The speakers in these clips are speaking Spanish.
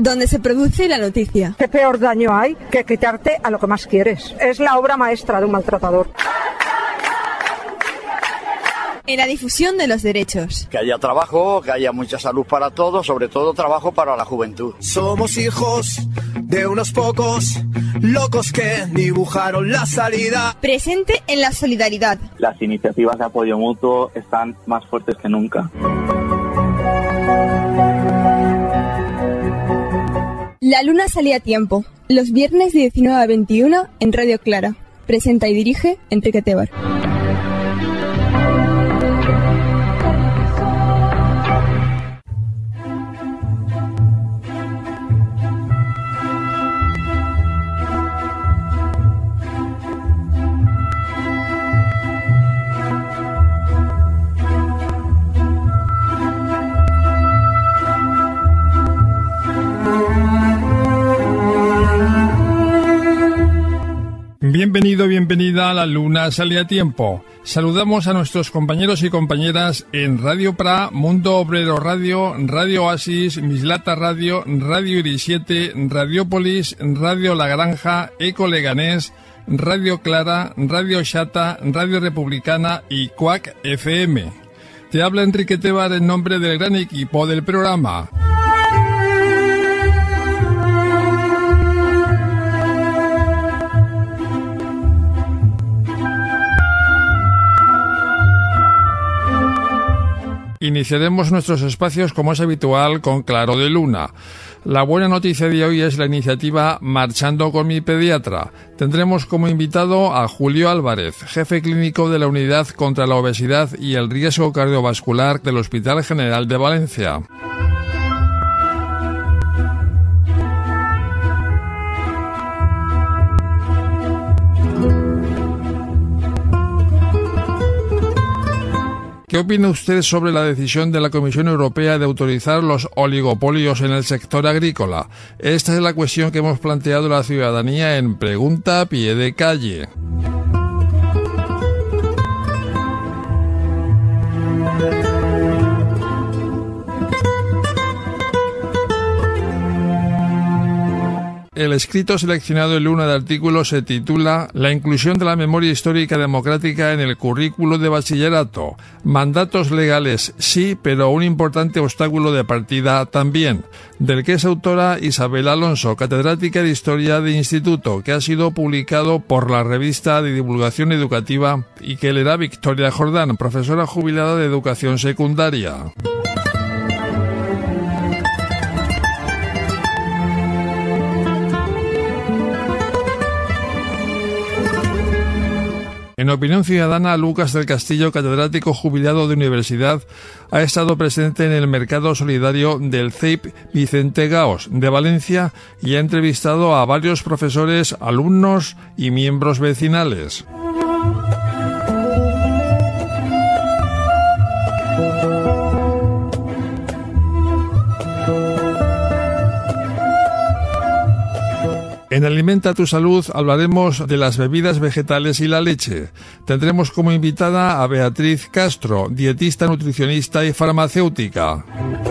donde se produce la noticia. ¿Qué peor daño hay que quitarte a lo que más quieres? Es la obra maestra de un maltratador. En la difusión de los derechos. Que haya trabajo, que haya mucha salud para todos, sobre todo trabajo para la juventud. Somos hijos de unos pocos locos que dibujaron la salida. Presente en la solidaridad. Las iniciativas de apoyo mutuo están más fuertes que nunca. La luna salía a tiempo, los viernes de 19 a 21 en Radio Clara. Presenta y dirige Enrique Tebar. Bienvenido, bienvenida a La Luna Sale a Tiempo. Saludamos a nuestros compañeros y compañeras en Radio Pra, Mundo Obrero Radio, Radio Oasis, Mislata Radio, Radio Iris 7, Radiopolis, Radio La Granja, Eco Leganés, Radio Clara, Radio Xata, Radio Republicana y Cuac FM. Te habla Enrique Tebar en nombre del gran equipo del programa. Iniciaremos nuestros espacios como es habitual con Claro de Luna. La buena noticia de hoy es la iniciativa Marchando con mi pediatra. Tendremos como invitado a Julio Álvarez, jefe clínico de la Unidad contra la Obesidad y el Riesgo Cardiovascular del Hospital General de Valencia. ¿Qué opina usted sobre la decisión de la Comisión Europea de autorizar los oligopolios en el sector agrícola? Esta es la cuestión que hemos planteado a la ciudadanía en Pregunta a Pie de Calle. El escrito seleccionado en Luna de artículos se titula La inclusión de la memoria histórica democrática en el currículo de bachillerato. Mandatos legales sí, pero un importante obstáculo de partida también. Del que es autora Isabel Alonso, catedrática de Historia de Instituto, que ha sido publicado por la revista de divulgación educativa, y que le da Victoria Jordán, profesora jubilada de educación secundaria. En Opinión Ciudadana, Lucas del Castillo, catedrático jubilado de universidad, ha estado presente en el mercado solidario del CEIP Vicente Gaos de Valencia y ha entrevistado a varios profesores, alumnos y miembros vecinales. En Alimenta tu Salud hablaremos de las bebidas vegetales y la leche. Tendremos como invitada a Beatriz Castro, dietista, nutricionista y farmacéutica.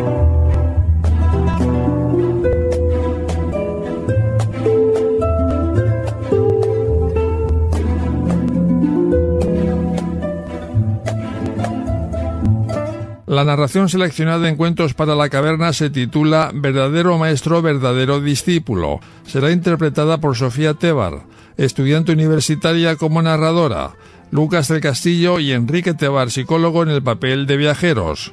La narración seleccionada en Cuentos para la Caverna se titula Verdadero maestro, verdadero discípulo. Será interpretada por Sofía Tebar, estudiante universitaria como narradora, Lucas del Castillo y Enrique Tebar, psicólogo, en el papel de viajeros.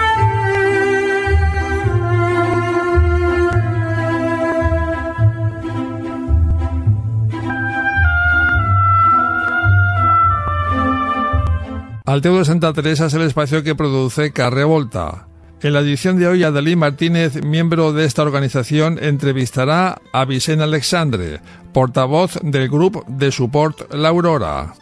Alteo de Santa Teresa es el espacio que produce Carre Volta. En la edición de hoy, Adalí Martínez, miembro de esta organización, entrevistará a Vicent Alexandre, portavoz del grupo de suport La Aurora.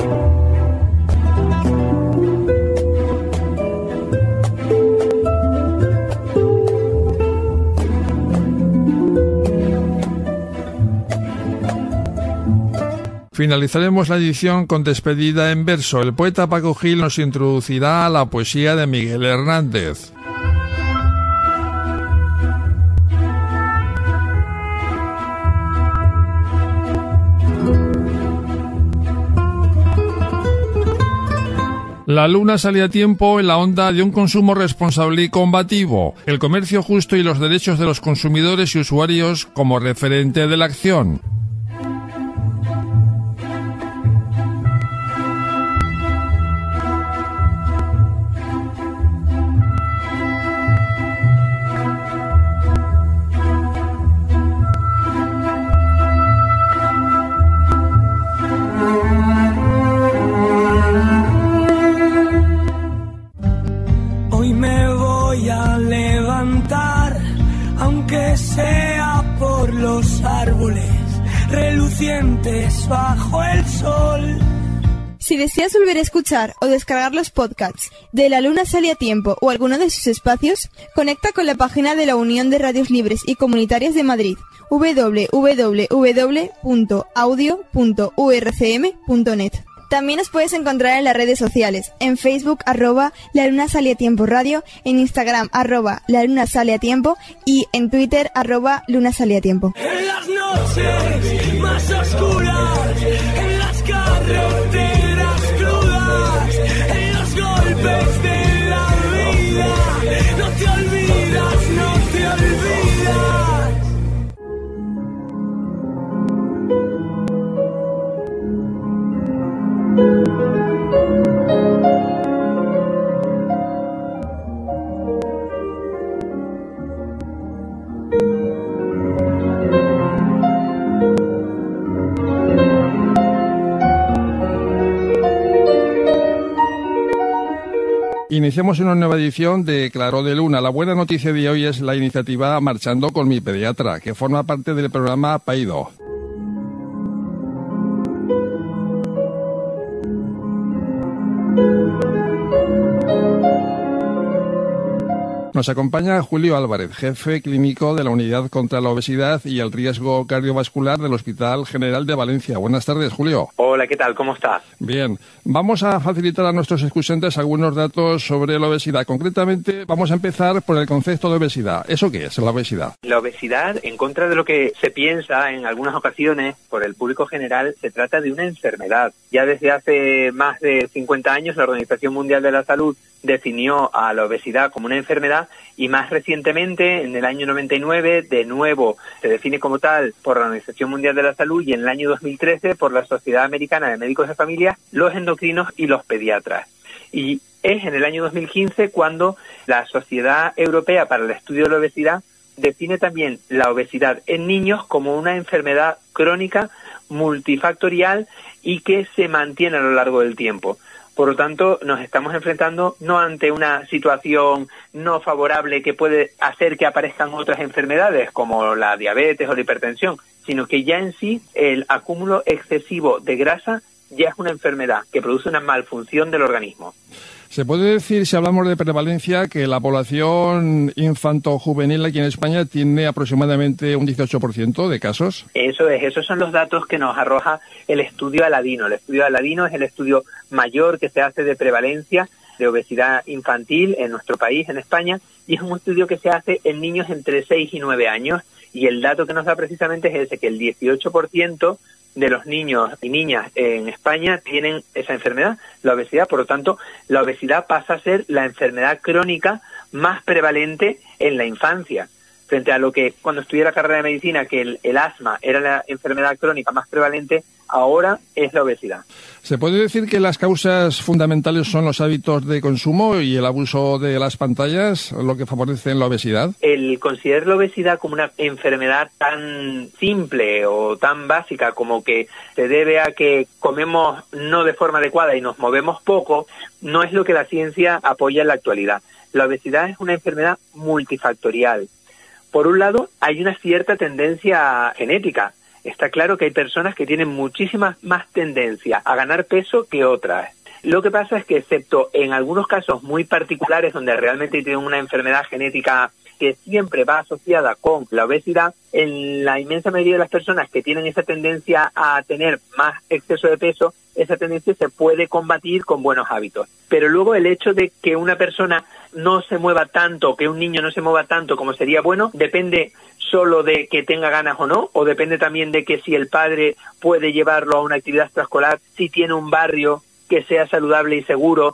Finalizaremos la edición con despedida en verso. El poeta Paco Gil nos introducirá a la poesía de Miguel Hernández. La luna sale a tiempo en la onda de un consumo responsable y combativo, el comercio justo y los derechos de los consumidores y usuarios como referente de la acción. Relucientes bajo el sol. Si deseas volver a escuchar o descargar los podcasts de La Luna Sale a Tiempo o alguno de sus espacios, conecta con la página de la Unión de Radios Libres y Comunitarias de Madrid, www.audio.urcm.net. También nos puedes encontrar en las redes sociales, en Facebook @La Luna Sale a Tiempo Radio, en Instagram @La Luna Sale a Tiempo y en Twitter @Luna Sale a Tiempo. En las noches más oscuras, en las carreteras crudas, en los golpes de la vida, no te olvidas, no te olvidas. Iniciamos una nueva edición de Claro de Luna. La buena noticia de hoy es la iniciativa Marchando con mi pediatra, que forma parte del programa PAIDO. Nos acompaña Julio Álvarez, jefe clínico de la Unidad contra la Obesidad y el Riesgo Cardiovascular del Hospital General de Valencia. Buenas tardes, Julio. Hola, ¿qué tal? ¿Cómo estás? Bien. Vamos a facilitar a nuestros escuchantes algunos datos sobre la obesidad. Concretamente, vamos a empezar por el concepto de obesidad. ¿Eso qué es, la obesidad? La obesidad, en contra de lo que se piensa en algunas ocasiones por el público general, se trata de una enfermedad. Ya desde hace más de 50 años, la Organización Mundial de la Salud definió a la obesidad como una enfermedad y más recientemente, en el año 99, de nuevo se define como tal por la Organización Mundial de la Salud y en el año 2013 por la Sociedad Americana de Médicos de Familia, los endocrinos y los pediatras. Y es en el año 2015 cuando la Sociedad Europea para el Estudio de la Obesidad define también la obesidad en niños como una enfermedad crónica multifactorial y que se mantiene a lo largo del tiempo. Por lo tanto, nos estamos enfrentando no ante una situación no favorable que puede hacer que aparezcan otras enfermedades como la diabetes o la hipertensión, sino que ya en sí el acúmulo excesivo de grasa ya es una enfermedad que produce una malfunción del organismo. ¿Se puede decir, si hablamos de prevalencia, que la población infanto-juvenil aquí en España tiene aproximadamente un 18% de casos? Eso es, esos son los datos que nos arroja el estudio Aladino. El estudio Aladino es el estudio mayor que se hace de prevalencia de obesidad infantil en nuestro país, en España, y es un estudio que se hace en niños entre 6 y 9 años, y el dato que nos da precisamente es ese, que el 18% de los niños y niñas en España tienen esa enfermedad, la obesidad. Por lo tanto, la obesidad pasa a ser la enfermedad crónica más prevalente en la infancia, frente a lo que cuando estudié la carrera de medicina, que el asma era la enfermedad crónica más prevalente, ahora es la obesidad. ¿Se puede decir que las causas fundamentales son los hábitos de consumo y el abuso de las pantallas, lo que favorece la obesidad? El considerar la obesidad como una enfermedad tan simple o tan básica como que se debe a que comemos no de forma adecuada y nos movemos poco, no es lo que la ciencia apoya en la actualidad. La obesidad es una enfermedad multifactorial. Por un lado, hay una cierta tendencia genética. Está claro que hay personas que tienen muchísima más tendencia a ganar peso que otras. Lo que pasa es que, excepto en algunos casos muy particulares donde realmente tienen una enfermedad genética que siempre va asociada con la obesidad, en la inmensa mayoría de las personas que tienen esa tendencia a tener más exceso de peso, esa tendencia se puede combatir con buenos hábitos. Pero luego el hecho de que una persona no se mueva tanto, que un niño no se mueva tanto como sería bueno, depende solo de que tenga ganas o no, o depende también de que si el padre puede llevarlo a una actividad extraescolar, si tiene un barrio que sea saludable y seguro,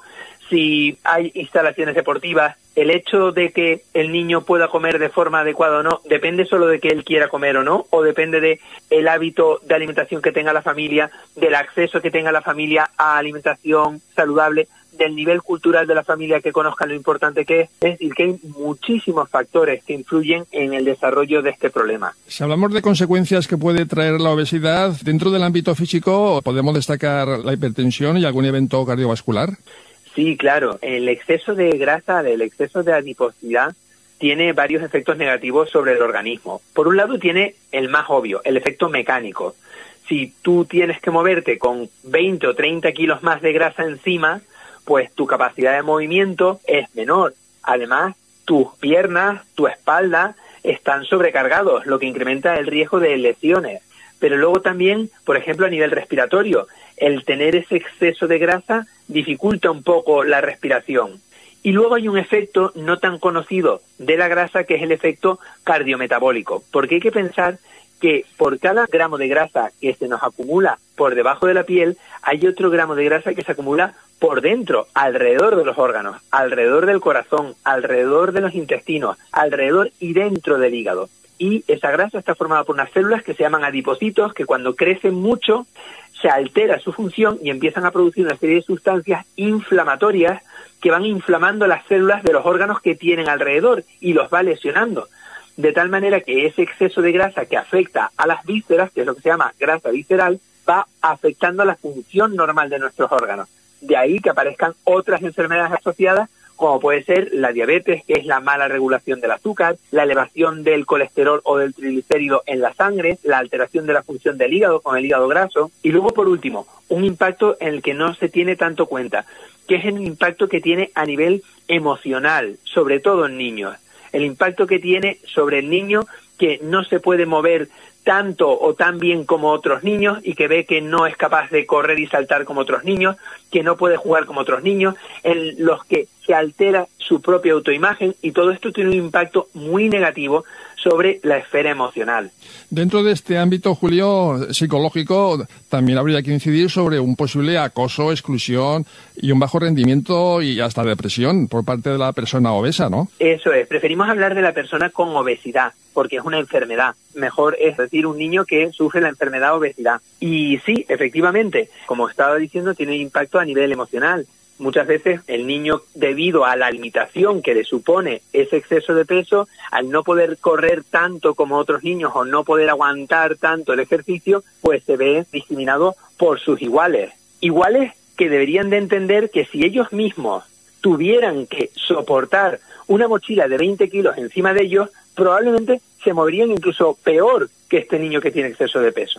si hay instalaciones deportivas. El hecho de que el niño pueda comer de forma adecuada o no, ¿depende solo de que él quiera comer o no? ¿O depende de el hábito de alimentación que tenga la familia, del acceso que tenga la familia a alimentación saludable, del nivel cultural de la familia, que conozcan lo importante que es? Es decir, que hay muchísimos factores que influyen en el desarrollo de este problema. Si hablamos de consecuencias que puede traer la obesidad, dentro del ámbito físico, ¿podemos destacar la hipertensión y algún evento cardiovascular? Sí, claro. El exceso de grasa, el exceso de adiposidad, tiene varios efectos negativos sobre el organismo. Por un lado tiene el más obvio, el efecto mecánico. Si tú tienes que moverte con 20 o 30 kilos más de grasa encima, pues tu capacidad de movimiento es menor. Además, tus piernas, tu espalda están sobrecargados, lo que incrementa el riesgo de lesiones. Pero luego también, por ejemplo, a nivel respiratorio, el tener ese exceso de grasa dificulta un poco la respiración. Y luego hay un efecto no tan conocido de la grasa, que es el efecto cardiometabólico, porque hay que pensar que por cada gramo de grasa que se nos acumula por debajo de la piel, hay otro gramo de grasa que se acumula por dentro, alrededor de los órganos, alrededor del corazón, alrededor de los intestinos, alrededor y dentro del hígado. Y esa grasa está formada por unas células que se llaman adipocitos, que cuando crecen mucho se altera su función y empiezan a producir una serie de sustancias inflamatorias que van inflamando las células de los órganos que tienen alrededor y los va lesionando. De tal manera que ese exceso de grasa que afecta a las vísceras, que es lo que se llama grasa visceral, va afectando a la función normal de nuestros órganos. De ahí que aparezcan otras enfermedades asociadas, como puede ser la diabetes, que es la mala regulación del azúcar, la elevación del colesterol o del triglicérido en la sangre, la alteración de la función del hígado con el hígado graso. Y luego, por último, un impacto en el que no se tiene tanto cuenta, que es el impacto que tiene a nivel emocional, sobre todo en niños. El impacto que tiene sobre el niño, que no se puede mover tanto o tan bien como otros niños y que ve que no es capaz de correr y saltar como otros niños, que no puede jugar como otros niños, en los que se altera su propia autoimagen, y todo esto tiene un impacto muy negativo sobre la esfera emocional. Dentro de este ámbito, Julio, psicológico, también habría que incidir sobre un posible acoso, exclusión y un bajo rendimiento y hasta depresión por parte de la persona obesa, ¿no? Eso es. Preferimos hablar de la persona con obesidad, porque es una enfermedad. Mejor es decir un niño que sufre la enfermedad obesidad. Y sí, efectivamente, como estaba diciendo, tiene impacto a nivel emocional. Muchas veces el niño, debido a la limitación que le supone ese exceso de peso, al no poder correr tanto como otros niños o no poder aguantar tanto el ejercicio, pues se ve discriminado por sus iguales. Iguales que deberían de entender que si ellos mismos tuvieran que soportar una mochila de 20 kilos encima de ellos, probablemente se moverían incluso peor que este niño que tiene exceso de peso.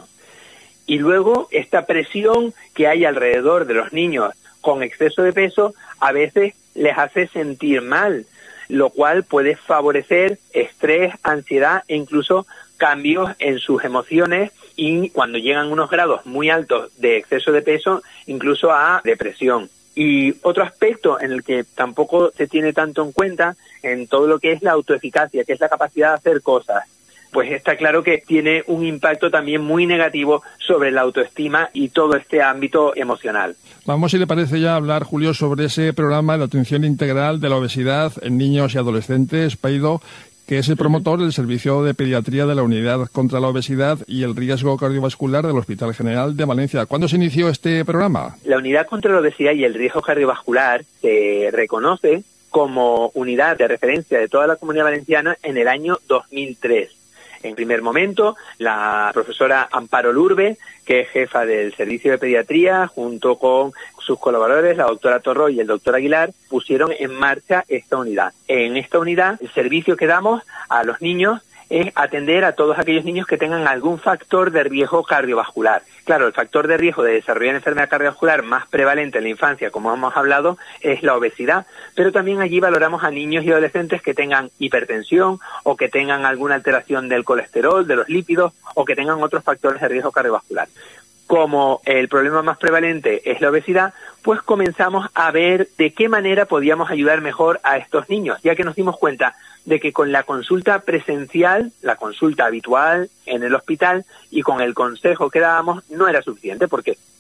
Y luego esta presión que hay alrededor de los niños con exceso de peso a veces les hace sentir mal, lo cual puede favorecer estrés, ansiedad e incluso cambios en sus emociones, y cuando llegan a unos grados muy altos de exceso de peso, incluso a depresión. Y otro aspecto en el que tampoco se tiene tanto en cuenta en todo lo que es la autoeficacia, que es la capacidad de hacer cosas, pues está claro que tiene un impacto también muy negativo sobre la autoestima y todo este ámbito emocional. Vamos, si le parece, ya hablar, Julio, sobre ese programa de atención integral de la obesidad en niños y adolescentes, PEIDO, que es el promotor del Servicio de Pediatría de la Unidad contra la Obesidad y el Riesgo Cardiovascular del Hospital General de Valencia. ¿Cuándo se inició este programa? La Unidad contra la Obesidad y el Riesgo Cardiovascular se reconoce como unidad de referencia de toda la Comunidad Valenciana en el año 2003. En primer momento, la profesora Amparo Lurbe, que es jefa del Servicio de Pediatría, junto con sus colaboradores, la doctora Torro y el doctor Aguilar, pusieron en marcha esta unidad. En esta unidad, el servicio que damos a los niños es atender a todos aquellos niños que tengan algún factor de riesgo cardiovascular. Claro, el factor de riesgo de desarrollar enfermedad cardiovascular más prevalente en la infancia, como hemos hablado, es la obesidad, pero también allí valoramos a niños y adolescentes que tengan hipertensión o que tengan alguna alteración del colesterol, de los lípidos, o que tengan otros factores de riesgo cardiovascular. Como el problema más prevalente es la obesidad, pues comenzamos a ver de qué manera podíamos ayudar mejor a estos niños, ya que nos dimos cuenta de que con la consulta presencial, la consulta habitual en el hospital y con el consejo que dábamos no era suficiente, porque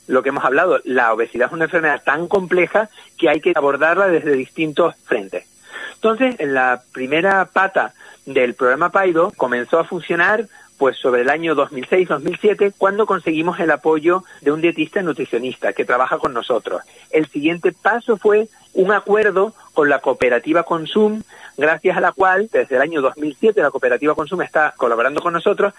lo que hemos hablado, la obesidad es una enfermedad tan compleja que hay que abordarla desde distintos frentes. Entonces, en la primera pata del programa PAIDO comenzó a funcionar pues sobre el año 2006-2007, cuando conseguimos el apoyo de un dietista nutricionista que trabaja con nosotros. El siguiente paso fue un acuerdo con la cooperativa Consum, gracias a la cual, desde el año 2007, la cooperativa Consum está colaborando con nosotros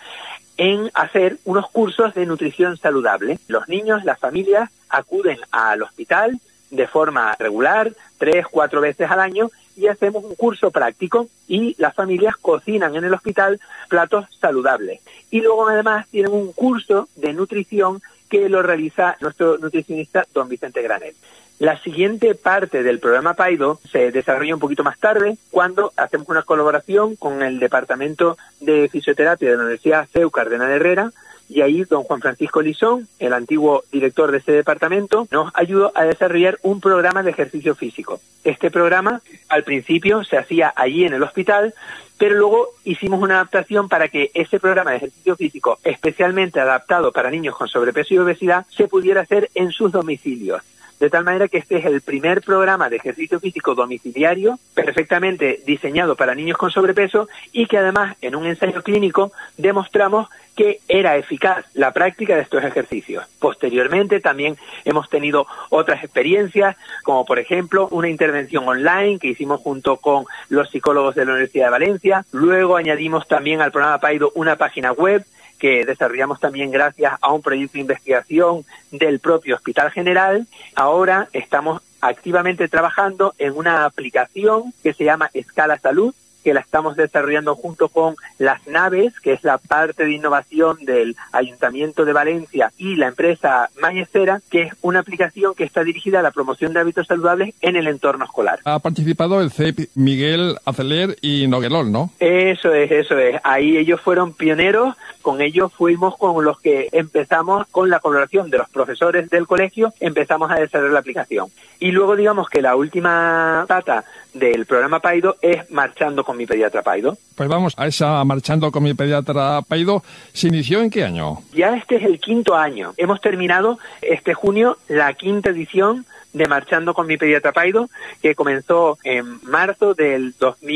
en hacer unos cursos de nutrición saludable. Los niños, las familias, acuden al hospital de forma regular, 3-4 veces al año, y hacemos un curso práctico y las familias cocinan en el hospital platos saludables. Y luego además tienen un curso de nutrición que lo realiza nuestro nutricionista don Vicente Granel. La siguiente parte del programa PAIDO se desarrolla un poquito más tarde, cuando hacemos una colaboración con el Departamento de Fisioterapia de la Universidad CEU Cardenal Herrera, y ahí don Juan Francisco Lizón, el antiguo director de ese departamento, nos ayudó a desarrollar un programa de ejercicio físico. Este programa, al principio, se hacía allí en el hospital, pero luego hicimos una adaptación para que ese programa de ejercicio físico, especialmente adaptado para niños con sobrepeso y obesidad, se pudiera hacer en sus domicilios. De tal manera que este es el primer programa de ejercicio físico domiciliario perfectamente diseñado para niños con sobrepeso y que además en un ensayo clínico demostramos que era eficaz la práctica de estos ejercicios. Posteriormente también hemos tenido otras experiencias, como por ejemplo una intervención online que hicimos junto con los psicólogos de la Universidad de Valencia. Luego añadimos también al programa PAIDO una página web que desarrollamos también gracias a un proyecto de investigación del propio Hospital General. Ahora estamos activamente trabajando en una aplicación que se llama Escala Salud, que la estamos desarrollando junto con Las Naves, que es la parte de innovación del Ayuntamiento de Valencia, y la empresa Mañesera, que es una aplicación que está dirigida a la promoción de hábitos saludables en el entorno escolar. Ha participado el CEP Miguel Aceler y Noguelol, ¿no? Eso es. Ahí ellos fueron pioneros, con ellos fuimos con los que empezamos con la colaboración de los profesores del colegio, empezamos a desarrollar la aplicación. Y luego digamos que la última pata del programa PAIDO es Marchando con mi pediatra PAIDO. Pues vamos a esa Marchando con mi pediatra PAIDO. ¿Se inició en qué año? Ya este es el 5º año. Hemos terminado este junio la 5ª edición de Marchando con mi pediatra PAIDO, que comenzó en marzo del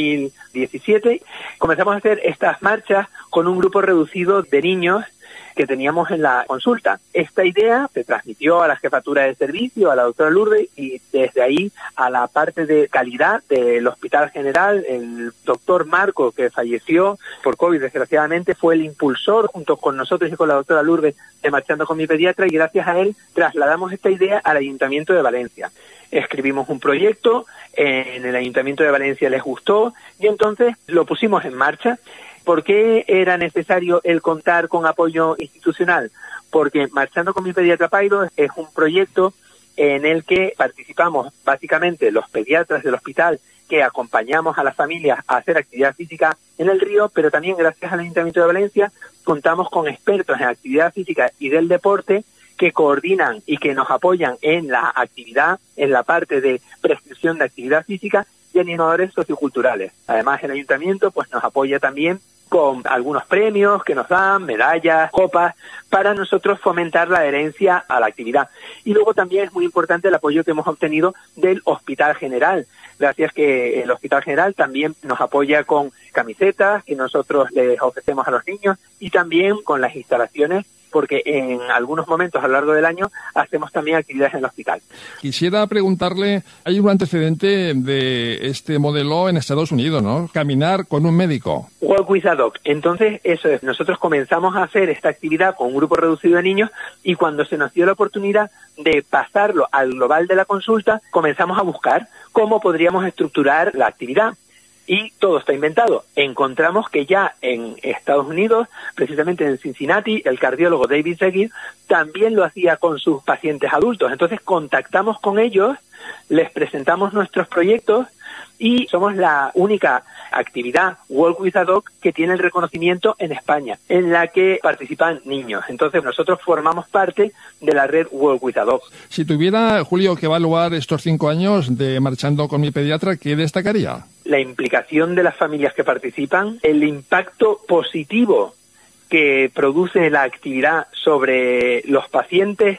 2017. Comenzamos a hacer estas marchas con un grupo reducido de niños que teníamos en la consulta. Esta idea se transmitió a la jefatura de servicio, a la doctora Lourdes, y desde ahí a la parte de calidad del Hospital General. El doctor Marco, que falleció por COVID desgraciadamente, fue el impulsor junto con nosotros y con la doctora Lourdes de Marchando con mi pediatra, y gracias a él trasladamos esta idea al Ayuntamiento de Valencia. Escribimos un proyecto, en el Ayuntamiento de Valencia les gustó y entonces lo pusimos en marcha. ¿Por qué era necesario el contar con apoyo institucional? Porque Marchando con mi pediatra PAIDO es un proyecto en el que participamos básicamente los pediatras del hospital, que acompañamos a las familias a hacer actividad física en el río, pero también gracias al Ayuntamiento de Valencia contamos con expertos en actividad física y del deporte que coordinan y que nos apoyan en la actividad, en la parte de prescripción de actividad física, y animadores socioculturales. Además, el Ayuntamiento pues nos apoya también con algunos premios que nos dan, medallas, copas, para nosotros fomentar la adherencia a la actividad. Y luego también es muy importante el apoyo que hemos obtenido del Hospital General. Gracias que el Hospital General también nos apoya con camisetas que nosotros les ofrecemos a los niños, y también con las instalaciones, porque en algunos momentos a lo largo del año hacemos también actividades en el hospital. Quisiera preguntarle, hay un antecedente de este modelo en Estados Unidos, ¿no? Caminar con un médico. Walk with a Doc. Entonces, eso es. Nosotros comenzamos a hacer esta actividad con un grupo reducido de niños, y cuando se nos dio la oportunidad de pasarlo al global de la consulta, comenzamos a buscar cómo podríamos estructurar la actividad. Y todo está inventado. Encontramos que ya en Estados Unidos, precisamente en Cincinnati, el cardiólogo David Seguin también lo hacía con sus pacientes adultos. Entonces contactamos con ellos, les presentamos nuestros proyectos, y somos la única actividad Walk with a Dog que tiene el reconocimiento en España, en la que participan niños. Entonces nosotros formamos parte de la red Walk with a Dog. Si tuviera, Julio, que evaluar estos 5 años de Marchando con mi pediatra, ¿qué destacaría? La implicación de las familias que participan, el impacto positivo que produce la actividad sobre los pacientes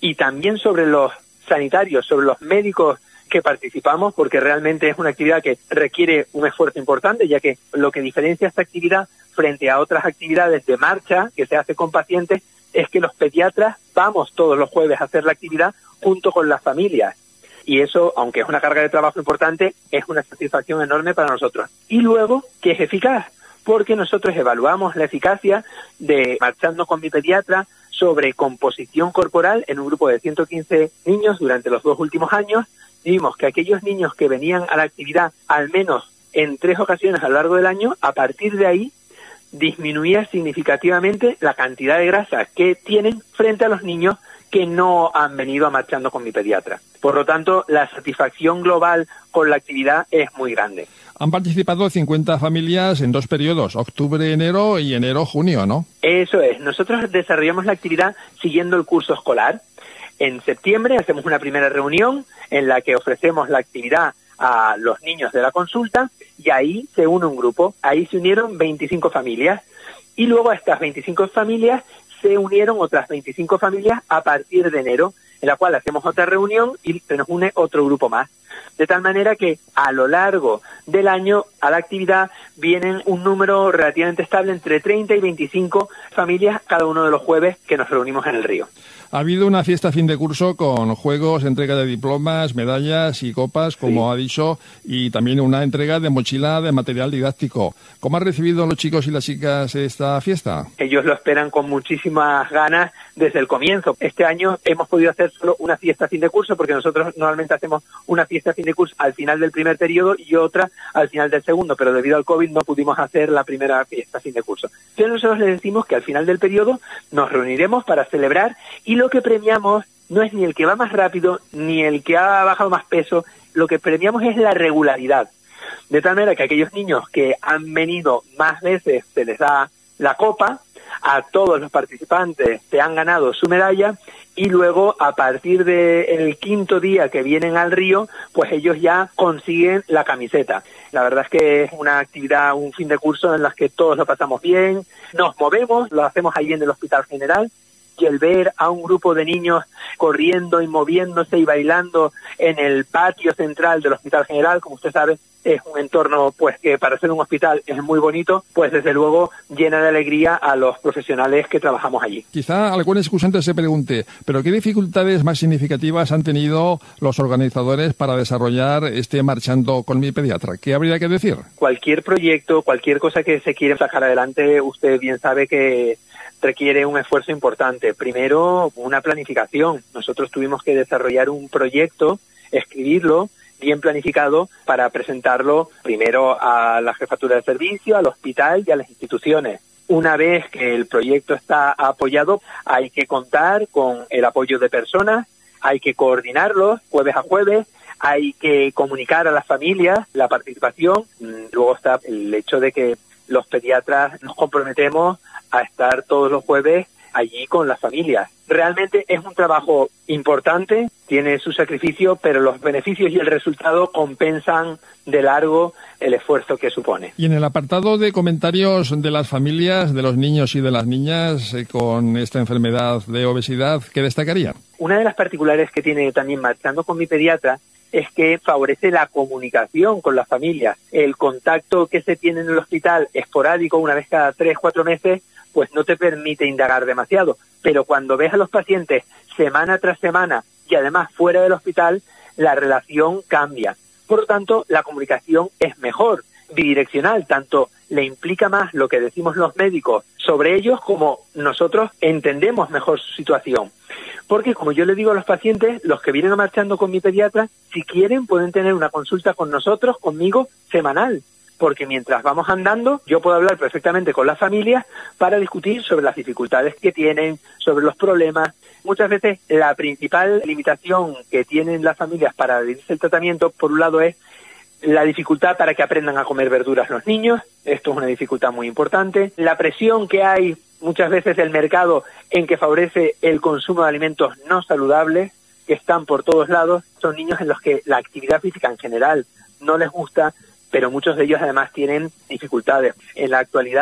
y también sobre los sanitarios, sobre los médicos que participamos, porque realmente es una actividad que requiere un esfuerzo importante, ya que lo que diferencia esta actividad frente a otras actividades de marcha que se hace con pacientes es que los pediatras vamos todos los jueves a hacer la actividad junto con las familias. Y eso, aunque es una carga de trabajo importante, es una satisfacción enorme para nosotros. Y luego, que es eficaz, porque nosotros evaluamos la eficacia de Marchando con mi pediatra sobre composición corporal en un grupo de 115 niños durante los 2 últimos años. Y vimos que aquellos niños que venían a la actividad al menos en 3 ocasiones a lo largo del año, a partir de ahí disminuía significativamente la cantidad de grasa que tienen frente a los niños que no han venido a Marchando con mi pediatra. Por lo tanto, la satisfacción global con la actividad es muy grande. Han participado 50 familias en 2 periodos, octubre-enero y enero-junio, ¿no? Eso es. Nosotros desarrollamos la actividad siguiendo el curso escolar. En septiembre hacemos una primera reunión en la que ofrecemos la actividad a los niños de la consulta y ahí se une un grupo. Ahí se unieron 25 familias y luego a estas 25 familias se unieron otras 25 familias a partir de enero, en la cual hacemos otra reunión y se nos une otro grupo más. De tal manera que a lo largo del año a la actividad vienen un número relativamente estable entre 30 y 25 familias cada uno de los jueves que nos reunimos en el río. Ha habido una fiesta fin de curso con juegos, entrega de diplomas, medallas y copas, como ha dicho, y también una entrega de mochila de material didáctico. ¿Cómo han recibido los chicos y las chicas esta fiesta? Ellos lo esperan con muchísimas ganas desde el comienzo. Este año hemos podido hacer solo una fiesta fin de curso porque nosotros normalmente hacemos una fiesta fin de curso al final del primer periodo y otra al final del segundo, pero debido al COVID no pudimos hacer la primera fiesta fin de curso. Entonces nosotros les decimos que al final del periodo nos reuniremos para celebrar y lo que premiamos no es ni el que va más rápido ni el que ha bajado más peso, lo que premiamos es la regularidad. De tal manera que aquellos niños que han venido más veces se les da la copa, a todos los participantes se han ganado su medalla y luego a partir del 5.º día que vienen al río, pues ellos ya consiguen la camiseta. La verdad es que es una actividad, un fin de curso en las que todos lo pasamos bien, nos movemos, lo hacemos ahí en el Hospital General. Y el ver a un grupo de niños corriendo y moviéndose y bailando en el patio central del Hospital General, como usted sabe, es un entorno pues que para ser un hospital es muy bonito, pues desde luego llena de alegría a los profesionales que trabajamos allí. Quizá algún excusante se pregunte, ¿pero qué dificultades más significativas han tenido los organizadores para desarrollar este Marchando con mi pediatra? ¿Qué habría que decir? Cualquier proyecto, cualquier cosa que se quiera sacar adelante, usted bien sabe que requiere un esfuerzo importante. Primero, una planificación. Nosotros tuvimos que desarrollar un proyecto, escribirlo, bien planificado, para presentarlo primero a la jefatura de servicio, al hospital y a las instituciones. Una vez que el proyecto está apoyado, hay que contar con el apoyo de personas, hay que coordinarlos jueves a jueves, hay que comunicar a las familias la participación. Luego está el hecho de que los pediatras nos comprometemos a estar todos los jueves allí con las familias. Realmente es un trabajo importante, tiene su sacrificio, pero los beneficios y el resultado compensan de largo el esfuerzo que supone. Y en el apartado de comentarios de las familias, de los niños y de las niñas con esta enfermedad de obesidad, ¿qué destacarían? Una de las particulares que tiene también Marchando con mi pediatra es que favorece la comunicación con las familias. El contacto que se tiene en el hospital esporádico, una vez cada 3-4 meses, pues no te permite indagar demasiado. Pero cuando ves a los pacientes semana tras semana y además fuera del hospital, la relación cambia. Por lo tanto, la comunicación es mejor, bidireccional, tanto le implica más lo que decimos los médicos sobre ellos como nosotros entendemos mejor su situación. Porque, como yo le digo a los pacientes, los que vienen a Marchando con mi pediatra, si quieren pueden tener una consulta con nosotros, conmigo, semanal. Porque mientras vamos andando, yo puedo hablar perfectamente con las familias para discutir sobre las dificultades que tienen, sobre los problemas. Muchas veces la principal limitación que tienen las familias para adherirse al tratamiento, por un lado, es la dificultad para que aprendan a comer verduras los niños. Esto es una dificultad muy importante. La presión que hay muchas veces del mercado en que favorece el consumo de alimentos no saludables, que están por todos lados. Son niños en los que la actividad física en general no les gusta, pero muchos de ellos además tienen dificultades. En la actualidad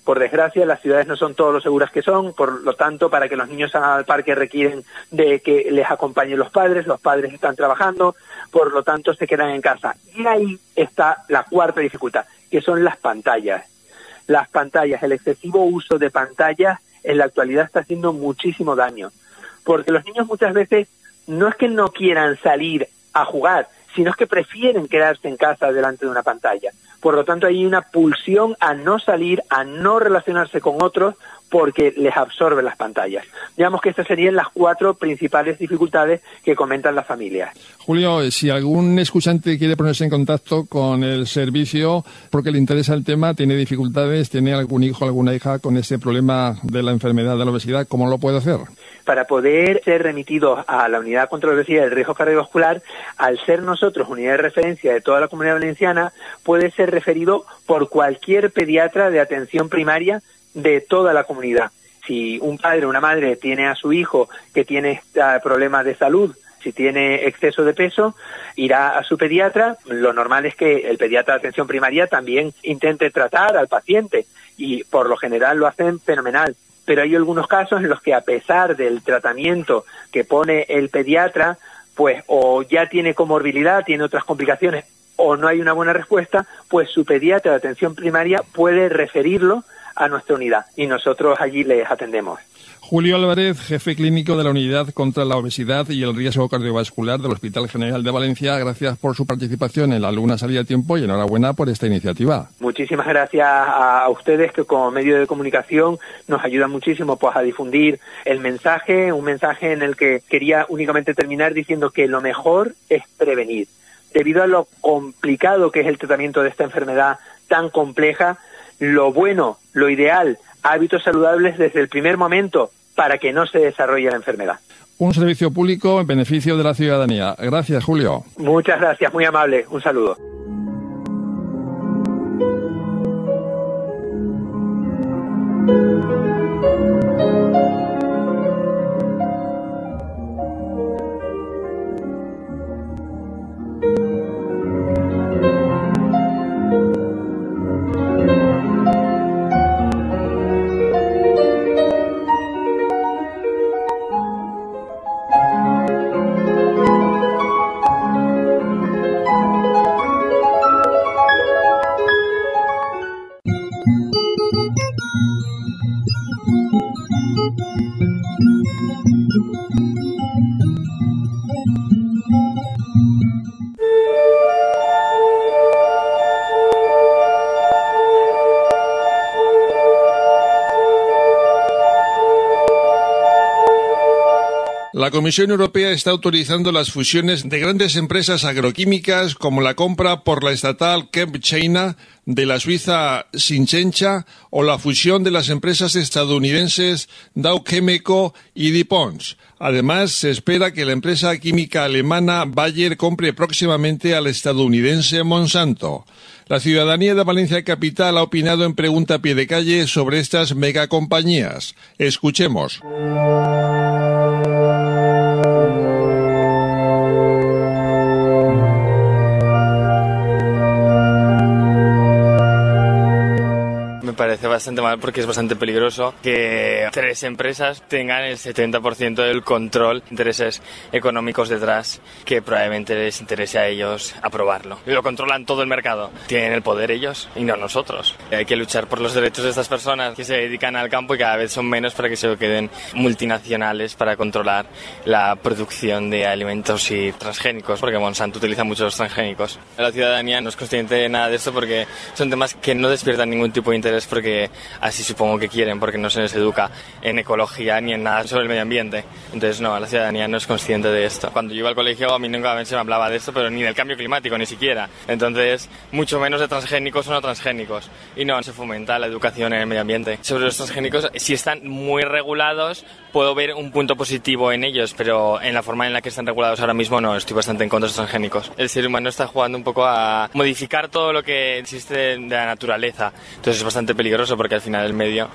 Por desgracia, las ciudades no son todo lo seguras que son, por lo tanto, para que los niños salgan al parque requieren de que les acompañen los padres están trabajando, por lo tanto se quedan en casa. Y ahí está la cuarta dificultad, que son las pantallas. Las pantallas, el excesivo uso de pantallas en la actualidad está haciendo muchísimo daño, porque los niños muchas veces no es que no quieran salir a jugar, sino es que prefieren quedarse en casa delante de una pantalla. Por lo tanto, hay una pulsión a no salir, a no relacionarse con otros, porque les absorben las pantallas. Digamos que estas serían las 4 principales dificultades que comentan las familias. Julio, si algún escuchante quiere ponerse en contacto con el servicio porque le interesa el tema, tiene dificultades, tiene algún hijo, alguna hija con ese problema de la enfermedad de la obesidad, ¿cómo lo puede hacer? Para poder ser remitidos a la Unidad contra la Obesidad y el Riesgo Cardiovascular, al ser nosotros unidad de referencia de toda la Comunidad Valenciana, puede ser referido por cualquier pediatra de atención primaria de toda la comunidad. Si un padre o una madre tiene a su hijo que tiene problemas de salud, si tiene exceso de peso, irá a su pediatra. Lo normal es que el pediatra de atención primaria también intente tratar al paciente y por lo general lo hacen fenomenal. Pero hay algunos casos en los que, a pesar del tratamiento que pone el pediatra, pues o ya tiene comorbilidad, tiene otras complicaciones, o no hay una buena respuesta, pues su pediatra de atención primaria puede referirlo a nuestra unidad y nosotros allí les atendemos. Julio Álvarez, jefe clínico de la Unidad contra la Obesidad y el Riesgo Cardiovascular del Hospital General de Valencia, gracias por su participación en La Luna Salía a Tiempo y enhorabuena por esta iniciativa. Muchísimas gracias a ustedes, que como medio de comunicación nos ayudan muchísimo pues a difundir el mensaje, un mensaje en el que quería únicamente terminar diciendo que lo mejor es prevenir. Debido a lo complicado que es el tratamiento de esta enfermedad tan compleja, lo bueno, lo ideal, hábitos saludables desde el primer momento para que no se desarrolle la enfermedad. Un servicio público en beneficio de la ciudadanía. Gracias, Julio. Muchas gracias, muy amable. Un saludo. La Comisión Europea está autorizando las fusiones de grandes empresas agroquímicas como la compra por la estatal ChemChina de la suiza Syngenta o la fusión de las empresas estadounidenses Dow Chemical y DuPont. Además, se espera que la empresa química alemana Bayer compre próximamente al estadounidense Monsanto. La ciudadanía de Valencia Capital ha opinado en Pregunta a Pie de Calle sobre estas megacompañías. Escuchemos. Me parece bastante mal porque es bastante peligroso que 3 empresas tengan el 70% del control, intereses económicos detrás, que probablemente les interese a ellos aprobarlo. Lo controlan todo el mercado, tienen el poder ellos y no nosotros. Hay que luchar por los derechos de estas personas que se dedican al campo y cada vez son menos para que se queden multinacionales para controlar la producción de alimentos y transgénicos, porque Monsanto utiliza muchos transgénicos. La ciudadanía no es consciente de nada de esto porque son temas que no despiertan ningún tipo de interés, porque así supongo que quieren, porque no se les educa en ecología ni en nada sobre el medio ambiente. Entonces no, la ciudadanía no es consciente de esto. Cuando yo iba al colegio a mí nunca se me hablaba de esto, pero ni del cambio climático, ni siquiera. Entonces, mucho menos de transgénicos o no transgénicos. Y no se fomenta la educación en el medio ambiente. Sobre los transgénicos, si están muy regulados, puedo ver un punto positivo en ellos, pero en la forma en la que están regulados ahora mismo no, estoy bastante en contra de los transgénicos. El ser humano está jugando un poco a modificar todo lo que existe de la naturaleza. Entonces es bastante peligroso porque al final el medio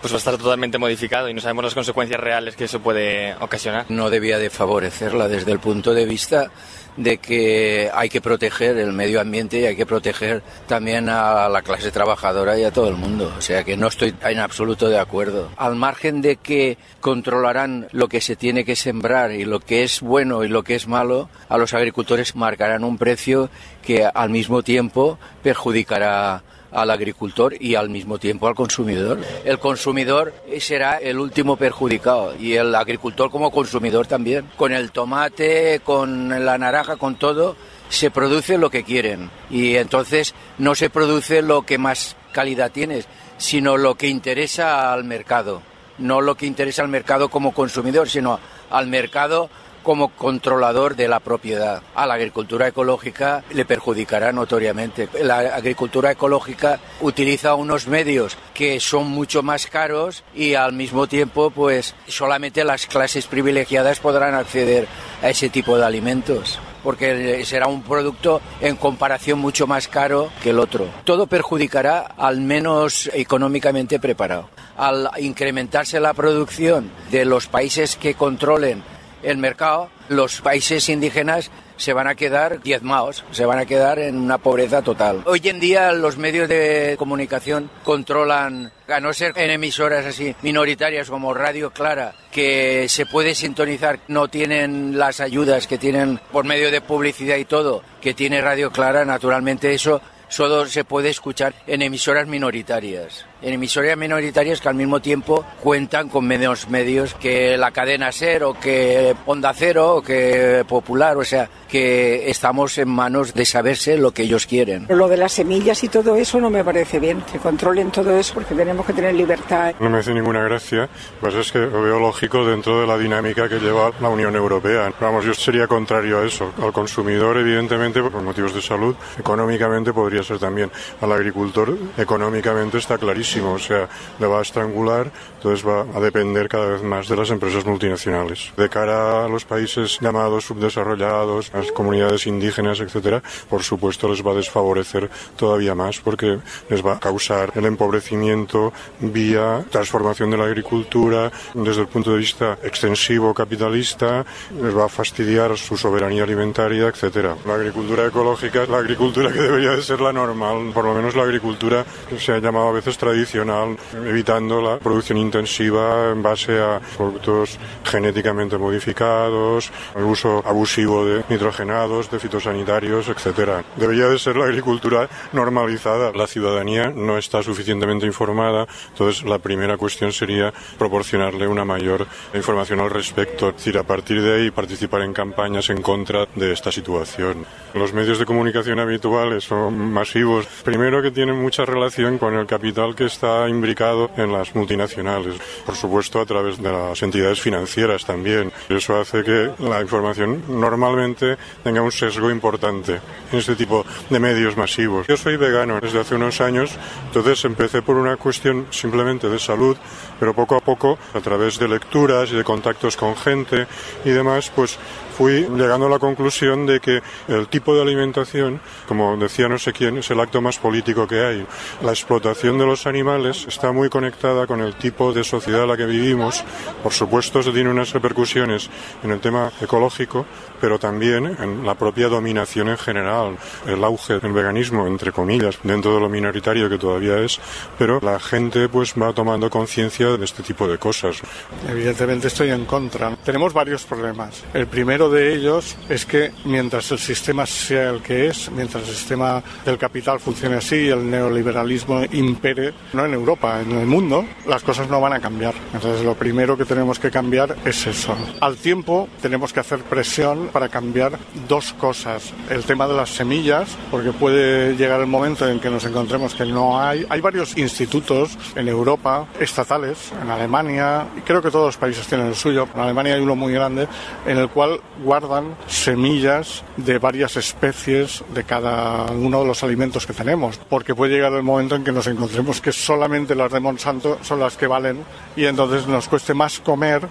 pues va a estar totalmente modificado y no sabemos las consecuencias reales que eso puede ocasionar. No debía de favorecerla desde el punto de vista de que hay que proteger el medio ambiente y hay que proteger también a la clase trabajadora y a todo el mundo. O sea que no estoy en absoluto de acuerdo. Al margen de que controlarán lo que se tiene que sembrar y lo que es bueno y lo que es malo, a los agricultores marcarán un precio que al mismo tiempo perjudicará al agricultor y al mismo tiempo al consumidor. El consumidor será el último perjudicado y el agricultor como consumidor también. Con el tomate, con la naranja, con todo, se produce lo que quieren y entonces no se produce lo que más calidad tiene, sino lo que interesa al mercado. No lo que interesa al mercado como consumidor, sino al mercado como controlador de la propiedad. A la agricultura ecológica le perjudicará notoriamente. La agricultura ecológica utiliza unos medios que son mucho más caros y al mismo tiempo pues solamente las clases privilegiadas podrán acceder a ese tipo de alimentos, porque será un producto en comparación mucho más caro que el otro. Todo perjudicará al menos económicamente preparado. Al incrementarse la producción de los países que controlen el mercado, los países indígenas se van a quedar diezmados, se van a quedar en una pobreza total. Hoy en día los medios de comunicación controlan, a no ser en emisoras así minoritarias como Radio Clara, que se puede sintonizar, no tienen las ayudas que tienen por medio de publicidad y todo, que tiene Radio Clara, naturalmente eso solo se puede escuchar en emisoras minoritarias. En emisoras minoritarias que al mismo tiempo cuentan con menos medios que la cadena SER o que Onda Cero o que Popular, o sea, que estamos en manos de saberse lo que ellos quieren. Lo de las semillas y todo eso no me parece bien, que controlen todo eso porque tenemos que tener libertad. No me hace ninguna gracia, pues es que lo veo lógico dentro de la dinámica que lleva la Unión Europea. Vamos, yo sería contrario a eso. Al consumidor, evidentemente, por motivos de salud, económicamente podría ser también. Al agricultor, económicamente está clarísimo. O sea, le va a estrangular, entonces va a depender cada vez más de las empresas multinacionales. De cara a los países llamados subdesarrollados, las comunidades indígenas, etcétera, por supuesto les va a desfavorecer todavía más porque les va a causar el empobrecimiento vía transformación de la agricultura desde el punto de vista extensivo capitalista, les va a fastidiar su soberanía alimentaria, etcétera. La agricultura ecológica es la agricultura que debería de ser la normal, por lo menos la agricultura que se ha llamado a veces tradicional, evitando la producción intensiva en base a productos genéticamente modificados, el uso abusivo de nitrogenados, de fitosanitarios, etcétera. Debería de ser la agricultura normalizada. La ciudadanía no está suficientemente informada, entonces la primera cuestión sería proporcionarle una mayor información al respecto, es decir, a partir de ahí participar en campañas en contra de esta situación. Los medios de comunicación habituales son masivos, primero que tienen mucha relación con el capital que está imbricado en las multinacionales, por supuesto a través de las entidades financieras también. Eso hace que la información normalmente tenga un sesgo importante en este tipo de medios masivos. Yo soy vegano desde hace unos años, entonces empecé por una cuestión simplemente de salud, pero poco a poco, a través de lecturas y de contactos con gente y demás, pues fui llegando a la conclusión de que el tipo de alimentación, como decía no sé quién, es el acto más político que hay. La explotación de los animales está muy conectada con el tipo de sociedad en la que vivimos. Por supuesto, se tiene unas repercusiones en el tema ecológico, pero también en la propia dominación en general. El auge del veganismo, entre comillas, dentro de lo minoritario que todavía es, pero la gente pues va tomando conciencia de este tipo de cosas. Evidentemente estoy en contra. Tenemos varios problemas. El primero de ellos es que mientras el sistema sea el que es, mientras el sistema del capital funcione así y el neoliberalismo impere, no en Europa, en el mundo, las cosas no van a cambiar. Entonces lo primero que tenemos que cambiar es eso. Al tiempo tenemos que hacer presión para cambiar dos cosas. El tema de las semillas, porque puede llegar el momento en que nos encontremos que no hay. Hay varios institutos en Europa, estatales, en Alemania, y creo que todos los países tienen el suyo. En Alemania hay uno muy grande en el cual guardan semillas de varias especies de cada uno de los alimentos que tenemos, porque puede llegar el momento en que nos encontremos que solamente las de Monsanto son las que valen y entonces nos cueste más comer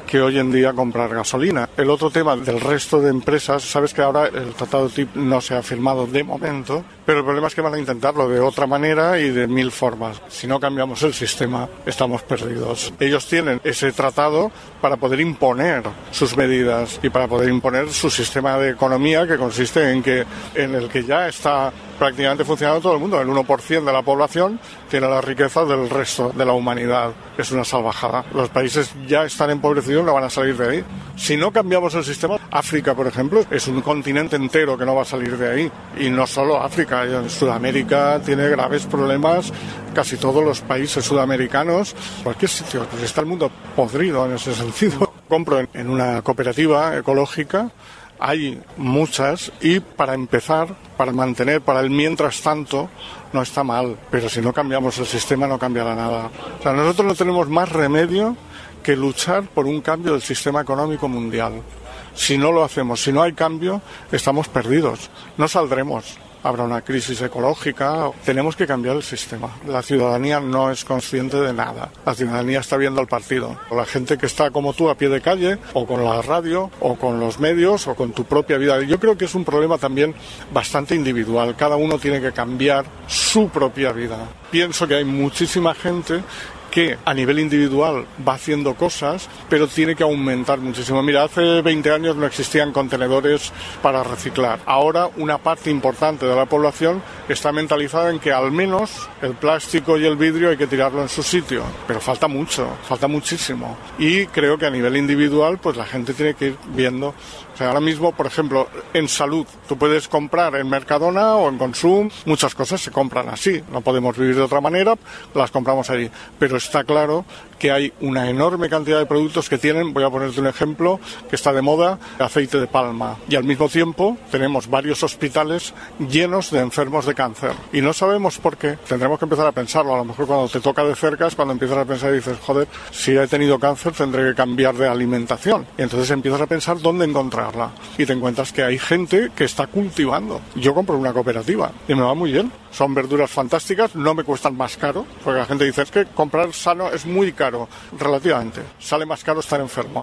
que hoy en día comprar gasolina. El otro tema del resto de empresas, sabes que ahora el tratado TTIP no se ha firmado de momento, pero el problema es que van a intentarlo de otra manera y de 1000 formas. Si no cambiamos el sistema, estamos perdidos. Ellos tienen ese tratado para poder imponer sus medidas y para poder imponer su sistema de economía, que consiste en el que ya está prácticamente funcionando todo el mundo. El 1% de la población tiene la riqueza del resto de la humanidad. Es una salvajada. Los países ya están empobrecidos, no van a salir de ahí. Si no cambiamos el sistema, África, por ejemplo, es un continente entero que no va a salir de ahí. Y no solo África, en Sudamérica tiene graves problemas, casi todos los países sudamericanos, cualquier sitio, pues está el mundo podrido en ese sentido. Compro en una cooperativa ecológica, hay muchas, y para empezar, para mantener, para el mientras tanto, no está mal, pero si no cambiamos el sistema no cambiará nada. O sea, nosotros no tenemos más remedio que luchar por un cambio del sistema económico mundial. Si no lo hacemos, si no hay cambio, estamos perdidos, no saldremos. Habrá una crisis ecológica, tenemos que cambiar el sistema. La ciudadanía no es consciente de nada. La ciudadanía está viendo el partido. La gente que está como tú a pie de calle, o con la radio, o con los medios, o con tu propia vida. Yo creo que es un problema también bastante individual. Cada uno tiene que cambiar su propia vida. Pienso que hay muchísima gente que a nivel individual va haciendo cosas, pero tiene que aumentar muchísimo. Mira, hace 20 años no existían contenedores para reciclar. Ahora una parte importante de la población está mentalizada en que al menos el plástico y el vidrio hay que tirarlo en su sitio. Pero falta mucho, falta muchísimo. Y creo que a nivel individual, pues la gente tiene que ir viendo. O sea, ahora mismo, por ejemplo, en salud, tú puedes comprar en Mercadona o en Consum, muchas cosas se compran así. No podemos vivir de otra manera, las compramos ahí. Pero está claro que hay una enorme cantidad de productos que tienen, voy a ponerte un ejemplo, que está de moda, aceite de palma. Y al mismo tiempo tenemos varios hospitales llenos de enfermos de cáncer. Y no sabemos por qué. Tendremos que empezar a pensarlo. A lo mejor cuando te toca de cerca es cuando empiezas a pensar y dices, joder, si he tenido cáncer tendré que cambiar de alimentación. Y entonces empiezas a pensar dónde encontrarla. Y te encuentras que hay gente que está cultivando. Yo compro una cooperativa y me va muy bien. Son verduras fantásticas, no me cuestan más caro, porque la gente dice, es que comprar sano es muy caro. Relativamente, sale más caro estar enfermo.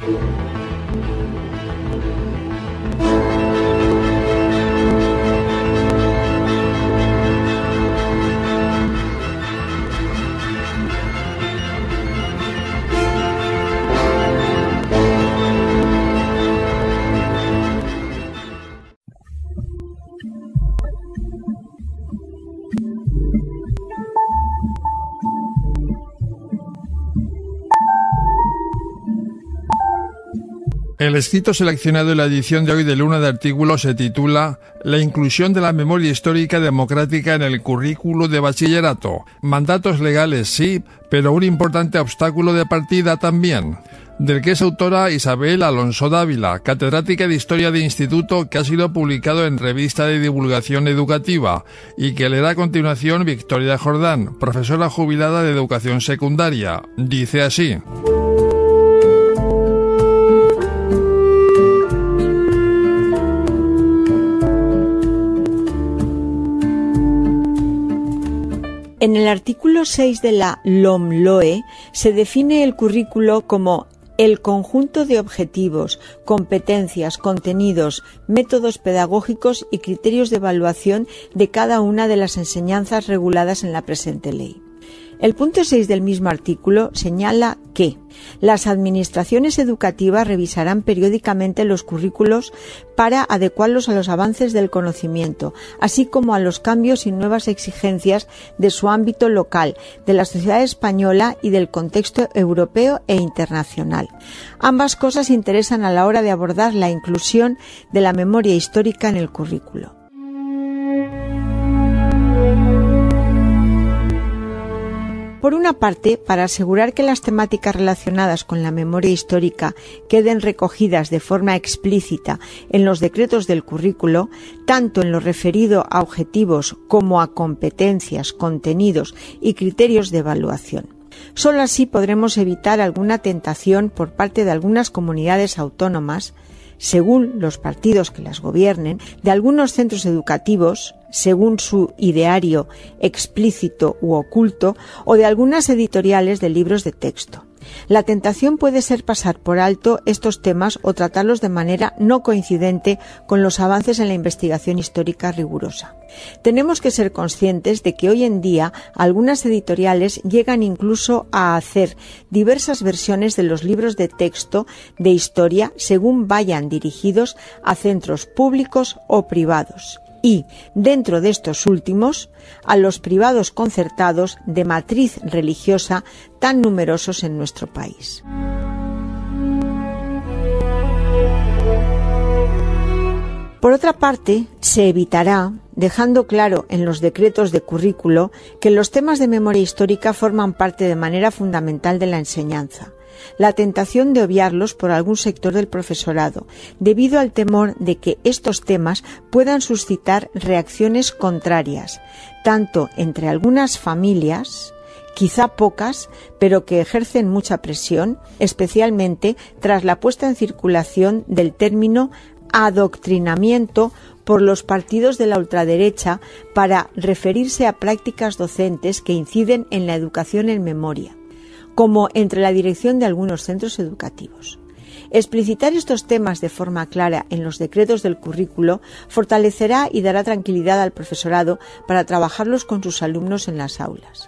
El escrito seleccionado en la edición de hoy de Luna de Artículos se titula La inclusión de la memoria histórica democrática en el currículo de bachillerato. Mandatos legales sí, pero un importante obstáculo de partida también. Del que es autora Isabel Alonso Dávila, catedrática de Historia de Instituto, que ha sido publicado en Revista de Divulgación Educativa, y que leerá a continuación Victoria Jordán, profesora jubilada de Educación Secundaria. Dice así. En el artículo 6 de la LOMLOE se define el currículo como el conjunto de objetivos, competencias, contenidos, métodos pedagógicos y criterios de evaluación de cada una de las enseñanzas reguladas en la presente ley. El punto 6 del mismo artículo señala que las administraciones educativas revisarán periódicamente los currículos para adecuarlos a los avances del conocimiento, así como a los cambios y nuevas exigencias de su ámbito local, de la sociedad española y del contexto europeo e internacional. Ambas cosas interesan a la hora de abordar la inclusión de la memoria histórica en el currículo. Por una parte, para asegurar que las temáticas relacionadas con la memoria histórica queden recogidas de forma explícita en los decretos del currículo, tanto en lo referido a objetivos como a competencias, contenidos y criterios de evaluación. Solo así podremos evitar alguna tentación por parte de algunas comunidades autónomas, según los partidos que las gobiernen, de algunos centros educativos, según su ideario explícito u oculto, o de algunas editoriales de libros de texto. La tentación puede ser pasar por alto estos temas o tratarlos de manera no coincidente con los avances en la investigación histórica rigurosa. Tenemos que ser conscientes de que hoy en día algunas editoriales llegan incluso a hacer diversas versiones de los libros de texto de historia según vayan dirigidos a centros públicos o privados. Y, dentro de estos últimos, a los privados concertados de matriz religiosa tan numerosos en nuestro país. Por otra parte, se evitará, dejando claro en los decretos de currículo, que los temas de memoria histórica forman parte de manera fundamental de la enseñanza. La tentación de obviarlos por algún sector del profesorado, debido al temor de que estos temas puedan suscitar reacciones contrarias, tanto entre algunas familias, quizá pocas, pero que ejercen mucha presión, especialmente tras la puesta en circulación del término adoctrinamiento por los partidos de la ultraderecha para referirse a prácticas docentes que inciden en la educación en memoria, como entre la dirección de algunos centros educativos. Explicitar estos temas de forma clara en los decretos del currículo fortalecerá y dará tranquilidad al profesorado para trabajarlos con sus alumnos en las aulas.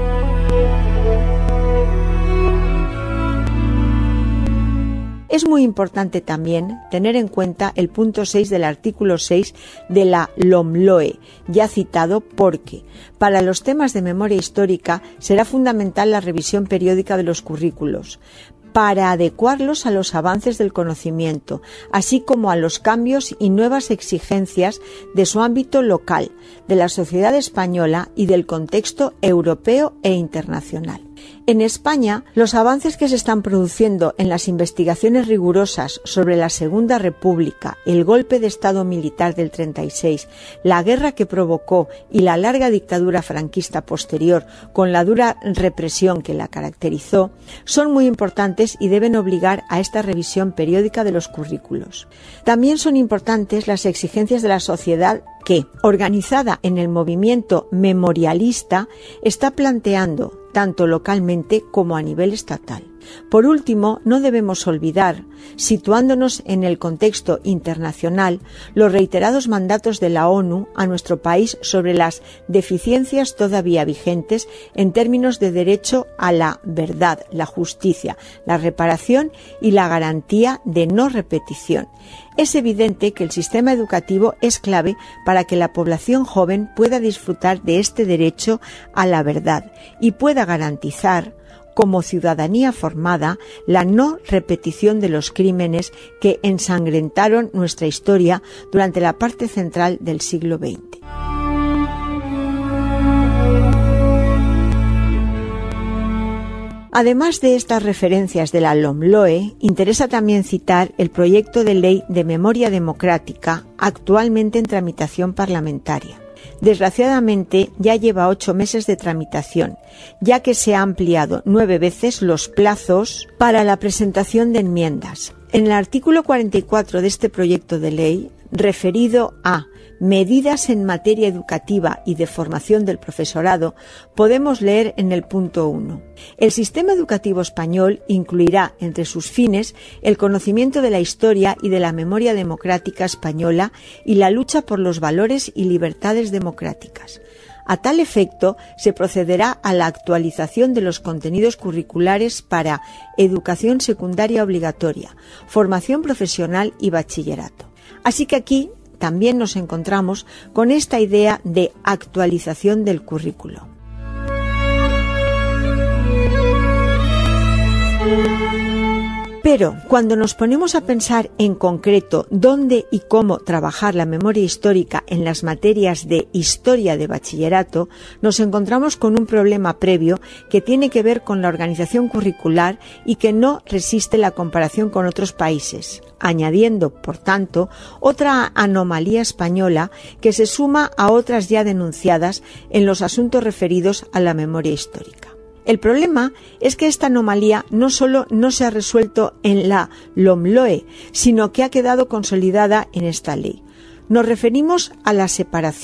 Es muy importante también tener en cuenta el punto 6 del artículo 6 de la LOMLOE, ya citado, porque para los temas de memoria histórica será fundamental la revisión periódica de los currículos, para adecuarlos a los avances del conocimiento, así como a los cambios y nuevas exigencias de su ámbito local, de la sociedad española y del contexto europeo e internacional. En España, los avances que se están produciendo en las investigaciones rigurosas sobre la Segunda República, el golpe de Estado militar del 36, la guerra que provocó y la larga dictadura franquista posterior, con la dura represión que la caracterizó, son muy importantes y deben obligar a esta revisión periódica de los currículos. También son importantes las exigencias de la sociedad que, organizada en el movimiento memorialista, está planteando tanto localmente como a nivel estatal. Por último, no debemos olvidar, situándonos en el contexto internacional, los reiterados mandatos de la ONU a nuestro país sobre las deficiencias todavía vigentes en términos de derecho a la verdad, la justicia, la reparación y la garantía de no repetición. Es evidente que el sistema educativo es clave para que la población joven pueda disfrutar de este derecho a la verdad y pueda garantizar, como ciudadanía formada, la no repetición de los crímenes que ensangrentaron nuestra historia durante la parte central del siglo XX. Además de estas referencias de la LOMLOE, interesa también citar el proyecto de ley de memoria democrática actualmente en tramitación parlamentaria. Desgraciadamente ya lleva 8 meses de tramitación, ya que se ha ampliado 9 veces los plazos para la presentación de enmiendas. En el artículo 44 de este proyecto de ley, referido a medidas en materia educativa y de formación del profesorado, podemos leer en el punto 1. El sistema educativo español incluirá entre sus fines el conocimiento de la historia y de la memoria democrática española y la lucha por los valores y libertades democráticas. A tal efecto, se procederá a la actualización de los contenidos curriculares para educación secundaria obligatoria, formación profesional y bachillerato. Así que aquí también nos encontramos con esta idea de actualización del currículo. Pero cuando nos ponemos a pensar en concreto dónde y cómo trabajar la memoria histórica en las materias de historia de bachillerato, nos encontramos con un problema previo que tiene que ver con la organización curricular y que no resiste la comparación con otros países, añadiendo, por tanto, otra anomalía española que se suma a otras ya denunciadas en los asuntos referidos a la memoria histórica. El problema es que esta anomalía no solo no se ha resuelto en la LOMLOE, sino que ha quedado consolidada en esta ley. Nos referimos a la separación,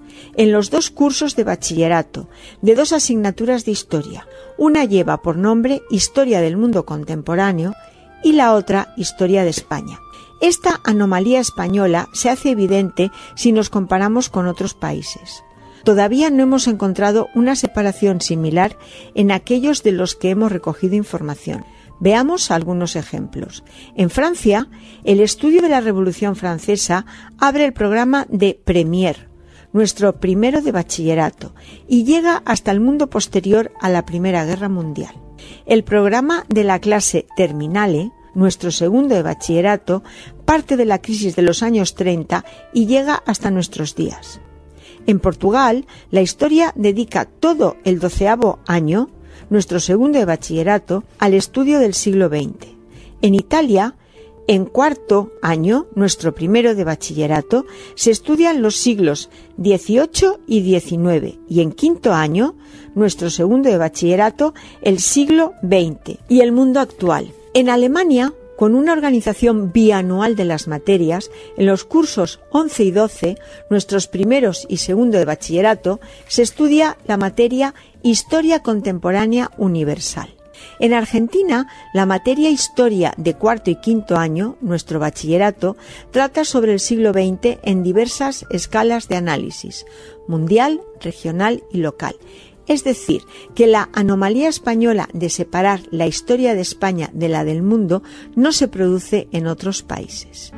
en los 2 cursos de bachillerato, de 2 asignaturas de historia. Una lleva por nombre Historia del Mundo Contemporáneo y la otra Historia de España. Esta anomalía española se hace evidente si nos comparamos con otros países. Todavía no hemos encontrado una separación similar en aquellos de los que hemos recogido información. Veamos algunos ejemplos. En Francia, el estudio de la Revolución Francesa abre el programa de Premier, nuestro primero de bachillerato, y llega hasta el mundo posterior a la Primera Guerra Mundial. El programa de la clase Terminale, nuestro segundo de bachillerato, parte de la crisis de los años 30 y llega hasta nuestros días. En Portugal, la historia dedica todo el 12º año, nuestro segundo de bachillerato, al estudio del siglo XX. En Italia, en 4º año, nuestro primero de bachillerato, se estudian los siglos XVIII y XIX, y en 5º año, nuestro segundo de bachillerato, el siglo XX y el mundo actual. En Alemania, con una organización bianual de las materias, en los cursos 11 y 12, nuestros primeros y segundo de bachillerato, se estudia la materia Historia Contemporánea Universal. En Argentina, la materia Historia de 4º y 5º año, nuestro bachillerato, trata sobre el siglo XX en diversas escalas de análisis, mundial, regional y local. Es decir, que la anomalía española de separar la historia de España de la del mundo no se produce en otros países.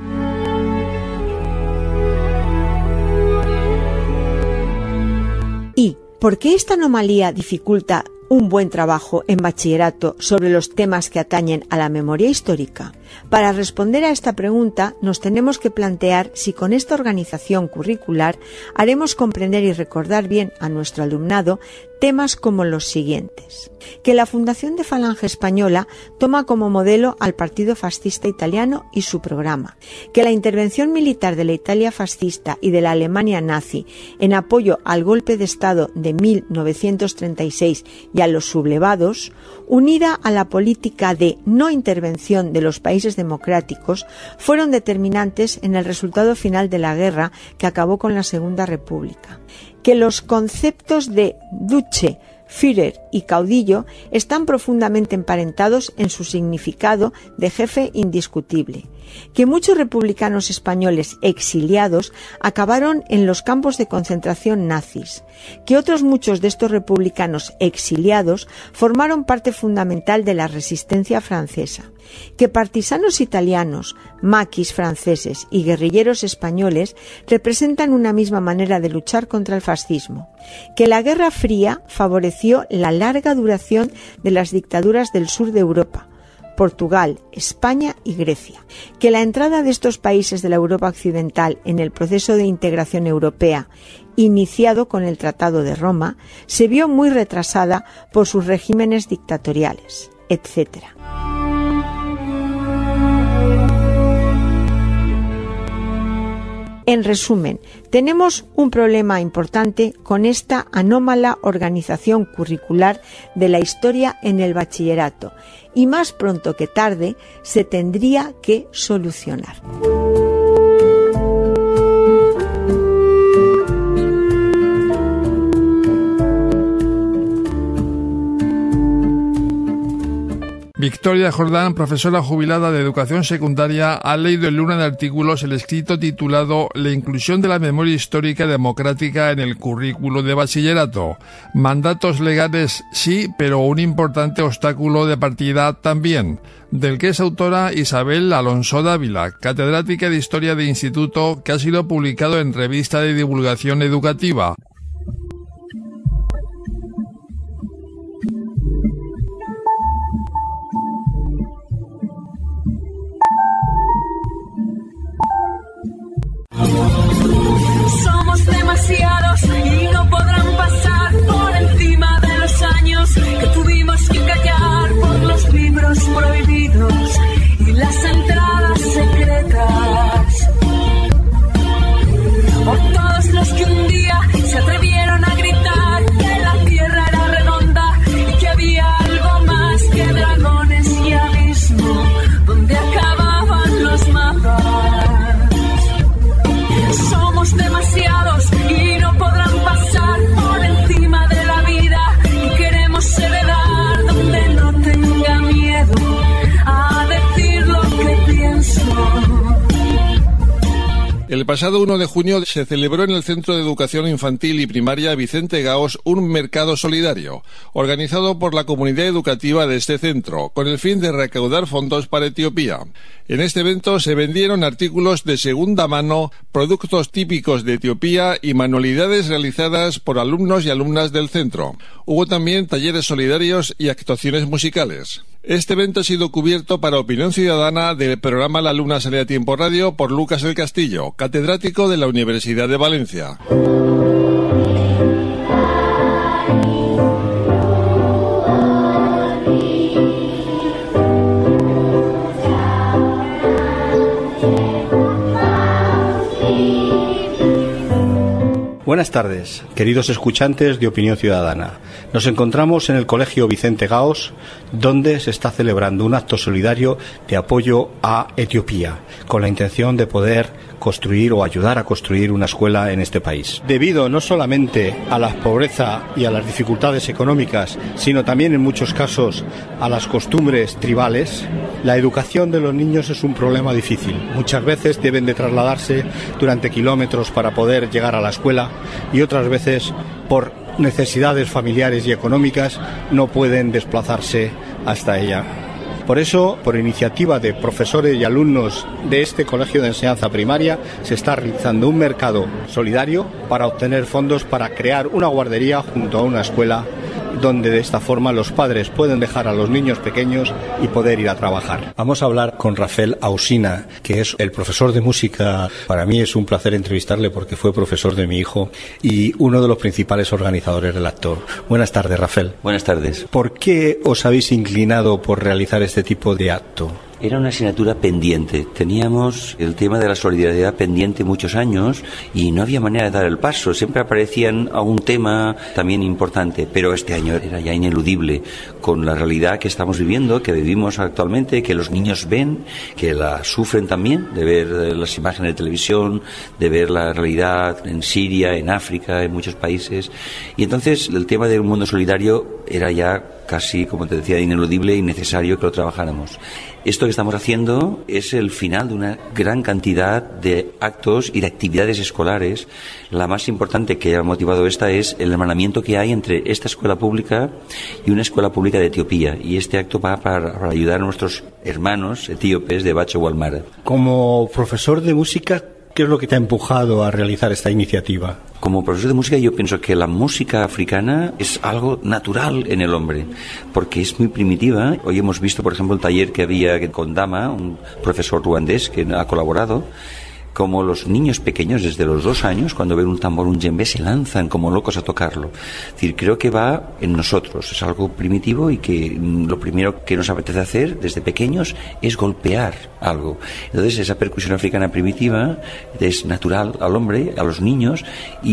¿Y por qué esta anomalía dificulta un buen trabajo en bachillerato sobre los temas que atañen a la memoria histórica? Para responder a esta pregunta, nos tenemos que plantear si con esta organización curricular haremos comprender y recordar bien a nuestro alumnado temas como los siguientes: que la Fundación de Falange Española toma como modelo al Partido Fascista Italiano y su programa, que la intervención militar de la Italia fascista y de la Alemania nazi en apoyo al golpe de Estado de 1936 y a los sublevados, unida a la política de no intervención de los países democráticos, fueron determinantes en el resultado final de la guerra que acabó con la Segunda República. Que los conceptos de Duce, Führer y caudillo están profundamente emparentados en su significado de jefe indiscutible, que muchos republicanos españoles exiliados acabaron en los campos de concentración nazis, que otros muchos de estos republicanos exiliados formaron parte fundamental de la resistencia francesa, que partisanos italianos, maquis franceses y guerrilleros españoles representan una misma manera de luchar contra el fascismo, que la Guerra Fría favoreció la larga duración de las dictaduras del sur de Europa, Portugal, España y Grecia, que la entrada de estos países de la Europa occidental en el proceso de integración europea, iniciado con el Tratado de Roma, se vio muy retrasada por sus regímenes dictatoriales, etc. En resumen, tenemos un problema importante con esta anómala organización curricular de la historia en el bachillerato y más pronto que tarde se tendría que solucionar. Victoria Jordán, profesora jubilada de educación secundaria, ha leído en Luna de Artículos el escrito titulado La inclusión de la memoria histórica democrática en el currículo de bachillerato. Mandatos legales sí, pero un importante obstáculo de partida también, del que es autora Isabel Alonso Dávila, catedrática de Historia de Instituto, que ha sido publicado en Revista de Divulgación Educativa. Somos demasiados y no podrán pasar por encima de los años que tuvimos que callar por los libros prohibidos y las entradas secretas. Por todos los que un día se atreverían El pasado 1 de junio se celebró en el Centro de Educación Infantil y Primaria Vicente Gaos un mercado solidario, organizado por la comunidad educativa de este centro, con el fin de recaudar fondos para Etiopía. En este evento se vendieron artículos de segunda mano, productos típicos de Etiopía y manualidades realizadas por alumnos y alumnas del centro. Hubo también talleres solidarios y actuaciones musicales. Este evento ha sido cubierto para Opinión Ciudadana del programa La Luna Sale a Tiempo Radio por Lucas del Castillo, catedrático de la Universidad de Valencia. Buenas tardes, queridos escuchantes de Opinión Ciudadana. Nos encontramos en el Colegio Vicente Gaos, donde se está celebrando un acto solidario de apoyo a Etiopía, con la intención de poder construir o ayudar a construir una escuela en este país. Debido no solamente a la pobreza y a las dificultades económicas, sino también en muchos casos a las costumbres tribales, la educación de los niños es un problema difícil. Muchas veces deben de trasladarse durante kilómetros para poder llegar a la escuela y otras veces por necesidades familiares y económicas no pueden desplazarse hasta ella. Por eso, por iniciativa de profesores y alumnos de este colegio de enseñanza primaria, se está realizando un mercado solidario para obtener fondos para crear una guardería junto a una escuela, donde de esta forma los padres pueden dejar a los niños pequeños y poder ir a trabajar. Vamos a hablar con Rafael Ausina, que es el profesor de música. Para mí es un placer entrevistarle porque fue profesor de mi hijo y uno de los principales organizadores del acto. Buenas tardes, Rafael. Buenas tardes. ¿Por qué os habéis inclinado por realizar este tipo de acto? Era una asignatura pendiente. Teníamos el tema de la solidaridad pendiente muchos años y no había manera de dar el paso. Siempre aparecían algún tema también importante, pero este año era ya ineludible con la realidad que estamos viviendo, que vivimos actualmente, que los niños ven, que la sufren también, de ver las imágenes de televisión, de ver la realidad en Siria, en África, en muchos países. Y entonces el tema de un mundo solidario era ya casi, como te decía, ineludible y necesario que lo trabajáramos. Esto que estamos haciendo es el final de una gran cantidad de actos y de actividades escolares. La más importante que ha motivado esta es el hermanamiento que hay entre esta escuela pública y una escuela pública de Etiopía. Y este acto va para ayudar a nuestros hermanos etíopes de Bacho Walmara. Como profesor de música, ¿qué es lo que te ha empujado a realizar esta iniciativa? Como profesor de música yo pienso que la música africana es algo natural en el hombre, porque es muy primitiva. Hoy hemos visto, por ejemplo, el taller que había con Dama, un profesor ruandés que ha colaborado, como los niños pequeños desde los 2 años, cuando ven un tambor, un djembe, se lanzan como locos a tocarlo. Es decir, creo que va en nosotros, es algo primitivo y que lo primero que nos apetece hacer desde pequeños es golpear algo. Entonces esa percusión africana primitiva es natural al hombre, a los niños,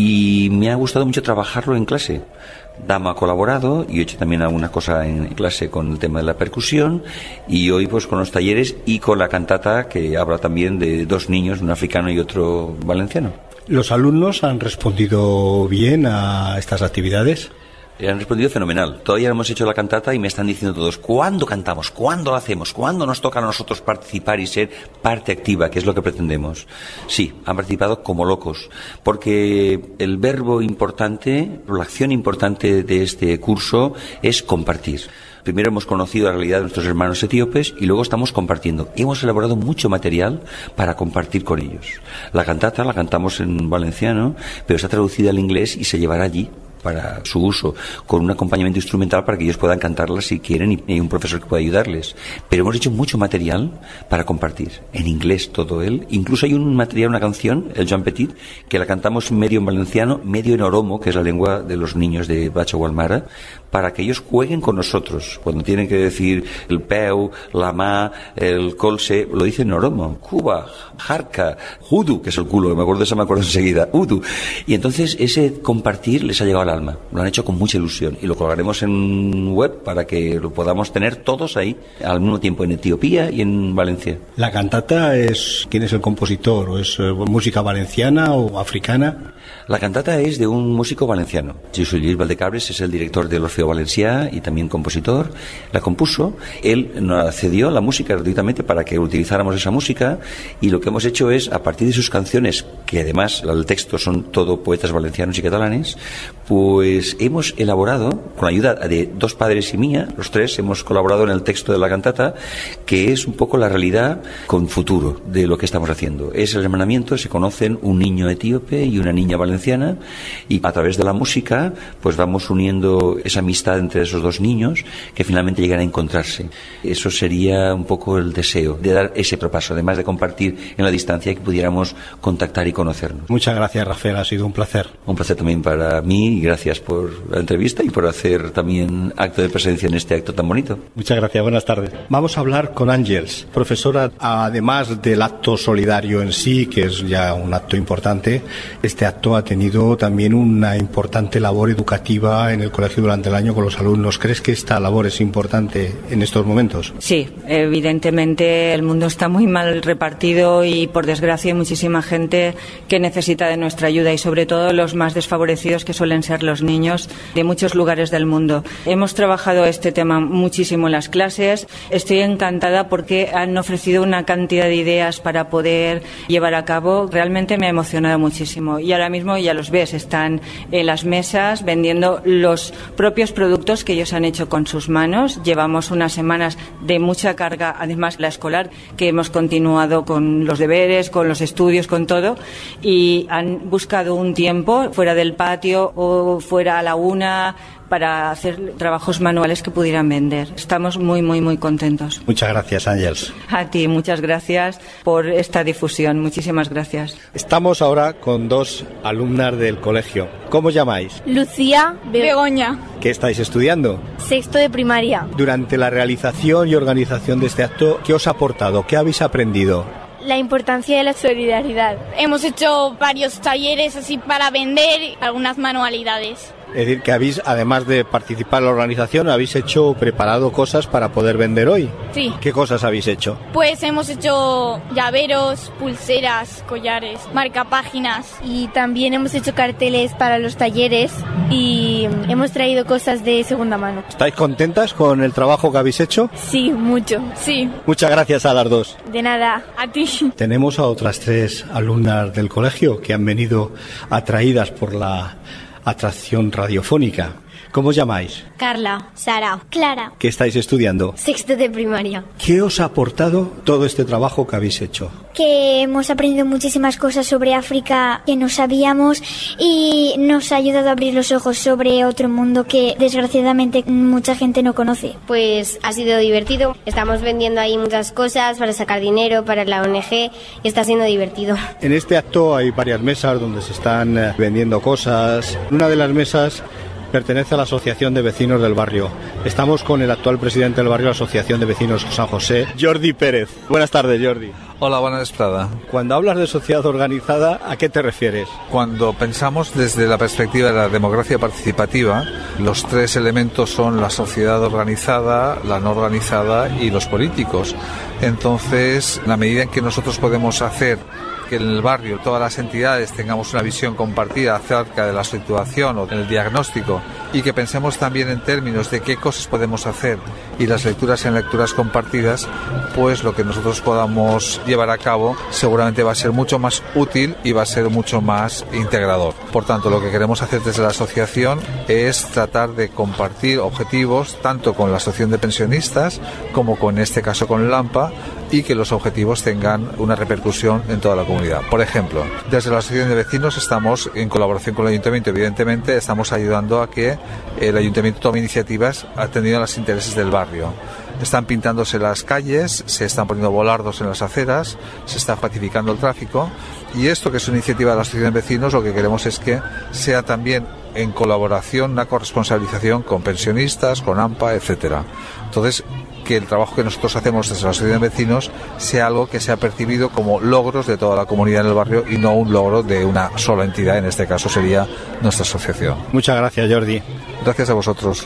y me ha gustado mucho trabajarlo en clase. Dama ha colaborado y he hecho también alguna cosa en clase con el tema de la percusión y hoy pues con los talleres y con la cantata que habla también de 2 niños, un africano y otro valenciano. ¿Los alumnos han respondido bien a estas actividades? Han respondido fenomenal. Todavía no hemos hecho la cantata y me están diciendo todos, ¿cuándo cantamos? ¿Cuándo lo hacemos? ¿Cuándo nos toca a nosotros participar y ser parte activa, que es lo que pretendemos? Sí, han participado como locos, porque el verbo importante, la acción importante de este curso es compartir. Primero hemos conocido la realidad de nuestros hermanos etíopes y luego estamos compartiendo. Hemos elaborado mucho material para compartir con ellos. La cantata la cantamos en valenciano, pero está traducida al inglés y se llevará allí para su uso, con un acompañamiento instrumental para que ellos puedan cantarla si quieren y hay un profesor que pueda ayudarles. Pero hemos hecho mucho material para compartir, en inglés todo él. Incluso hay un material, una canción, el Jean Petit, que la cantamos medio en valenciano, medio en oromo, que es la lengua de los niños de Bacho Walmara, para que ellos jueguen con nosotros. Cuando tienen que decir el peu, la ma, el colse, lo dicen en oromo. Cuba, jarca, judu, que es el culo, me acuerdo enseguida, udu. Y entonces ese compartir les ha llegado a alma, lo han hecho con mucha ilusión y lo colgaremos en web para que lo podamos tener todos ahí al mismo tiempo en Etiopía y en Valencia. ¿La cantata quién es el compositor? ¿O es música valenciana o africana? La cantata es de un músico valenciano. José Luis Valdecabres es el director del Orfeo Valencià y también compositor. La compuso. Él nos cedió la música gratuitamente para que utilizáramos esa música, y lo que hemos hecho es, a partir de sus canciones, que además el texto son todo poetas valencianos y catalanes, pues hemos elaborado, con la ayuda de dos padres y mía, los tres hemos colaborado en el texto de la cantata, que es un poco la realidad con futuro de lo que estamos haciendo. Es el hermanamiento, se conocen un niño etíope y una niña valenciana, y a través de la música pues vamos uniendo esa amistad entre esos dos niños que finalmente llegan a encontrarse. Eso sería un poco el deseo de dar ese propaso, además de compartir en la distancia, que pudiéramos contactar y conocernos. Muchas gracias, Rafael, ha sido un placer. Un placer también para mí, y gracias por la entrevista y por hacer también acto de presencia en este acto tan bonito. Muchas gracias, buenas tardes. Vamos a hablar con Ángels, profesora. Además del acto solidario en sí, que es ya un acto importante, este acto ha tenido también una importante labor educativa en el colegio durante el año con los alumnos. ¿Crees que esta labor es importante en estos momentos? Sí, evidentemente el mundo está muy mal repartido y, por desgracia, hay muchísima gente que necesita de nuestra ayuda, y sobre todo los más desfavorecidos, que suelen ser los niños de muchos lugares del mundo. Hemos trabajado este tema muchísimo en las clases. Estoy encantada porque han ofrecido una cantidad de ideas para poder llevar a cabo. Realmente me ha emocionado muchísimo, y ahora mismo ya los ves, están en las mesas vendiendo los propios productos que ellos han hecho con sus manos. Llevamos unas semanas de mucha carga, además la escolar, que hemos continuado con los deberes, con los estudios, con todo, y han buscado un tiempo fuera del patio o fuera a la una para hacer trabajos manuales que pudieran vender. Estamos muy, muy, muy contentos. Muchas gracias, Ángels. A ti, muchas gracias por esta difusión. Muchísimas gracias. Estamos ahora con dos alumnas del colegio. ¿Cómo os llamáis? Lucía, Begoña. ¿Qué estáis estudiando? Sexto de primaria. Durante la realización y organización de este acto, ¿qué os ha aportado? ¿Qué habéis aprendido? La importancia de la solidaridad. Hemos hecho varios talleres así para vender, algunas manualidades. Es decir, que habéis, además de participar en la organización, habéis preparado cosas para poder vender hoy. Sí. ¿Qué cosas habéis hecho? Pues hemos hecho llaveros, pulseras, collares, marcapáginas. Y también hemos hecho carteles para los talleres y hemos traído cosas de segunda mano. ¿Estáis contentas con el trabajo que habéis hecho? Sí, mucho. Sí. Muchas gracias a las dos. De nada. A ti. Tenemos a otras tres alumnas del colegio que han venido atraídas por la atracción radiofónica. ¿Cómo os llamáis? Carla, Sara, Clara. ¿Qué estáis estudiando? Sexto de primaria. ¿Qué os ha aportado todo este trabajo que habéis hecho? Que hemos aprendido muchísimas cosas sobre África que no sabíamos, y nos ha ayudado a abrir los ojos sobre otro mundo que desgraciadamente mucha gente no conoce. Pues ha sido divertido. Estamos vendiendo ahí muchas cosas para sacar dinero para la ONG y está siendo divertido. En este acto hay varias mesas donde se están vendiendo cosas. Una de las mesas pertenece a la Asociación de Vecinos del Barrio. Estamos con el actual presidente del barrio, la Asociación de Vecinos San José, Jordi Pérez. Buenas tardes, Jordi. Hola, buenas tardes. Cuando hablas de sociedad organizada, ¿a qué te refieres? Cuando pensamos desde la perspectiva de la democracia participativa, los tres elementos son la sociedad organizada, la no organizada y los políticos. Entonces, en la medida en que nosotros podemos hacer que en el barrio todas las entidades tengamos una visión compartida acerca de la situación o del diagnóstico, y que pensemos también en términos de qué cosas podemos hacer, y las lecturas en lecturas compartidas, pues lo que nosotros podamos llevar a cabo seguramente va a ser mucho más útil y va a ser mucho más integrador. Por tanto, lo que queremos hacer desde la asociación es tratar de compartir objetivos tanto con la asociación de pensionistas como con, en este caso, con LAMPA, y que los objetivos tengan una repercusión en toda la comunidad. Por ejemplo, desde la asociación de vecinos estamos en colaboración con el ayuntamiento, evidentemente estamos ayudando a que el ayuntamiento tome iniciativas atendiendo a los intereses del barrio. Están pintándose las calles, se están poniendo volardos en las aceras, se está pacificando el tráfico, y esto, que es una iniciativa de la asociación de vecinos, lo que queremos es que sea también en colaboración, una corresponsabilización con pensionistas, con AMPA, etcétera. Entonces, que el trabajo que nosotros hacemos desde la asociación de vecinos sea algo que sea percibido como logros de toda la comunidad en el barrio y no un logro de una sola entidad, en este caso sería nuestra asociación. Muchas gracias, Jordi. Gracias a vosotros.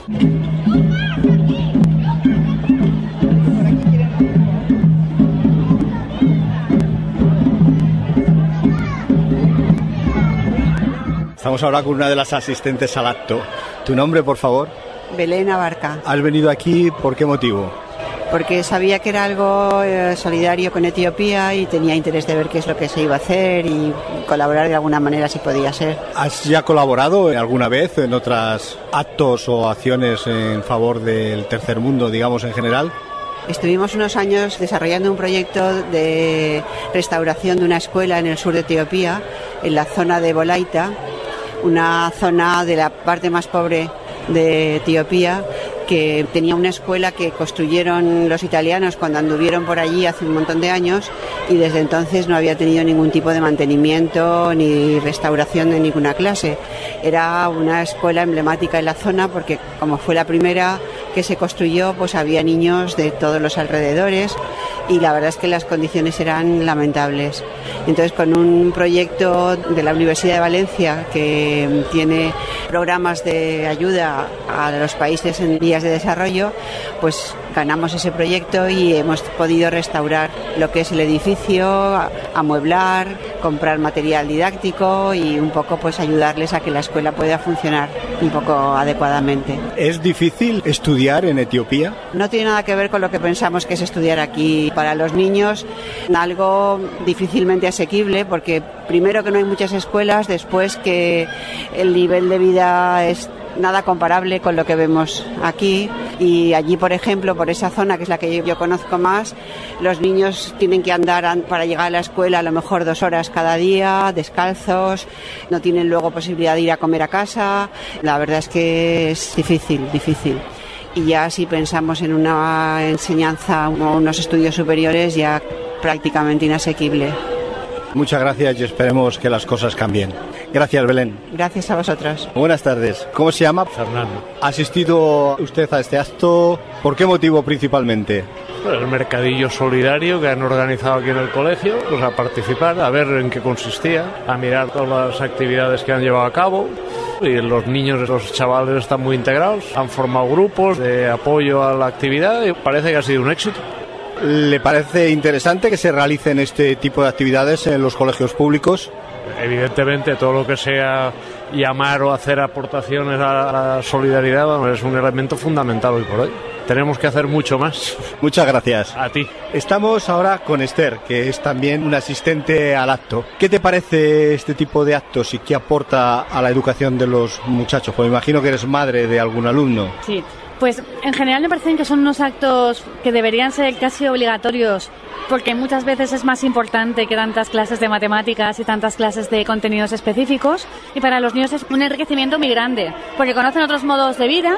Estamos ahora con una de las asistentes al acto. ¿Tu nombre, por favor? Belén Abarca. ¿Has venido aquí por qué motivo? Porque sabía que era algo solidario con Etiopía y tenía interés de ver qué es lo que se iba a hacer y colaborar de alguna manera si podía ser. ¿Has ya colaborado alguna vez en otros actos o acciones en favor del tercer mundo, digamos, en general? Estuvimos unos años desarrollando un proyecto de restauración de una escuela en el sur de Etiopía, en la zona de Bolaita, una zona de la parte más pobre de Etiopía, que tenía una escuela que construyeron los italianos cuando anduvieron por allí hace un montón de años y desde entonces no había tenido ningún tipo de mantenimiento ni restauración de ninguna clase. Era una escuela emblemática en la zona porque como fue la primera que se construyó, pues había niños de todos los alrededores y la verdad es que las condiciones eran lamentables. Entonces, con un proyecto de la Universidad de Valencia que tiene programas de ayuda a los países en vías de desarrollo, pues ganamos ese proyecto y hemos podido restaurar lo que es el edificio, amueblar, comprar material didáctico y un poco pues ayudarles a que la escuela pueda funcionar un poco adecuadamente. ¿Es difícil estudiar en Etiopía? No tiene nada que ver con lo que pensamos que es estudiar aquí. Para los niños, algo difícilmente asequible, porque primero que no hay muchas escuelas, después que el nivel de vida es nada comparable con lo que vemos aquí y allí, por ejemplo, por esa zona que es la que yo conozco más, los niños tienen que andar para llegar a la escuela a lo mejor 2 horas cada día, descalzos, no tienen luego posibilidad de ir a comer a casa. La verdad es que es difícil. Y ya si pensamos en una enseñanza o unos estudios superiores, ya prácticamente inasequible. Muchas gracias y esperemos que las cosas cambien. Gracias, Belén. Gracias a vosotros. Buenas tardes. ¿Cómo se llama? Fernando. ¿Ha asistido usted a este acto? ¿Por qué motivo principalmente? El mercadillo solidario que han organizado aquí en el colegio, pues a participar, a ver en qué consistía, a mirar todas las actividades que han llevado a cabo. Y los niños, los chavales están muy integrados, han formado grupos de apoyo a la actividad y parece que ha sido un éxito. ¿Le parece interesante que se realicen este tipo de actividades en los colegios públicos? Evidentemente, todo lo que sea llamar o hacer aportaciones a la solidaridad, bueno, es un elemento fundamental hoy por hoy. Tenemos que hacer mucho más. Muchas gracias. A ti. Estamos ahora con Esther, que es también una asistente al acto. ¿Qué te parece este tipo de actos y qué aporta a la educación de los muchachos? Pues me imagino que eres madre de algún alumno. Sí. Pues en general me parecen que son unos actos que deberían ser casi obligatorios, porque muchas veces es más importante que tantas clases de matemáticas y tantas clases de contenidos específicos, y para los niños es un enriquecimiento muy grande, porque conocen otros modos de vida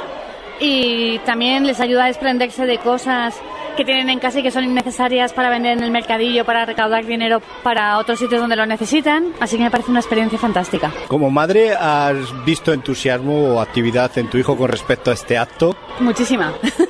y también les ayuda a desprenderse de cosas que tienen en casa y que son innecesarias para vender en el mercadillo, para recaudar dinero para otros sitios donde lo necesitan, así que me parece una experiencia fantástica. Como madre, ¿has visto entusiasmo o actividad en tu hijo con respecto a este acto? Muchísima.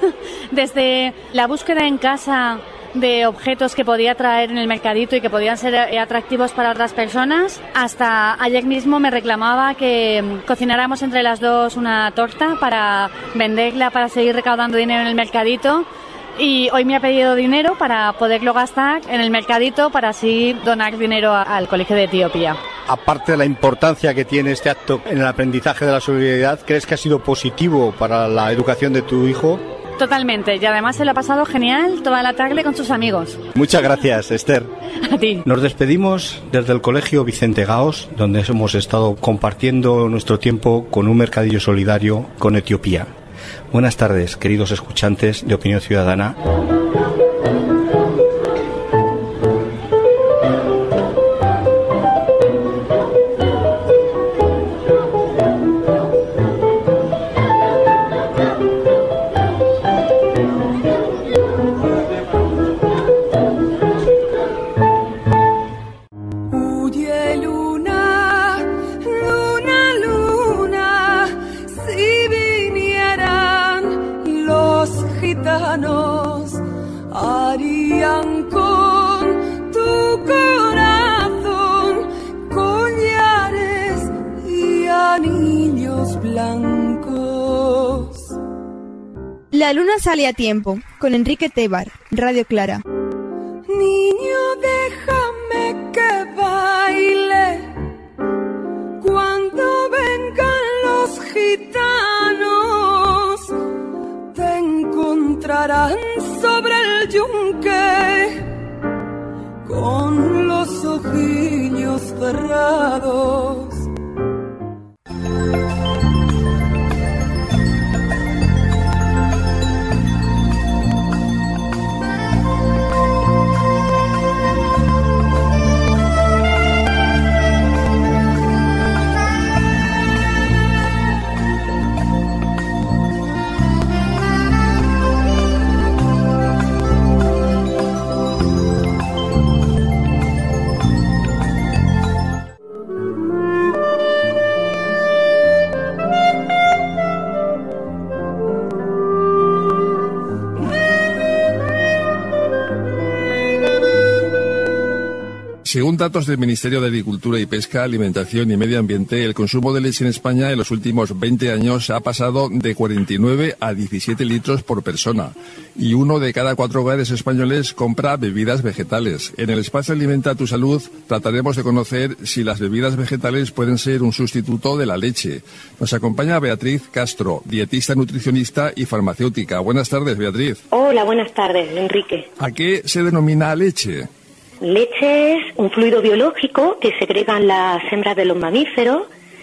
Desde la búsqueda en casa de objetos que podía traer en el mercadito y que podían ser atractivos para otras personas, hasta ayer mismo me reclamaba que cocináramos entre las dos una torta para venderla, para seguir recaudando dinero en el mercadito. Y hoy me ha pedido dinero para poderlo gastar en el mercadito para así donar dinero al Colegio de Etiopía. Aparte de la importancia que tiene este acto en el aprendizaje de la solidaridad, ¿crees que ha sido positivo para la educación de tu hijo? Totalmente, y además se lo ha pasado genial toda la tarde con sus amigos. Muchas gracias, Esther. A ti. Nos despedimos desde el Colegio Vicente Gaos, donde hemos estado compartiendo nuestro tiempo con un mercadillo solidario con Etiopía. Buenas tardes, queridos escuchantes de Opinión Ciudadana. Gitanos La luna sale a tiempo, con Enrique Tebar, Radio Clara. Niño, déjame que baile cuando vengan los gitanos. Te encontrarán sobre el yunque con los ojillos cerrados. Según datos del Ministerio de Agricultura y Pesca, Alimentación y Medio Ambiente, el consumo de leche en España en los últimos 20 años ha pasado de 49 a 17 litros por persona. Y 1 de cada 4 hogares españoles compra bebidas vegetales. En el espacio Alimenta tu Salud trataremos de conocer si las bebidas vegetales pueden ser un sustituto de la leche. Nos acompaña Beatriz Castro, dietista, nutricionista y farmacéutica. Buenas tardes, Beatriz. Hola, buenas tardes, Enrique. ¿A qué se denomina leche? Leche es un fluido biológico que segregan las hembras de los mamíferos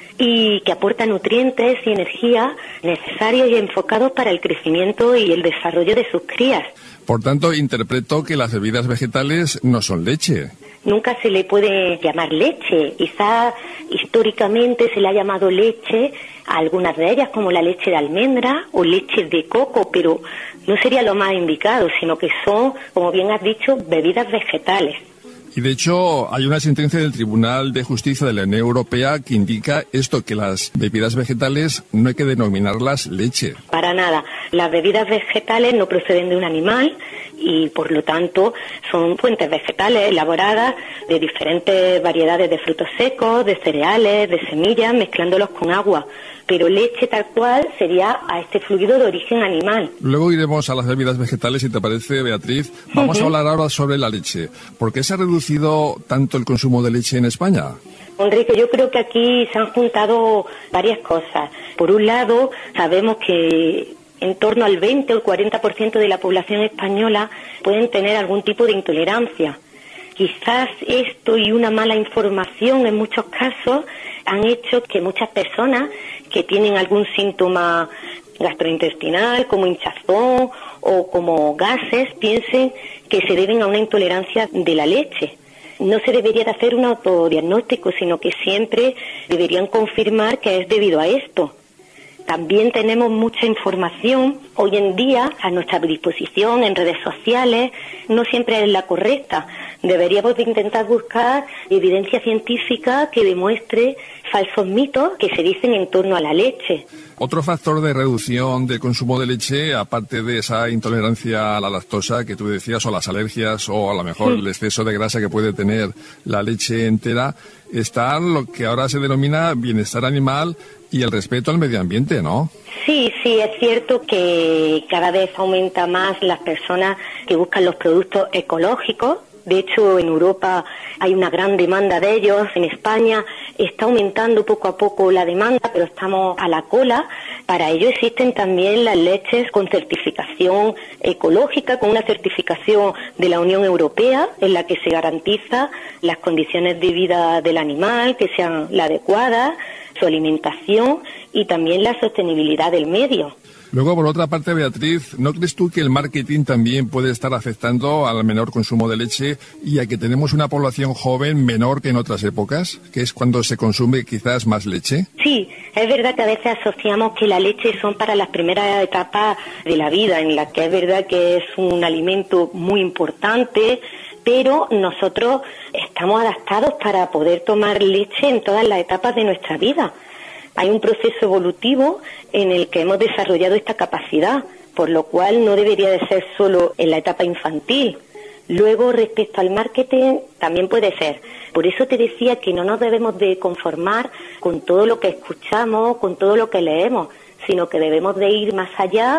y que aporta nutrientes y energía necesarios y enfocados para el crecimiento y el desarrollo de sus crías. Por tanto, interpreto que las bebidas vegetales no son leche. Nunca se le puede llamar leche. Quizá históricamente se le ha llamado leche a algunas de ellas, como la leche de almendra o leche de coco, pero no sería lo más indicado, sino que son, como bien has dicho, bebidas vegetales. Y de hecho, hay una sentencia del Tribunal de Justicia de la Unión Europea que indica esto, que las bebidas vegetales no hay que denominarlas leche. Para nada. Las bebidas vegetales no proceden de un animal y, por lo tanto, son fuentes vegetales elaboradas de diferentes variedades de frutos secos, de cereales, de semillas, mezclándolos con agua. Pero leche tal cual sería a este fluido de origen animal. Luego iremos a las bebidas vegetales, si te parece, Beatriz. Vamos a hablar ahora sobre la leche. ¿Por qué se ha reducido tanto el consumo de leche en España? Enrique, yo creo que aquí se han juntado varias cosas. Por un lado, sabemos que en torno al 20 o el 40% de la población española pueden tener algún tipo de intolerancia. Quizás esto y una mala información en muchos casos han hecho que muchas personas que tienen algún síntoma gastrointestinal, como hinchazón o como gases, piensen que se deben a una intolerancia de la leche. No se debería de hacer un autodiagnóstico, sino que siempre deberían confirmar que es debido a esto. También tenemos mucha información hoy en día a nuestra disposición en redes sociales, no siempre es la correcta. Deberíamos de intentar buscar evidencia científica que demuestre falsos mitos que se dicen en torno a la leche. Otro factor de reducción del consumo de leche, aparte de esa intolerancia a la lactosa que tú decías, o las alergias, o a lo mejor el exceso de grasa que puede tener la leche entera, está lo que ahora se denomina bienestar animal y el respeto al medio ambiente, ¿no? Sí, es cierto que cada vez aumenta más las personas que buscan los productos ecológicos. De hecho, en Europa hay una gran demanda de ellos. En España está aumentando poco a poco la demanda, pero estamos a la cola. Para ello existen también las leches con certificación ecológica, con una certificación de la Unión Europea, en la que se garantiza las condiciones de vida del animal, que sean las adecuadas, su alimentación y también la sostenibilidad del medio. Luego, por otra parte, Beatriz, ¿no crees tú que el marketing también puede estar afectando al menor consumo de leche y a que tenemos una población joven menor que en otras épocas, que es cuando se consume quizás más leche? Sí, es verdad que a veces asociamos que la leche son para las primeras etapas de la vida, en la que es verdad que es un alimento muy importante, pero nosotros estamos adaptados para poder tomar leche en todas las etapas de nuestra vida. Hay un proceso evolutivo en el que hemos desarrollado esta capacidad, por lo cual no debería de ser solo en la etapa infantil. Luego, respecto al marketing, también puede ser. Por eso te decía que no nos debemos de conformar con todo lo que escuchamos, con todo lo que leemos, sino que debemos de ir más allá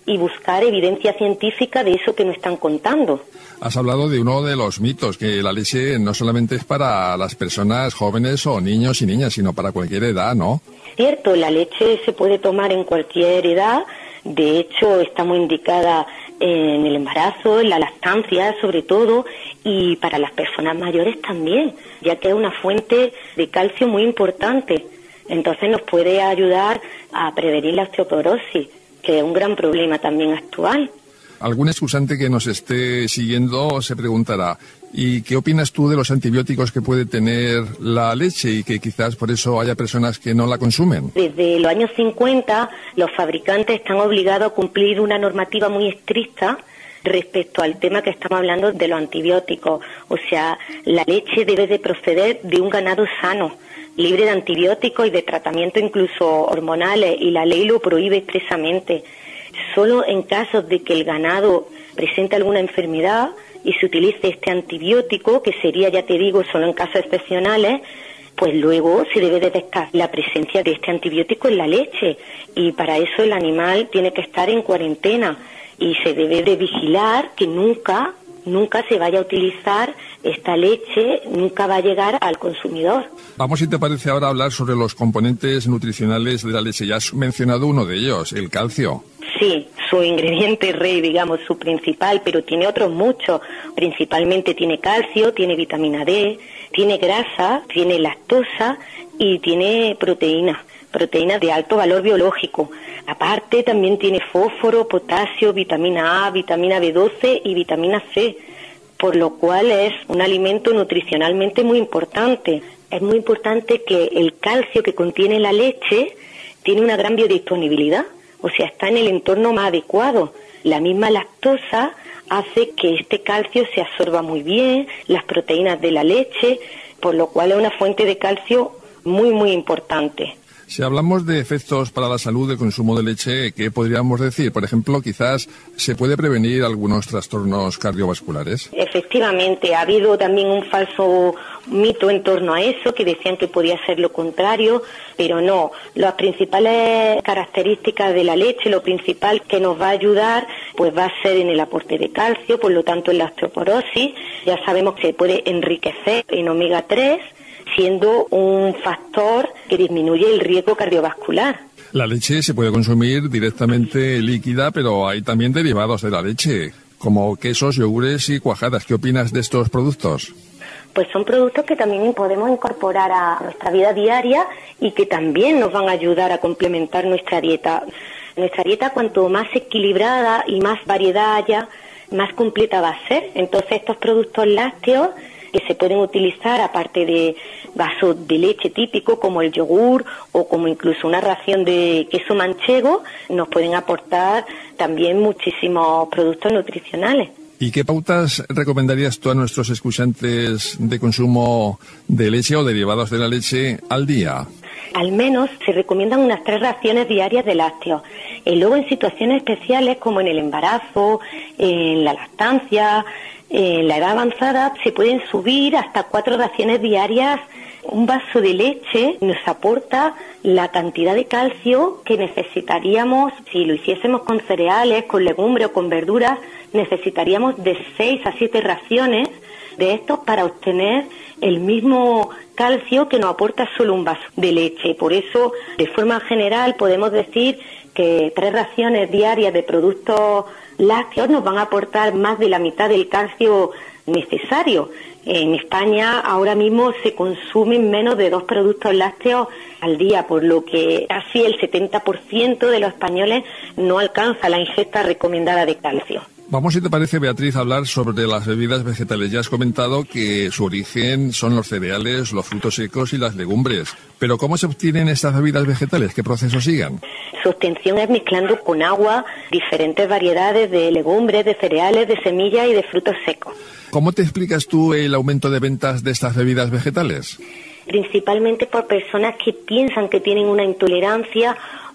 y buscar evidencia científica de eso que nos están contando. Has hablado de uno de los mitos, que la leche no solamente es para las personas jóvenes o niños y niñas, sino para cualquier edad, ¿no? Cierto, la leche se puede tomar en cualquier edad, de hecho está muy indicada en el embarazo, en la lactancia sobre todo, y para las personas mayores también, ya que es una fuente de calcio muy importante. Entonces nos puede ayudar a prevenir la osteoporosis, que es un gran problema también actual. Algún escuchante que nos esté siguiendo se preguntará, ¿y qué opinas tú de los antibióticos que puede tener la leche y que quizás por eso haya personas que no la consumen? Desde los años 50 los fabricantes están obligados a cumplir una normativa muy estricta respecto al tema que estamos hablando de los antibióticos. O sea, la leche debe de proceder de un ganado sano, libre de antibióticos y de tratamiento incluso hormonales, y la ley lo prohíbe expresamente. Solo en casos de que el ganado presente alguna enfermedad y se utilice este antibiótico, que sería, ya te digo, solo en casos excepcionales, pues luego se debe de descartar la presencia de este antibiótico en la leche, y para eso el animal tiene que estar en cuarentena y se debe de vigilar que nunca se vaya a utilizar esta leche, nunca va a llegar al consumidor. Vamos, si te parece, ahora a hablar sobre los componentes nutricionales de la leche. Ya has mencionado uno de ellos, el calcio. Sí, su ingrediente rey, digamos, su principal, pero tiene otros muchos. Principalmente tiene calcio, tiene vitamina D, tiene grasa, tiene lactosa y tiene proteínas de alto valor biológico. Aparte también tiene fósforo, potasio, vitamina A, vitamina B12 y vitamina C, por lo cual es un alimento nutricionalmente muy importante. Es muy importante que el calcio que contiene la leche tiene una gran biodisponibilidad, o sea, está en el entorno más adecuado. La misma lactosa hace que este calcio se absorba muy bien, las proteínas de la leche, por lo cual es una fuente de calcio muy, muy importante. Si hablamos de efectos para la salud del consumo de leche, ¿qué podríamos decir? Por ejemplo, quizás se puede prevenir algunos trastornos cardiovasculares. Efectivamente, ha habido también un falso mito en torno a eso, que decían que podía ser lo contrario, pero no. Las principales características de la leche, lo principal que nos va a ayudar, pues va a ser en el aporte de calcio, por lo tanto en la osteoporosis. Ya sabemos que se puede enriquecer en omega 3, siendo un factor que disminuye el riesgo cardiovascular. La leche se puede consumir directamente líquida, pero hay también derivados de la leche, como quesos, yogures y cuajadas. ¿Qué opinas de estos productos? Pues son productos que también podemos incorporar a nuestra vida diaria y que también nos van a ayudar a complementar nuestra dieta. Nuestra dieta, cuanto más equilibrada y más variedad haya, más completa va a ser. Entonces estos productos lácteos que se pueden utilizar aparte de vasos de leche típico como el yogur o como incluso una ración de queso manchego, nos pueden aportar también muchísimos productos nutricionales. ¿Y qué pautas recomendarías tú a nuestros escuchantes de consumo de leche o derivados de la leche al día? Al menos se recomiendan unas 3 raciones diarias de lácteos. Y luego en situaciones especiales como en el embarazo, en la lactancia, en la edad avanzada, se pueden subir hasta 4 raciones diarias. Un vaso de leche nos aporta la cantidad de calcio que necesitaríamos. Si lo hiciésemos con cereales, con legumbres o con verduras, necesitaríamos de 6 a 7 raciones de estos para obtener el mismo calcio que nos aporta solo un vaso de leche. Por eso, de forma general, podemos decir que 3 raciones diarias de productos lácteos nos van a aportar más de la mitad del calcio necesario. En España ahora mismo se consumen menos de 2 productos lácteos al día, por lo que casi el 70% de los españoles no alcanza la ingesta recomendada de calcio. Vamos, si te parece, Beatriz, a hablar sobre las bebidas vegetales. Ya has comentado que su origen son los cereales, los frutos secos y las legumbres. Pero ¿cómo se obtienen estas bebidas vegetales? ¿Qué proceso sigan? Su obtención es mezclando con agua diferentes variedades de legumbres, de cereales, de semillas y de frutos secos. ¿Cómo te explicas tú el aumento de ventas de estas bebidas vegetales? Principalmente por personas que piensan que tienen una intolerancia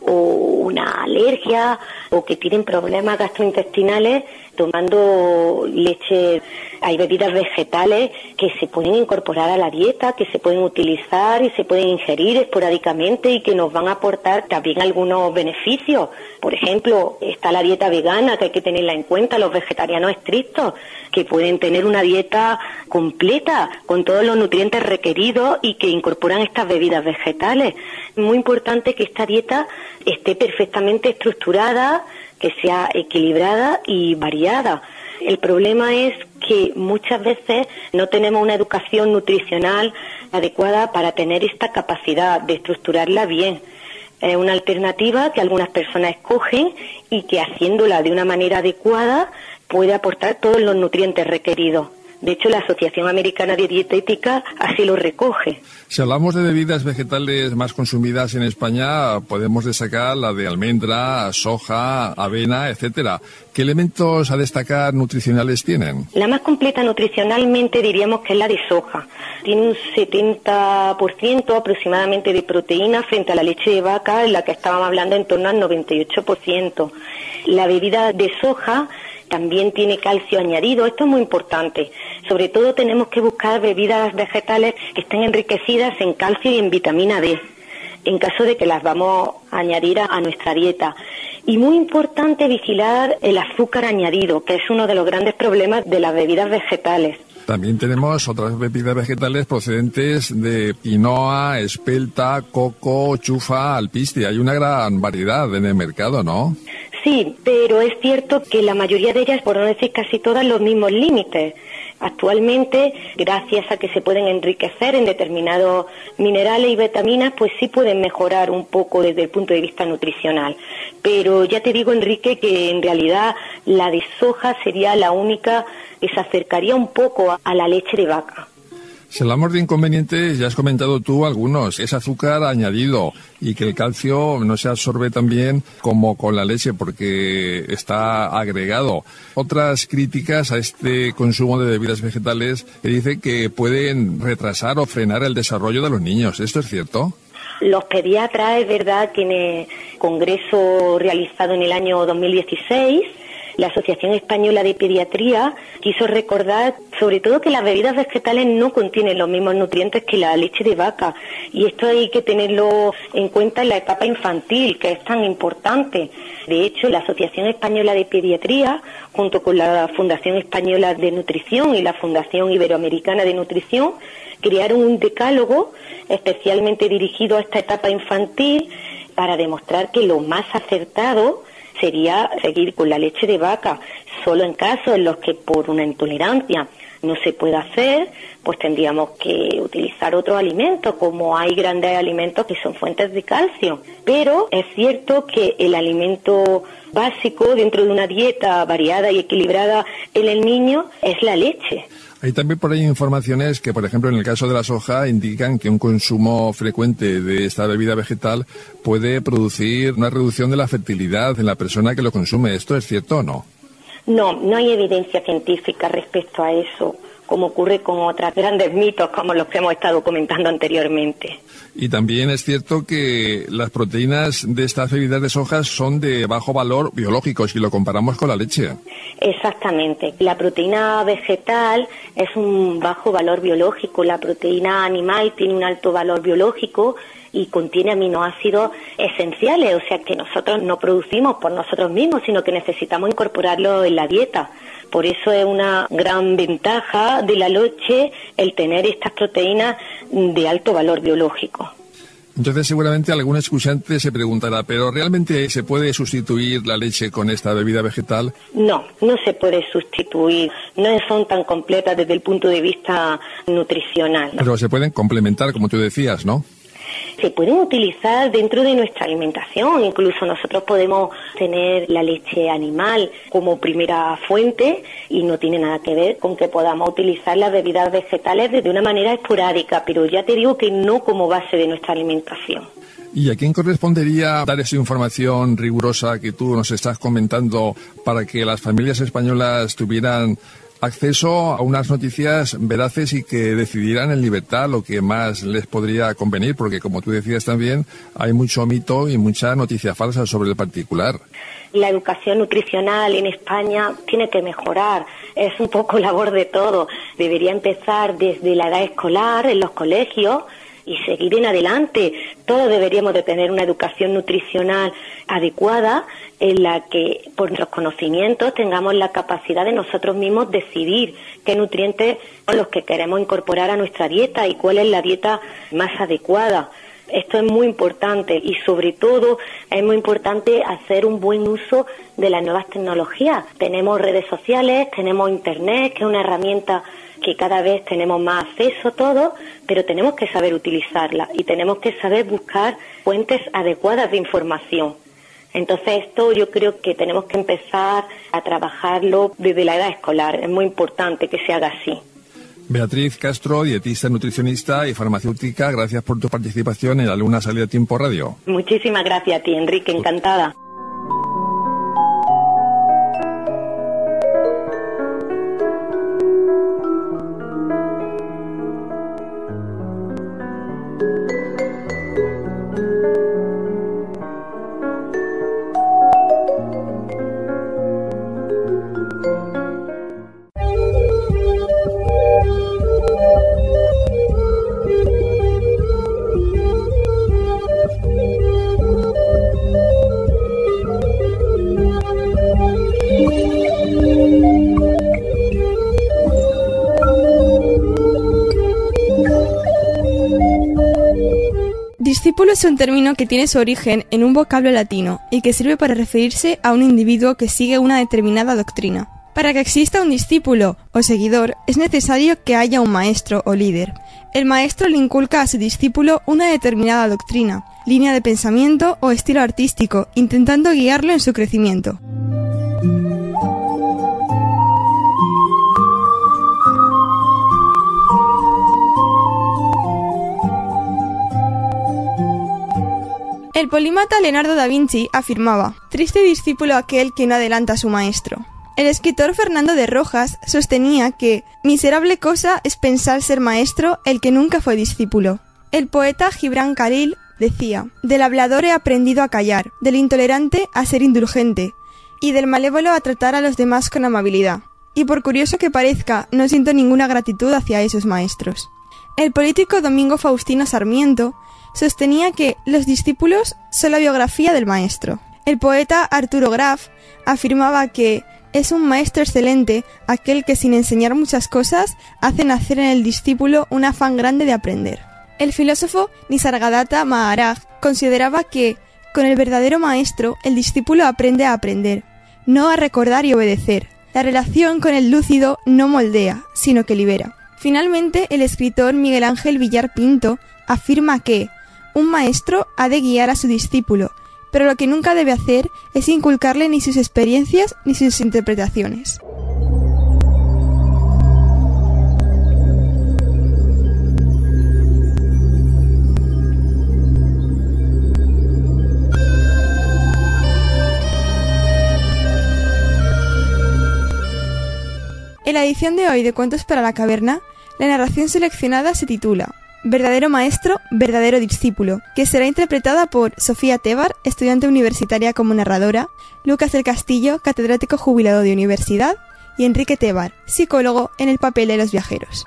o una alergia o que tienen problemas gastrointestinales tomando leche. Hay bebidas vegetales que se pueden incorporar a la dieta, que se pueden utilizar y se pueden ingerir esporádicamente y que nos van a aportar también algunos beneficios. Por ejemplo, está la dieta vegana, que hay que tenerla en cuenta, los vegetarianos estrictos, que pueden tener una dieta completa con todos los nutrientes requeridos y que incorporan estas bebidas vegetales. Es muy importante que esta dieta esté perfectamente estructurada, que sea equilibrada y variada. El problema es que muchas veces no tenemos una educación nutricional adecuada para tener esta capacidad de estructurarla bien. Es una alternativa que algunas personas escogen y que haciéndola de una manera adecuada puede aportar todos los nutrientes requeridos. De hecho, la Asociación Americana de Dietética así lo recoge. Si hablamos de bebidas vegetales más consumidas en España, podemos destacar la de almendra, soja, avena, etcétera. ¿Qué elementos a destacar nutricionales tienen? La más completa nutricionalmente diríamos que es la de soja. Tiene un 70% aproximadamente de proteína frente a la leche de vaca, en la que estábamos hablando en torno al 98%. La bebida de soja también tiene calcio añadido. Esto es muy importante. Sobre todo tenemos que buscar bebidas vegetales que estén enriquecidas en calcio y en vitamina D, en caso de que las vamos a añadir a nuestra dieta. Y muy importante vigilar el azúcar añadido, que es uno de los grandes problemas de las bebidas vegetales. También tenemos otras bebidas vegetales procedentes de quinoa, espelta, coco, chufa, alpiste. Hay una gran variedad en el mercado, ¿no? Sí, pero es cierto que la mayoría de ellas, por no decir casi todas, los mismos límites. Actualmente, gracias a que se pueden enriquecer en determinados minerales y vitaminas, pues sí pueden mejorar un poco desde el punto de vista nutricional. Pero ya te digo, Enrique, que en realidad la de soja sería la única que se acercaría un poco a la leche de vaca. Si hablamos de inconvenientes, ya has comentado tú algunos. Es azúcar añadido y que el calcio no se absorbe tan bien como con la leche porque está agregado. Otras críticas a este consumo de bebidas vegetales que dicen que pueden retrasar o frenar el desarrollo de los niños. ¿Esto es cierto? Los pediatras, es verdad que en el congreso realizado en el año 2016, la Asociación Española de Pediatría quiso recordar sobre todo que las bebidas vegetales no contienen los mismos nutrientes que la leche de vaca, y esto hay que tenerlo en cuenta en la etapa infantil, que es tan importante. De hecho, la Asociación Española de Pediatría, junto con la Fundación Española de Nutrición y la Fundación Iberoamericana de Nutrición, crearon un decálogo especialmente dirigido a esta etapa infantil para demostrar que lo más acertado sería seguir con la leche de vaca. Solo en casos en los que por una intolerancia no se pueda hacer, pues tendríamos que utilizar otros alimentos, como hay grandes alimentos que son fuentes de calcio. Pero es cierto que el alimento básico dentro de una dieta variada y equilibrada en el niño es la leche. Hay también por ahí informaciones que, por ejemplo, en el caso de la soja, indican que un consumo frecuente de esta bebida vegetal puede producir una reducción de la fertilidad en la persona que lo consume. ¿Esto es cierto o no? No, no hay evidencia científica respecto a eso, como ocurre con otros grandes mitos como los que hemos estado comentando anteriormente. Y también es cierto que las proteínas de estas bebidas de soja son de bajo valor biológico si lo comparamos con la leche. Exactamente. La proteína vegetal es un bajo valor biológico. La proteína animal tiene un alto valor biológico y contiene aminoácidos esenciales, o sea que nosotros no producimos por nosotros mismos, sino que necesitamos incorporarlo en la dieta. Por eso es una gran ventaja de la leche el tener estas proteínas de alto valor biológico. Entonces seguramente algún escuchante se preguntará, ¿pero realmente se puede sustituir la leche con esta bebida vegetal? No, no se puede sustituir. No son tan completas desde el punto de vista nutricional, ¿no? Pero se pueden complementar, como tú decías, ¿no? Se pueden utilizar dentro de nuestra alimentación. Incluso nosotros podemos tener la leche animal como primera fuente y no tiene nada que ver con que podamos utilizar las bebidas vegetales de una manera esporádica, pero ya te digo que no como base de nuestra alimentación. ¿Y a quién correspondería dar esa información rigurosa que tú nos estás comentando para que las familias españolas tuvieran acceso a unas noticias veraces y que decidirán en libertad lo que más les podría convenir, porque como tú decías también, hay mucho mito y mucha noticia falsa sobre el particular. La educación nutricional en España tiene que mejorar, es un poco labor de todo. Debería empezar desde la edad escolar, en los colegios, y seguir en adelante. Todos deberíamos de tener una educación nutricional adecuada en la que, por nuestros conocimientos, tengamos la capacidad de nosotros mismos decidir qué nutrientes son los que queremos incorporar a nuestra dieta y cuál es la dieta más adecuada. Esto es muy importante y, sobre todo, es muy importante hacer un buen uso de las nuevas tecnologías. Tenemos redes sociales, tenemos Internet, que es una herramienta que cada vez tenemos más acceso todos, pero tenemos que saber utilizarla y tenemos que saber buscar fuentes adecuadas de información. Entonces esto yo creo que tenemos que empezar a trabajarlo desde la edad escolar. Es muy importante que se haga así. Beatriz Castro, dietista, nutricionista y farmacéutica, gracias por tu participación en La Luna Sale a Tiempo Radio. Muchísimas gracias a ti, Enrique, encantada. Discípulo es un término que tiene su origen en un vocablo latino y que sirve para referirse a un individuo que sigue una determinada doctrina. Para que exista un discípulo o seguidor es necesario que haya un maestro o líder. El maestro le inculca a su discípulo una determinada doctrina, línea de pensamiento o estilo artístico, intentando guiarlo en su crecimiento. El polímata Leonardo da Vinci afirmaba: «Triste discípulo aquel que no adelanta a su maestro». El escritor Fernando de Rojas sostenía que «miserable cosa es pensar ser maestro el que nunca fue discípulo». El poeta Gibran Khalil decía: «Del hablador he aprendido a callar, del intolerante a ser indulgente, y del malévolo a tratar a los demás con amabilidad. Y por curioso que parezca, no siento ninguna gratitud hacia esos maestros». El político Domingo Faustino Sarmiento sostenía que los discípulos son la biografía del maestro. El poeta Arturo Graf afirmaba que es un maestro excelente aquel que sin enseñar muchas cosas hace nacer en el discípulo un afán grande de aprender. El filósofo Nisargadatta Maharaj consideraba que con el verdadero maestro el discípulo aprende a aprender, no a recordar y obedecer. La relación con el lúcido no moldea, sino que libera. Finalmente, el escritor Miguel Ángel Villar Pinto afirma que un maestro ha de guiar a su discípulo, pero lo que nunca debe hacer es inculcarle ni sus experiencias ni sus interpretaciones. En la edición de hoy de Cuentos para la Caverna, la narración seleccionada se titula Verdadero maestro, verdadero discípulo, que será interpretada por Sofía Tebar, estudiante universitaria como narradora, Lucas del Castillo, catedrático jubilado de universidad, y Enrique Tebar, psicólogo, en el papel de los viajeros.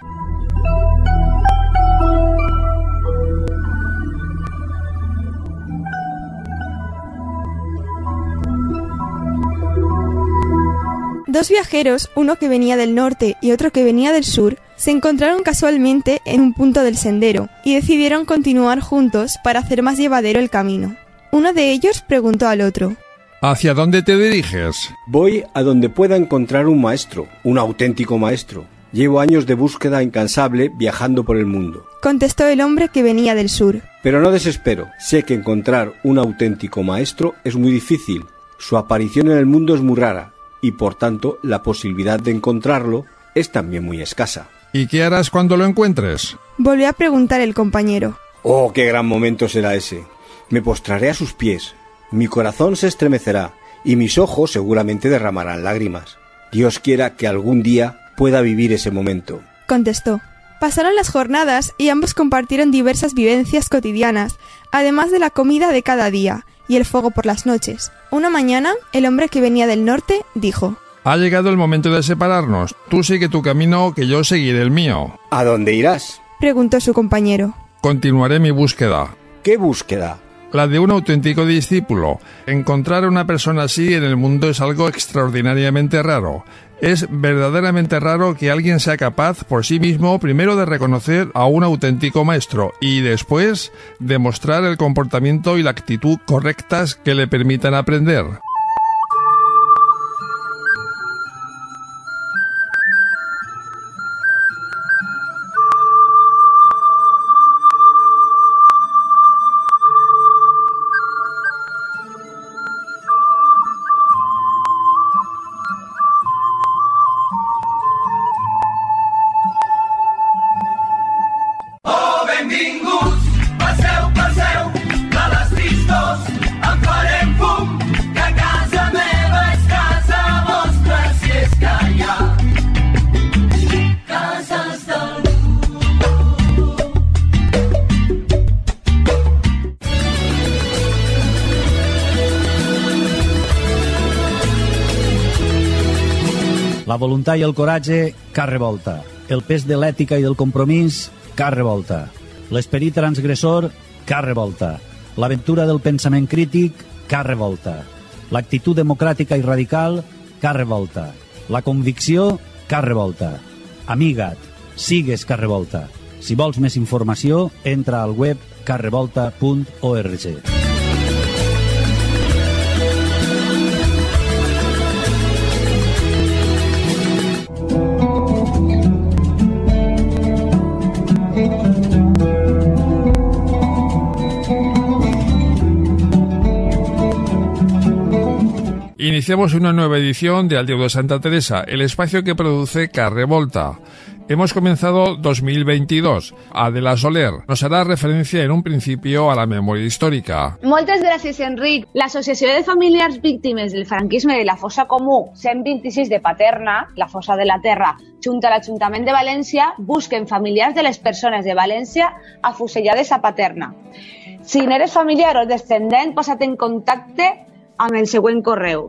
Dos viajeros, uno que venía del norte y otro que venía del sur, se encontraron casualmente en un punto del sendero y decidieron continuar juntos para hacer más llevadero el camino. Uno de ellos preguntó al otro: ¿Hacia dónde te diriges? Voy a donde pueda encontrar un maestro, un auténtico maestro. Llevo años de búsqueda incansable viajando por el mundo. Contestó el hombre que venía del sur. Pero no desespero. Sé que encontrar un auténtico maestro es muy difícil. Su aparición en el mundo es muy rara y por tanto la posibilidad de encontrarlo es también muy escasa. ¿Y qué harás cuando lo encuentres? Volvió a preguntar el compañero. ¡Oh, qué gran momento será ese! Me postraré a sus pies, mi corazón se estremecerá y mis ojos seguramente derramarán lágrimas. Dios quiera que algún día pueda vivir ese momento. Contestó. Pasaron las jornadas y ambos compartieron diversas vivencias cotidianas, además de la comida de cada día y el fuego por las noches. Una mañana, el hombre que venía del norte dijo: Ha llegado el momento de separarnos. Tú sigue tu camino, que yo seguiré el mío. ¿A dónde irás?, preguntó su compañero. Continuaré mi búsqueda. ¿Qué búsqueda? La de un auténtico discípulo. Encontrar a una persona así en el mundo es algo extraordinariamente raro. Es verdaderamente raro que alguien sea capaz por sí mismo primero de reconocer a un auténtico maestro y después demostrar el comportamiento y la actitud correctas que le permitan aprender. La voluntat i el coratge, cap revolta. El pes de l'ètica i del compromís, cap revolta. L'esperit transgressor, cap revolta. L'aventura del pensament crític, cap revolta. L'actitud democràtica i radical, cap revolta. La convicció, cap revolta. Amiga't, sigues cap revolta. Si vols més informació, entra al web caprevolta.org. Iniciamos una nueva edición de Al Diego de Santa Teresa, el espacio que produce Carrevolta. Hemos comenzado 2022. Adela Soler nos hará referencia en un principio a la memoria històrica. Moltes gràcies, Enric. L'Associació de Familiars Víctimes del Franquisme de la Fossa Comú 126 de Paterna, la Fossa de la Terra, junt a l'Ajuntament de València, busquen familiars de les persones de València afusellades a Paterna. Si n'eres familiar o descendent, posa't en contacte amb el següent correu: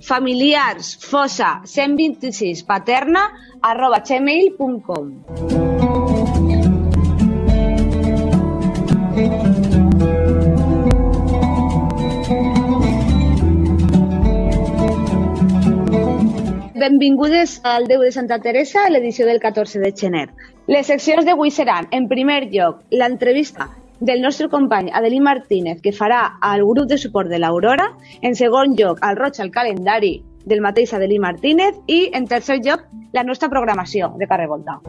familiarsfossa126paterna@gmail.com. Benvingudes al Déu de Santa Teresa, l'edició del 14 de gener. Les seccions d'avui seran, en primer lloc, l'entrevista del nostre company Adelí Martínez, que farà al grup de suport de l'Aurora, en segon lloc al Roig al calendari del mateix Adelí Martínez i en tercer lloc la nostra programació de Carrevolta.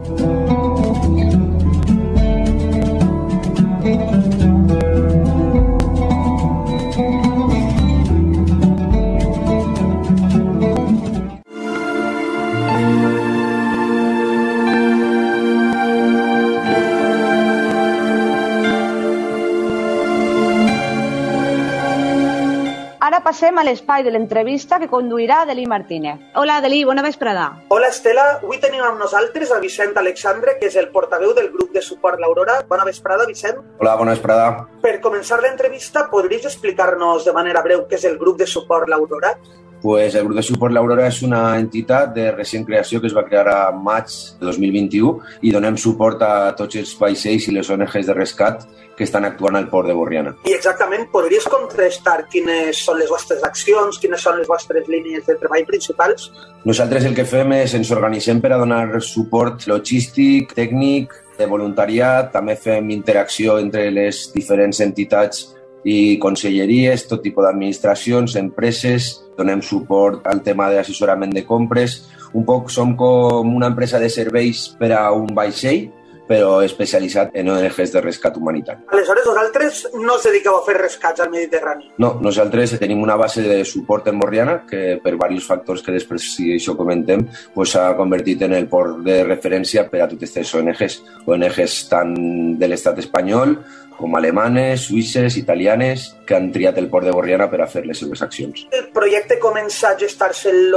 Ara passem a l'espai de l'entrevista que conduirà Adelí Martínez. Hola, Adelí, bona vesprada. Hola, Estela. Avui tenim amb nosaltres a Vicent Alexandre, que és el portaveu del grup de suport l'Aurora. Bona vesprada, Vicent. Hola, bona vesprada. Per començar l'entrevista, podries explicar-nos de manera breu què és el grup de suport l'Aurora? Pues el grup de suport l'Aurora és una entitat de recent creació que es va crear a maig de 2021 i donem suport a tots els vaixells i les ONGs de rescat que estan actuant al port de Borriana. I exactament, podries contrastar quines són les vostres accions, quines són les vostres línies de treball principals? Nosaltres el que fem és ens organitzem per a donar suport logístic, tècnic, de voluntariat, també fem interacció entre les diferents entitats i conselleries, tot tipus d'administracions, empreses, donem suport al tema d'assessorament de compres. Un poc som com una empresa de serveis per a un vaixell, però especialitzat en ONGs de rescat humanitari. Aleshores, vosaltres no us dediqueu a fer rescats al Mediterrani? No, nosaltres tenim una base de suport en Borriana que per diversos factors que després, si això comentem, s'ha convertit en el port de referència per a totes aquestes ONGs. ONGs tant de l'estat espanyol com alemanes, suïsses, italianes, que han triat el port de Borriana per a fer les seves accions. El projecte comença a gestar-se el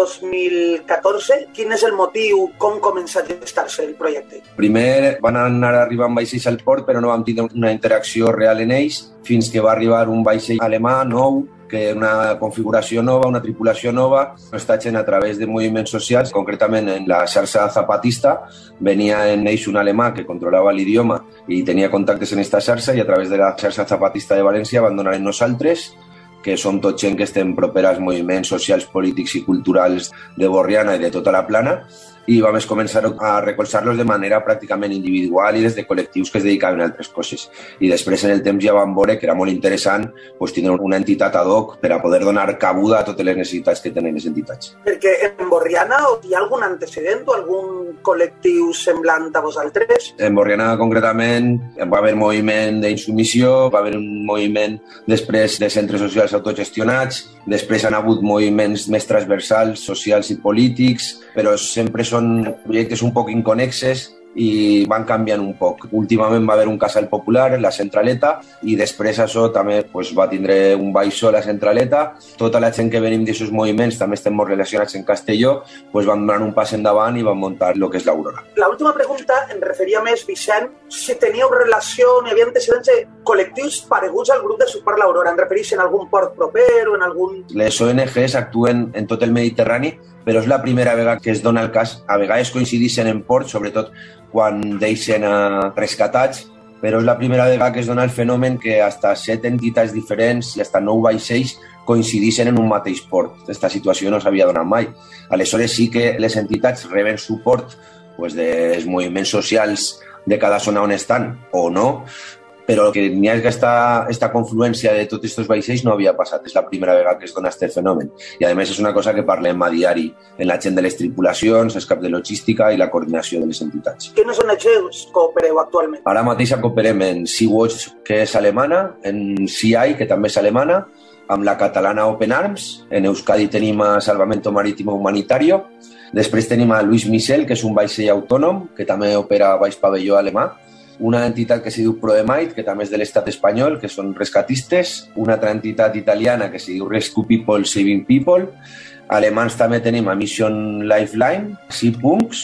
2014. Quin és el motiu? Com comença a gestar-se el projecte? Primer van anar arribant vaixells al port, però no vam tindre una interacció real en ells, fins que va arribar un vaixell alemà nou, que una configuració nova, una tripulació nova, està fent a través de moviments socials, concretament en la xarxa zapatista. Venia en ells un alemà que controlava l'idioma i tenia contactes en aquesta xarxa, i a través de la xarxa zapatista de València van donar en nosaltres, que som tot gent que estem propera als moviments socials, polítics i culturals de Borriana i de tota la plana, i vam començar a recolzar-los de manera pràcticament individual i des de col·lectius que es dedicaven a altres coses. I després, en el temps, ja vam veure que era molt interessant tindre una entitat ad hoc per a poder donar cabuda a totes les necessitats que tenen les entitats. Perquè en Borriana hi ha algun antecedent o algun col·lectiu semblant a vosaltres? En Borriana, concretament, va haver moviment d'insubmissió, va haver un moviment després de centres socials autogestionats, després han hagut moviments més transversals, socials i polítics, però sempre són projectes un poc inconnexes i van canviant un poc. Últimament va haver un casal popular, la Centraleta, i després això també va tindre un baixó la Centraleta. Tota la gent que venim d'aquests moviments, també estem molt relacionats en Castelló, van donar un pas endavant i van muntar el que és l'Aurora. L'última pregunta em referia més, Vicent, si teníeu relació, hi havia antecedents de col·lectius pareguts al grup de suport l'Aurora. Em refereixen a algun port proper o en algun... Les ONGs actuen en tot el Mediterrani, però és la primera vegada que es dona el cas. A vegades coincideixen en port, sobretot quan deixen rescatats, però és la primera vegada que es dona el fenomen que hasta 7 entitats diferents i hasta 9 vaixells coincideixen en un mateix port. Aquesta situació no s'havia donat mai. Aleshores sí que les entitats reben suport dels moviments socials de cada zona on estan o no, però que n'hi ha aquesta confluència de tots aquests vaixells no havia passat. És la primera vegada que es dona aquest fenomen. I a més és una cosa que parlem a diari en la gent de les tripulacions, els caps de logística i la coordinació de les entitats. Quines ONGs coopereu actualment? Ara mateix cooperem en Sea-Watch, que és alemana, en CI, que també és alemana, amb la catalana Open Arms, en Euskadi tenim a Salvamento Marítimo Humanitario, després tenim a Luis Michel, que és un vaixell autònom, que també opera baix pavelló alemà, una entitat que se diu Prodemite, que també és de l'estat espanyol, que són rescatistes, una altra entitat italiana que se diu Rescue People Saving People, alemans també tenim a Mission Lifeline, Sea Punks,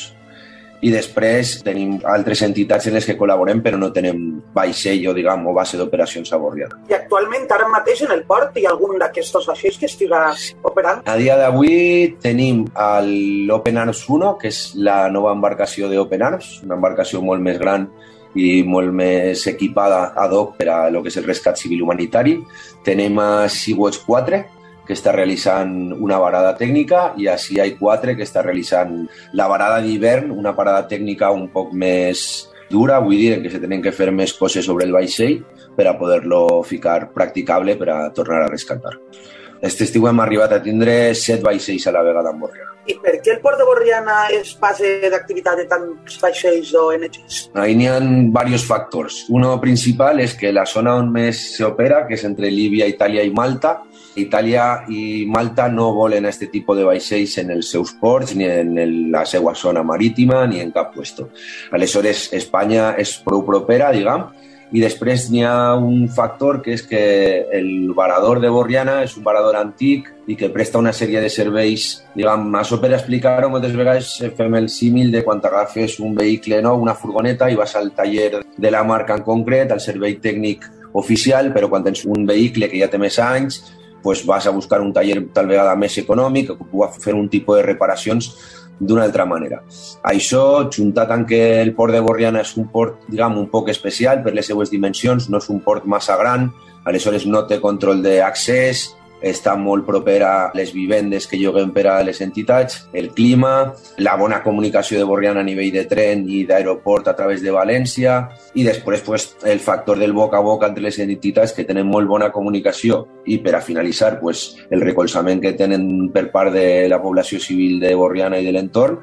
i després tenim altres entitats en les que col·laborem però no tenem vaixell o base d'operacions a Borriana. I actualment, ara mateix en el port, hi ha algun d'aquests vaixells que estiga operant? A dia d'avui tenim l'Open Arms 1, que és la nova embarcació d'Open Arms, una embarcació molt més gran i molt més equipada ad hoc per a lo que és el rescat civil humanitari. Tenim a Sea-Watch 4, que està realitzant una varada tècnica, i així hi ha 4 que està realitzant la varada d'hivern, una parada tècnica un poc més dura, vull dir, en què se tenen que fer més coses sobre el vaixell per a poder-lo ficar practicable per a tornar a rescatar. Aquest estiu hem arribat a tindre 7 vaixells a la vegada en Borriana. I per què el port de Borriana és base d'activitat de tants vaixells o ONGs? Ahí n'hi ha diversos factors. Uno principal és que la zona on més s'opera, que és entre Líbia, Itàlia i Malta, Itàlia i Malta no volen aquest tipus de vaixells en els seus ports, ni en la seva zona marítima, ni en cap puesto. Aleshores, Espanya és prou propera, diguem, i després n'hi ha un factor que és que el varador de Borriana és un varador antic i que presta una sèrie de serveis. Diguem, això per explicar-ho, moltes vegades fem el símil de quan agafes un vehicle nou, una furgoneta, i vas al taller de la marca en concret, al servei tècnic oficial, però quan tens un vehicle que ja té més anys, vas a buscar un taller tal vegada més econòmic que pugui fer un tipus de reparacions d'una altra manera. Això, juntat amb que el port de Borriana és un port, diguem, un poc especial per les seues dimensions, no és un port massa gran, aleshores no té control d'accés, està molt proper a les vivendes que lloguem per a les entitats, el clima, la bona comunicació de Borriana a nivell de tren i d'aeroport a través de València, i després el factor del boca a boca entre les entitats que tenen molt bona comunicació, i per a finalitzar el recolzament que tenen per part de la població civil de Borriana i de l'entorn,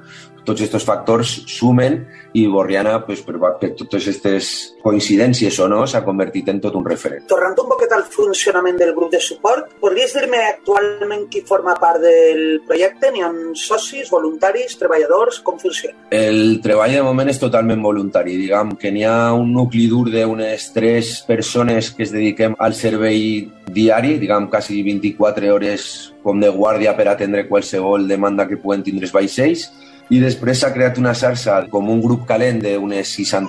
tots aquests factors sumen i Borriana, pues, per totes aquestes coincidències o no, s'ha convertit en tot un referent. Tornant un poquet al funcionament del grup de suport, podries dir-me actualment qui forma part del projecte? N'hi ha socis, voluntaris, treballadors? Com funciona? El treball de moment és totalment voluntari. Diguem que n'hi ha un nucli dur d'unes 3 persones que es dediquem al servei diari, diguem quasi 24 hores com de guàrdia per atendre qualsevol demanda que puguen tindre els vaixells. I després s'ha creat una xarxa com un grup calent d'unes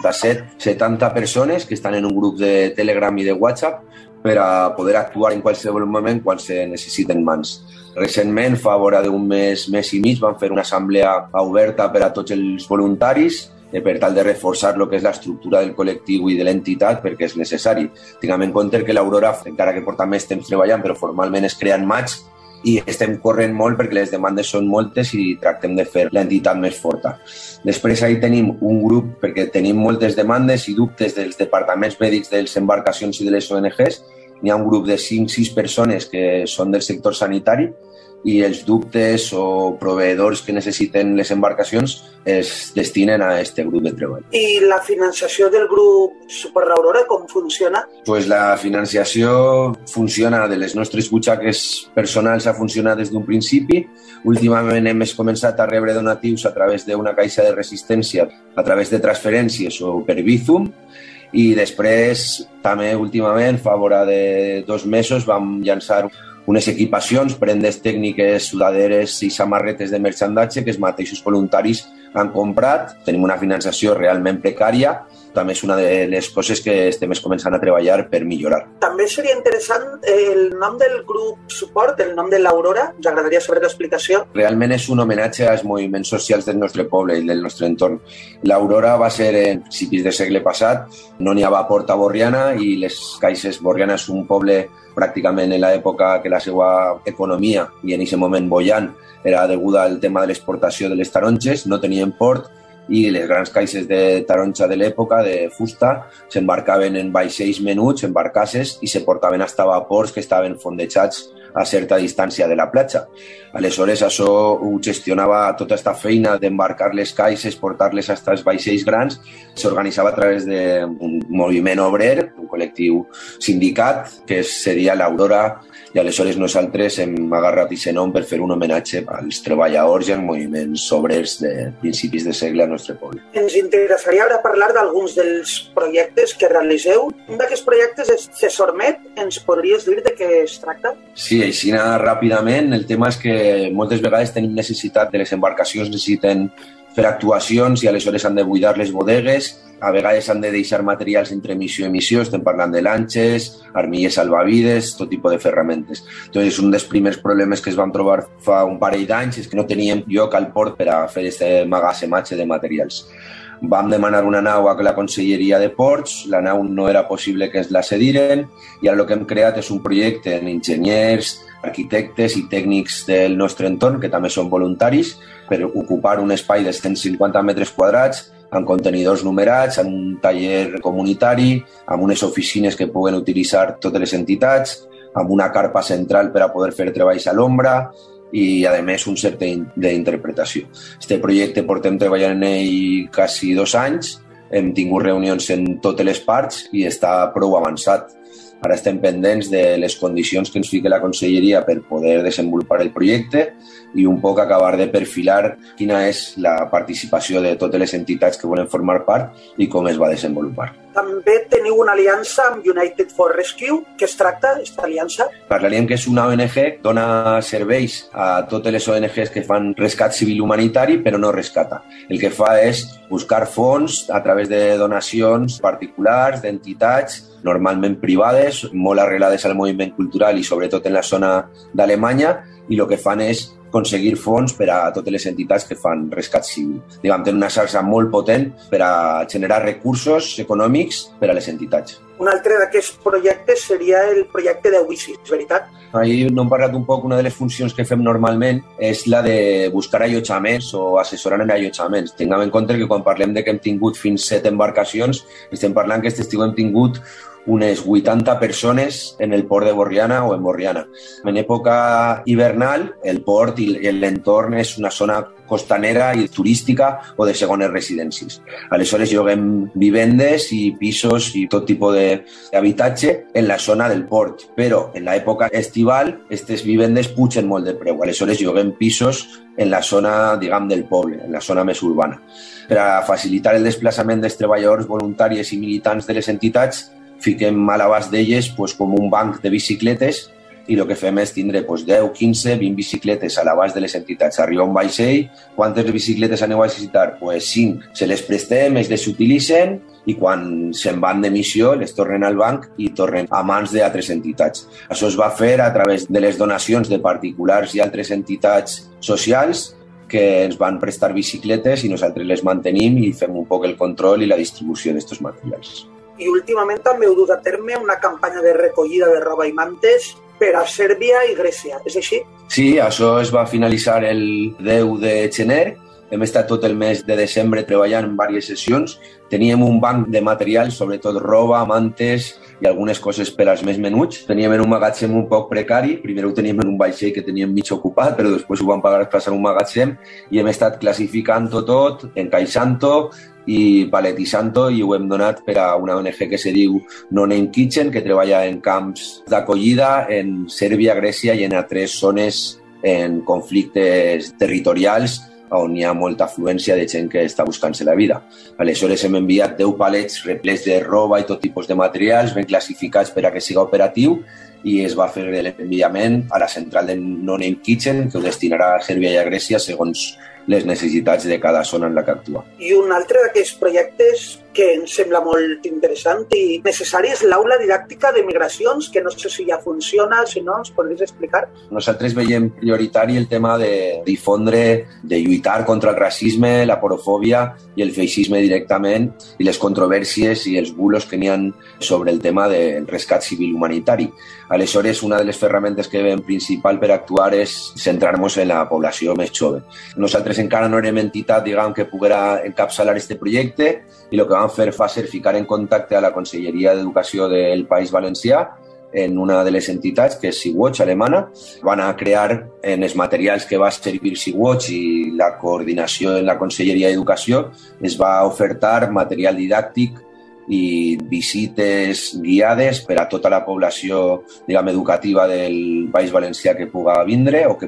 67-70 persones que estan en un grup de Telegram i de WhatsApp per a poder actuar en qualsevol moment quan se necessiten mans. Recentment, fa vora d'un mes i mig, vam fer una assemblea oberta per a tots els voluntaris per tal de reforçar el que és l'estructura del col·lectiu i de l'entitat perquè és necessari. Tinguem en compte que l'Aurora, encara que porta més temps treballant, però formalment es creen maig i estem corrent molt perquè les demandes són moltes i tractem de fer l'entitat més forta. Després ahí tenim un grup, perquè tenim moltes demandes i dubtes dels departaments mèdics de les embarcacions i de les ONGs. N'hi ha un grup de 5-6 persones que són del sector sanitari i els dubtes o proveïdors que necessiten les embarcacions es destinen a aquest grup de treball. I la financiació del grup Suport Aurora, com funciona? Pues la financiació funciona de les nostres butxaques personals, ha funcionat des d'un principi. Últimament hem començat a rebre donatius a través d'una caixa de resistència, a través de transferències o per Bizum, i després també últimament, fa vora de 2 mesos, vam llançar unes equipacions, prendes tècniques, sudaderes i samarretes de merchandatge que els mateixos voluntaris han comprat. Tenim una finançació realment precària. També és una de les coses que estem començant a treballar per millorar. També seria interessant el nom del grup suport, el nom de l'Aurora. Ens agradaria saber l'explicació. Realment és un homenatge als moviments socials del nostre poble i del nostre entorn. L'Aurora va ser en principis del segle passat. No n'hi havia port a Borriana i les caixes Borriana és un poble pràcticament en l'època que la seva economia, i en aquest moment bollant, era deguda al tema de l'exportació de les taronges, no tenien port i les grans caixes de taronja de l'època, de fusta, s'embarcaven en vaixells menuts, en barcasses, i se portaven fins a vapors que estaven fondejats a certa distància de la platja. Aleshores, això ho gestionava tota aquesta feina d'embarcar les caixes, portar-les fins als vaixells grans, s'organitzava a través d'un moviment obrer, un col·lectiu sindicat, que seria l'Aurora, i aleshores nosaltres hem agarrat aquest nom per fer un homenatge als treballadors i als moviments obrers de principis de segle al nostre poble. Ens interessaria ara parlar d'alguns dels projectes que realiseu. Un d'aquests projectes és Cesormet. Ens podries dir de què es tracta? Sí, així ràpidament. El tema és que moltes vegades tenim necessitat de les embarcacions, necessiten fer actuacions i aleshores han de buidar les bodegues. A vegades han de deixar materials entre emissió i emissió, estem parlant de lanxes, armilles salvavides, tot tipus de ferramentes. Entonces, un dels primers problemes que es van trobar fa un parell d'anys és que no teníem lloc al port per a fer aquest magassematge de materials. Vam demanar una nau a la Conselleria de Ports, la nau no era possible que ens la cediren i ara el que hem creat és un projecte amb enginyers, arquitectes i tècnics del nostre entorn, que també són voluntaris, per ocupar un espai de 150 metres quadrats amb contenidors numerats, amb un taller comunitari, amb unes oficines que puguen utilitzar totes les entitats, amb una carpa central per a poder fer treballs a l'ombra i, a més, un cert d'interpretació. Este projecte portem treballant en ell quasi 2 anys, hem tingut reunions en totes les parts i està prou avançat. Ara estem pendents de les condicions que ens fica la Conselleria per poder desenvolupar el projecte i un poc acabar de perfilar quina és la participació de totes les entitats que volen formar part i com es va desenvolupar. També teniu una aliança amb United for Rescue. Què es tracta, aquesta aliança? Parlaríem que és una ONG, dona serveis a totes les ONGs que fan rescat civil humanitari, però no rescata. El que fa és buscar fons a través de donacions particulars, d'entitats, normalment privades, molt arrelades al moviment cultural i sobretot en la zona d'Alemanya, i el que fan és aconseguir fons per a totes les entitats que fan rescat civil. Tenen una xarxa molt potent per a generar recursos econòmics per a les entitats. Un altre d'aquests projectes seria el projecte d'Oasis, és veritat? Ahir no hem parlat un poc, una de les funcions que fem normalment és la de buscar allotjaments o assessorar en allotjaments. Tinguem en compte que quan parlem de que hem tingut fins 7 embarcacions, estem parlant que aquest estiu hem tingut unes 80 persones en el port de Borriana o en Borriana. En època hivernal, el port i l'entorn és una zona costanera i turística o de segones residències. Aleshores lloguem vivendes i pisos i tot tipus d'habitatge en la zona del port, però en l'època estival aquestes vivendes pugen molt de preu. Aleshores lloguem pisos en la zona, diguem, del poble, en la zona més urbana. Per a facilitar el desplaçament dels treballadors voluntaris i militants de les entitats, fiquem a l'abast d'elles com un banc de bicicletes i el que fem és tindre 10, 15, 20 bicicletes a l'abast de les entitats. Arriba un vaixell, quantes bicicletes aneu a necessitar? 5. Se les prestem, es desutilitzen i quan se'n van de missió les tornen al banc i tornen a mans d'altres entitats. Això es va fer a través de les donacions de particulars i altres entitats socials que ens van prestar bicicletes i nosaltres les mantenim i fem un poc el control i la distribució d'aquests materials. I últimament també heu dut a terme una campanya de recollida de roba i mantes per a Sèrbia i Grècia, és així? Sí, això es va finalitzar el 10 de gener. Hem estat tot el mes de desembre treballant en diverses sessions. Teníem un banc de material, sobretot roba, mantes i algunes coses per als més menuts. Teníem en un magatzem un poc precari. Primer ho teníem en un vaixell que teníem mig ocupat, però després ho vam pagar desplaçant un magatzem i hem estat classificant-ho tot, encaixant-ho i paletitzant-ho i ho hem donat per a una ONG que se diu No Name Kitchen, que treballa en camps d'acollida en Sèrbia, Grècia i en altres zones en conflictes territorials on hi ha molta afluència de gent que està buscant-se la vida. Aleshores hem enviat 10 palets replets de roba i tot tipus de materials ben classificats per a que siga operatiu i es va fer l'enviament a la central de No Name Kitchen, que ho destinarà a Sèrbia i a Grècia segons les necessitats de cada zona en la que actua. I un altre d'aquests projectes que ens sembla molt interessant i necessari és l'aula didàctica de migracions, que no sé si ja funciona, si no, ens podries explicar? Nosaltres veiem prioritari el tema de difondre, de lluitar contra el racisme, la porofòbia i el feixisme directament i les controvèrsies i els bulos que n'hi ha sobre el tema del rescat civil humanitari. Aleshores, una de les ferramentes que veiem principal per actuar és centrar-nos en la població més jove. Nosaltres encara no érem entitat, diguem, que poguera encapçalar este projecte i el que vam fer va ser ficar en contacte a la Conselleria d'Educació del País Valencià en una de les entitats, que és Sea-Watch, alemana. Van a crear en els materials que va servir Sea-Watch i la coordinació en la Conselleria d'Educació es va ofertar material didàctic i visites guiades per a tota la població, diguem, educativa del País Valencià que puga vindre o que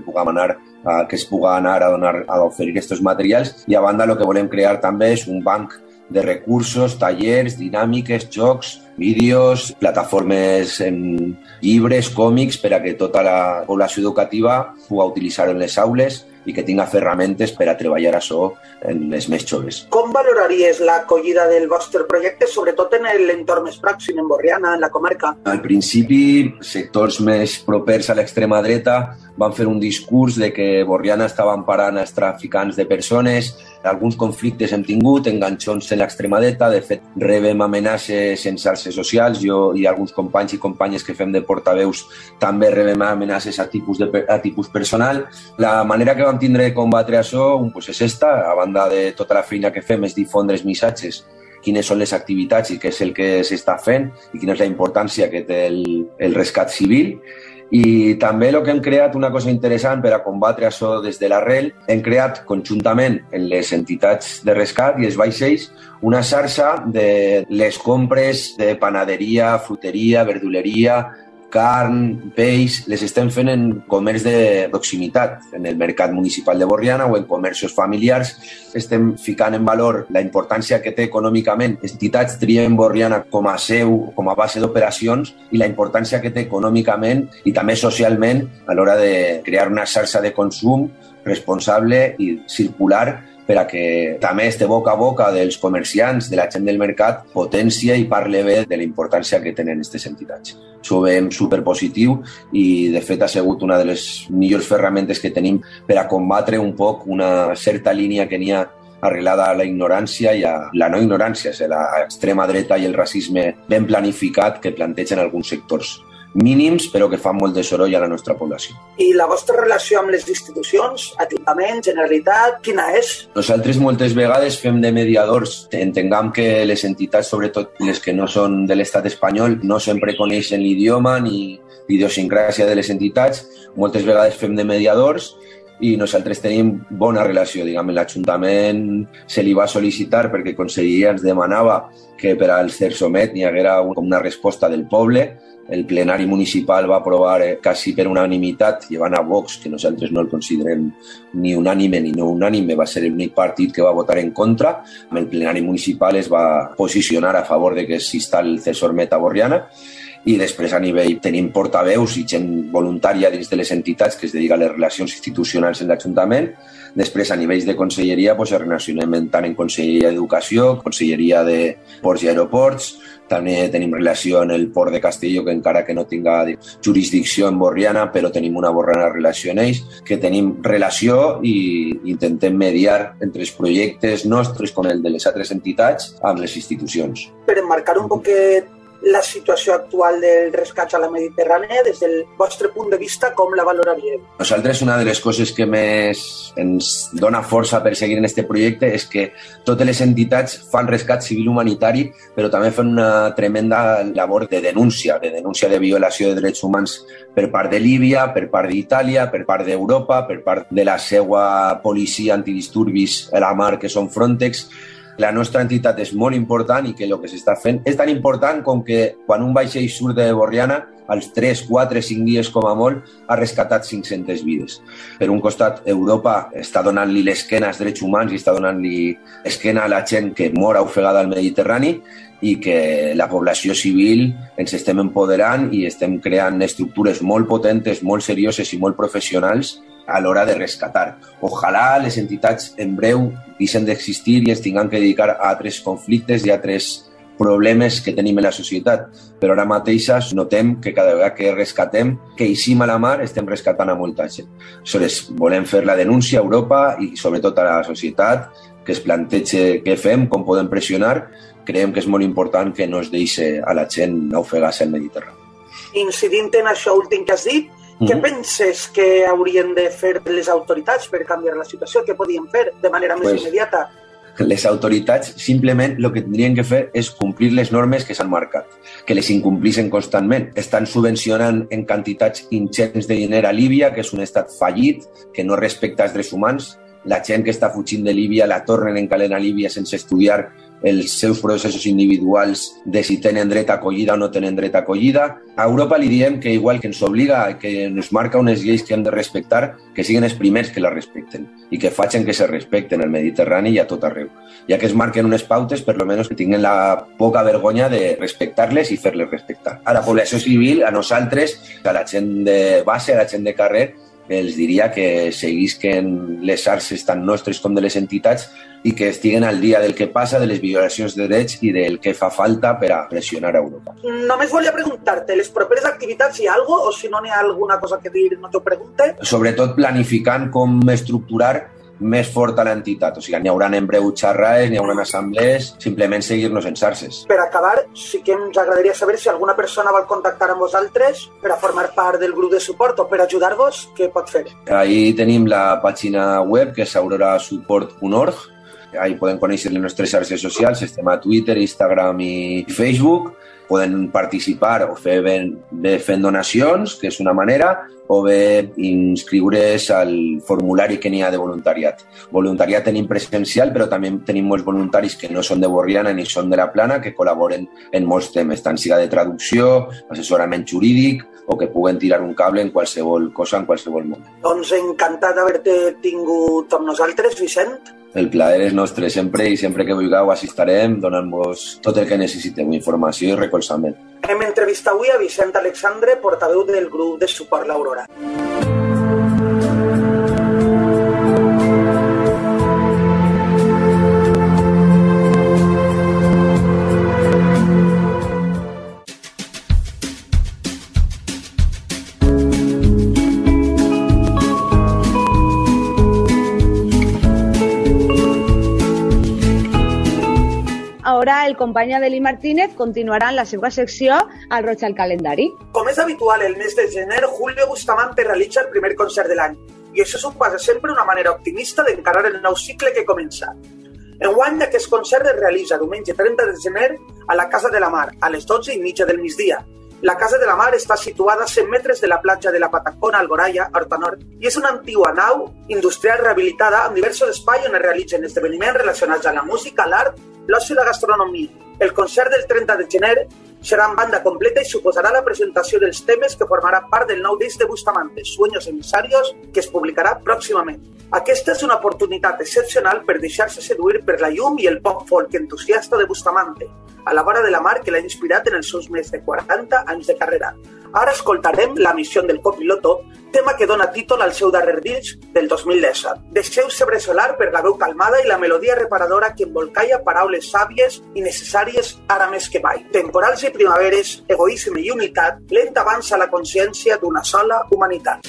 es puga anar a oferir aquests materials. I a banda el que volem crear també és un banc de recursos, tallers, dinàmiques, jocs, vídeos, plataformes en llibres, còmics, per a que tota la població educativa pugui utilitzar en les aules i que tinga ferramentes per a treballar això en els més joves. Com valoraries l'acollida del vostre projecte, sobretot en l'entorn més pròxim, en Borriana, en la comarca? Al principi, sectors més propers a l'extrema dreta van fer un discurs de que Borriana estava emparant els traficants de persones. Alguns conflictes hem tingut, enganxons en l'extrema dreta. De fet, rebem amenaces en xarxes socials. Jo i alguns companys i companyes que fem de portaveus també rebem amenaces a tipus personal. La manera que vam tindre de combatre això és esta, a banda de tota la feina que fem, és difondre els missatges, quines són les activitats i què és el que s'està fent i quina és la importància que té el rescat civil. I també el que hem creat, una cosa interessant per a combatre això des de l'arrel, hem creat conjuntament en les entitats de rescat i els vaixells una xarxa de les compres de panaderia, fruteria, verduleria, carn, peix, les estem fent en comerç de proximitat, en el mercat municipal de Borriana o en comerços familiars. Estem ficant en valor la importància que té econòmicament entitats trien Borriana com a seu, com a base d'operacions i la importància que té econòmicament i també socialment a l'hora de crear una xarxa de consum responsable i circular per a que també este boca a boca dels comerciants, de la gent del mercat, potència i parle bé de la importància que tenen aquestes entitats. Això ho veiem superpositiu i, de fet, ha sigut una de les millors ferramentes que tenim per a combatre un poc una certa línia que n'hi ha arrelada a la ignorància i a la no ignorància, l'extrema dreta i el racisme ben planificat que plantegen alguns sectors mínims però que fan molt de soroll a la nostra població. I la vostra relació amb les institucions, Ajuntament, Generalitat, quina és? Nosaltres moltes vegades fem de mediadors. Entenguem que les entitats, sobretot les que no són de l'estat espanyol, no sempre coneixen l'idioma ni l'idiosincràsia de les entitats. Moltes vegades fem de mediadors i nosaltres tenim bona relació. Diguem, l'Ajuntament se li va sol·licitar perquè Conselleria ens demanava que per al Cersomet n'hi haguera una resposta del poble. El plenari municipal va aprovar quasi per unanimitat, llevant a Vox, que nosaltres no el considerem ni unànime ni no unànime, va ser l'únic partit que va votar en contra. El plenari municipal es va posicionar a favor de que s'instal·li el Cersomet a Borriana. I després a nivell tenim portaveus i gent voluntària dins de les entitats que es dedica a les relacions institucionals en l'Ajuntament. Després a nivells de conselleria es relacionem tant en Conselleria d'Educació, Conselleria de Ports i Aeroports, també tenim relació en el Port de Castelló, que encara que no tinga jurisdicció en Borriana, però tenim una bona relació en ells, que tenim relació i intentem mediar entre els projectes nostres com el de les altres entitats amb les institucions. Per emmarcar un poquet la situació actual del rescat a la Mediterrània, des del vostre punt de vista, com la valoraríeu? Nosaltres una de les coses que més ens dona força per seguir en aquest projecte és que totes les entitats fan rescat civil humanitari, però també fan una tremenda labor de denúncia de violació de drets humans per part de Líbia, per part d'Itàlia, per part d'Europa, per part de la seva policia antidisturbis a la mar, que són Frontex. La nostra entitat és molt important i que el que s'està fent és tan important com que quan un vaixell surt de Borriana, als 3, 4, 5 dies com a molt, ha rescatat 500 vides. Per un costat, Europa està donant-li l'esquena als drets humans i està donant-li esquena a la gent que mor ofegada al Mediterrani i que la població civil ens estem empoderant i estem creant estructures molt potentes, molt serioses i molt professionals a l'hora de rescatar. Ojalà les entitats en breu deixen d'existir i es tinguin que dedicar a altres conflictes i a altres problemes que tenim en la societat. Però ara mateix notem que cada vegada que rescatem, que eixim a la mar, estem rescatant a molta gent. Aleshores, volem fer la denúncia a Europa i sobretot a la societat, que es plantegi què fem, com podem pressionar. Creiem que és molt important que no es deixi a la gent ofegar-se al Mediterrani. Incidint en això últim que has dit, què penses que haurien de fer les autoritats per canviar la situació? Què podien fer de manera més immediata? Les autoritats simplement el que tindrien que fer és complir les normes que s'han marcat, que les incomplissin constantment. Estan subvencionant en quantitats ingents de diner a Líbia, que és un estat fallit, que no respecta els drets humans. La gent que està fugint de Líbia la tornen en calent a Líbia sense estudiar els seus processos individuals de si tenen dret a acollida o no tenen dret a acollida. A Europa li diem que igual que ens obliga, que ens marca unes lleis que hem de respectar, que siguin els primers que la respecten i que facin que se respecten al Mediterrani i a tot arreu. Ja que es marquen unes pautes, per lo menos que tinguin la poca vergonya de respectar-les i fer-les respectar. A la població civil, a nosaltres, a la gent de base, a la gent de carrer, els diria que seguisquen les xarxes tant nostres com de les entitats i que estiguen al dia del que passa, de les violacions de drets i del que fa falta per a pressionar a Europa. Només volia preguntar-te, les properes activitats hi ha alguna cosa, o si no n'hi ha alguna cosa que dir no t'ho pregunte? Sobretot planificant com estructurar més fort a l'entitat. O sigui, n'hi haurà en breu xerrades, n'hi haurà assemblees, simplement seguir-nos en xarxes. Per acabar, sí que ens agradaria saber si alguna persona vol contactar amb vosaltres per a formar part del grup de suport o per ajudar-vos, què pot fer? Ahí tenim la pàgina web, que és aurorasupport.org. Ahí poden conèixer les nostres xarxes socials, estem a Twitter, Instagram i Facebook. Poden participar o fer bé fent donacions, que és una manera, o bé inscriure's al formulari que n'hi ha de voluntariat. Voluntariat tenim presencial, però també tenim molts voluntaris que no són de Borriana ni són de la Plana, que col·laboren en molts temes, tant siga de traducció, assessorament jurídic, o que puguen tirar un cable en qualsevol cosa, en qualsevol moment. Doncs encantat d'haver-te tingut amb nosaltres, Vicent. El plaer és nostre sempre i sempre que vulgueu així estarem donant-vos tot el que necessiteu, informació i recolzament. Hem entrevistat avui a Vicent Alexandre, portaveu del grup de suport l'Aurora. Ahora el company Adeli Martínez continuarà en la seva secció al Roig al calendari. Com és habitual, el mes de gener, Julio Bustamante realitza el primer concert de l'any i això suposa sempre una manera optimista d'encarar el nou cicle que comença. Enguany, aquest concert es realitza diumenge 30 de gener a la Casa de la Mar, a les 12:30 del migdia. La Casa de la Mar està situada a 100 metres de la platja de la Patacona, Alboraya, Horta Nord, i és una antiga nau industrial rehabilitada amb diversos espais on es realitzen esdeveniments relacionats amb la música, l'art, l'oci i la gastronomia. El concert del 30 de gener serà en banda completa i suposarà la presentació dels temes que formarà part del nou disc de Bustamante, Sueños Emisarios, que es publicarà pròximament. Aquesta és una oportunitat excepcional per deixar-se seduir per la llum i el pop folk entusiasta de Bustamante, a la vora de la mar que l'ha inspirat en els seus més de 40 anys de carrera. Ara escoltarem La missió del copiloto, tema que dona títol al seu darrer disc del 2017. Deixeu-se bressolar per la veu calmada i la melodia reparadora que embolcalla paraules sàvies i necessàries ara més que mai. Temporals i primaveres, egoisme i unitat, lent avança la consciència d'una sola humanitat.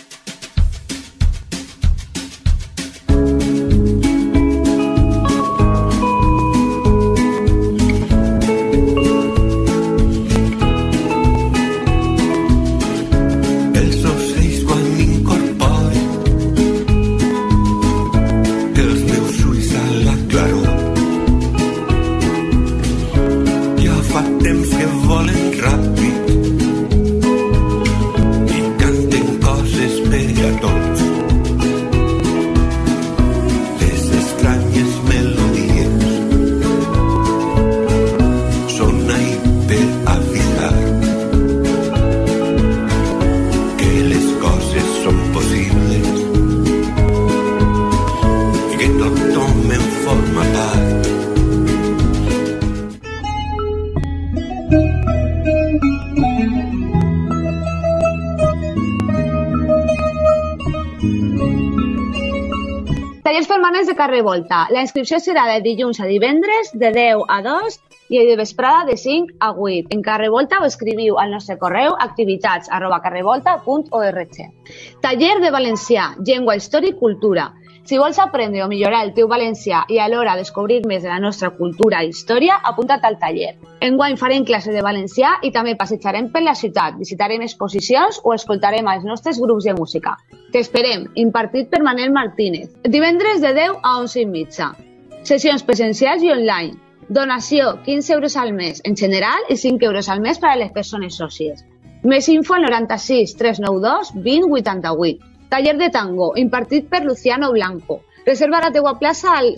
Tallers permanents de Carrer Volta. La inscripció serà de dilluns a divendres de 10 a 2 i de vesprada de 5 a 8. En Carrer Volta o escriviu al nostre correu activitats@carrevolta.org. Taller de valencià, llengua, història i cultura. Si vols aprendre o millorar el teu valencià i alhora descobrir més de la nostra cultura i història, apunta't al taller. Enguany farem classe de valencià i també passejarem per la ciutat, visitarem exposicions o escoltarem els nostres grups de música. T'esperem, impartit per Manel Martínez. Divendres de 10 a 11:30. Sessions presencials i online. Donació 15 euros al mes en general i 5 euros al mes per a les persones sòcies. Més info al 96 392 20 88. Taller de tango, impartit per Luciano Blanco. Reserva la teua plaça al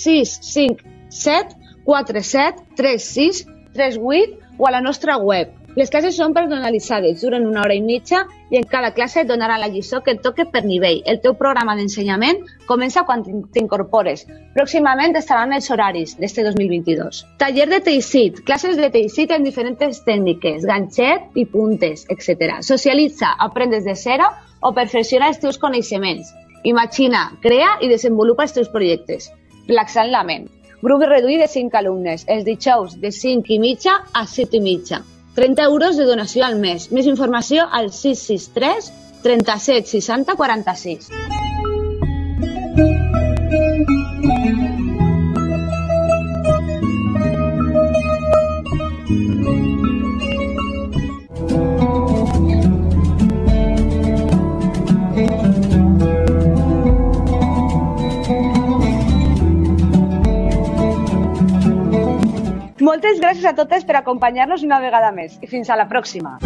657 47 36 38 o a la nostra web. Les classes són personalitzades, duren 1 hora i mitja i en cada classe et donarà la lliçó que et toque per nivell. El teu programa d'ensenyament comença quan t'incorpores. Pròximament estaran els horaris d'este 2022. Taller de teixit, classes de teixit en diferents tècniques, ganxet i puntes, etc. Socialitza, aprendes de zero o perfecciona els teus coneixements. Imagina, crea i desenvolupa els teus projectes. Relaxant la ment. Grup reduït de 5 alumnes, els dijous de 5:30 a 7:30. 30 euros de donació al mes. Més informació al 663 37 60 46. Moltes gràcies a totes per acompanyar-nos una vegada més i fins a la pròxima.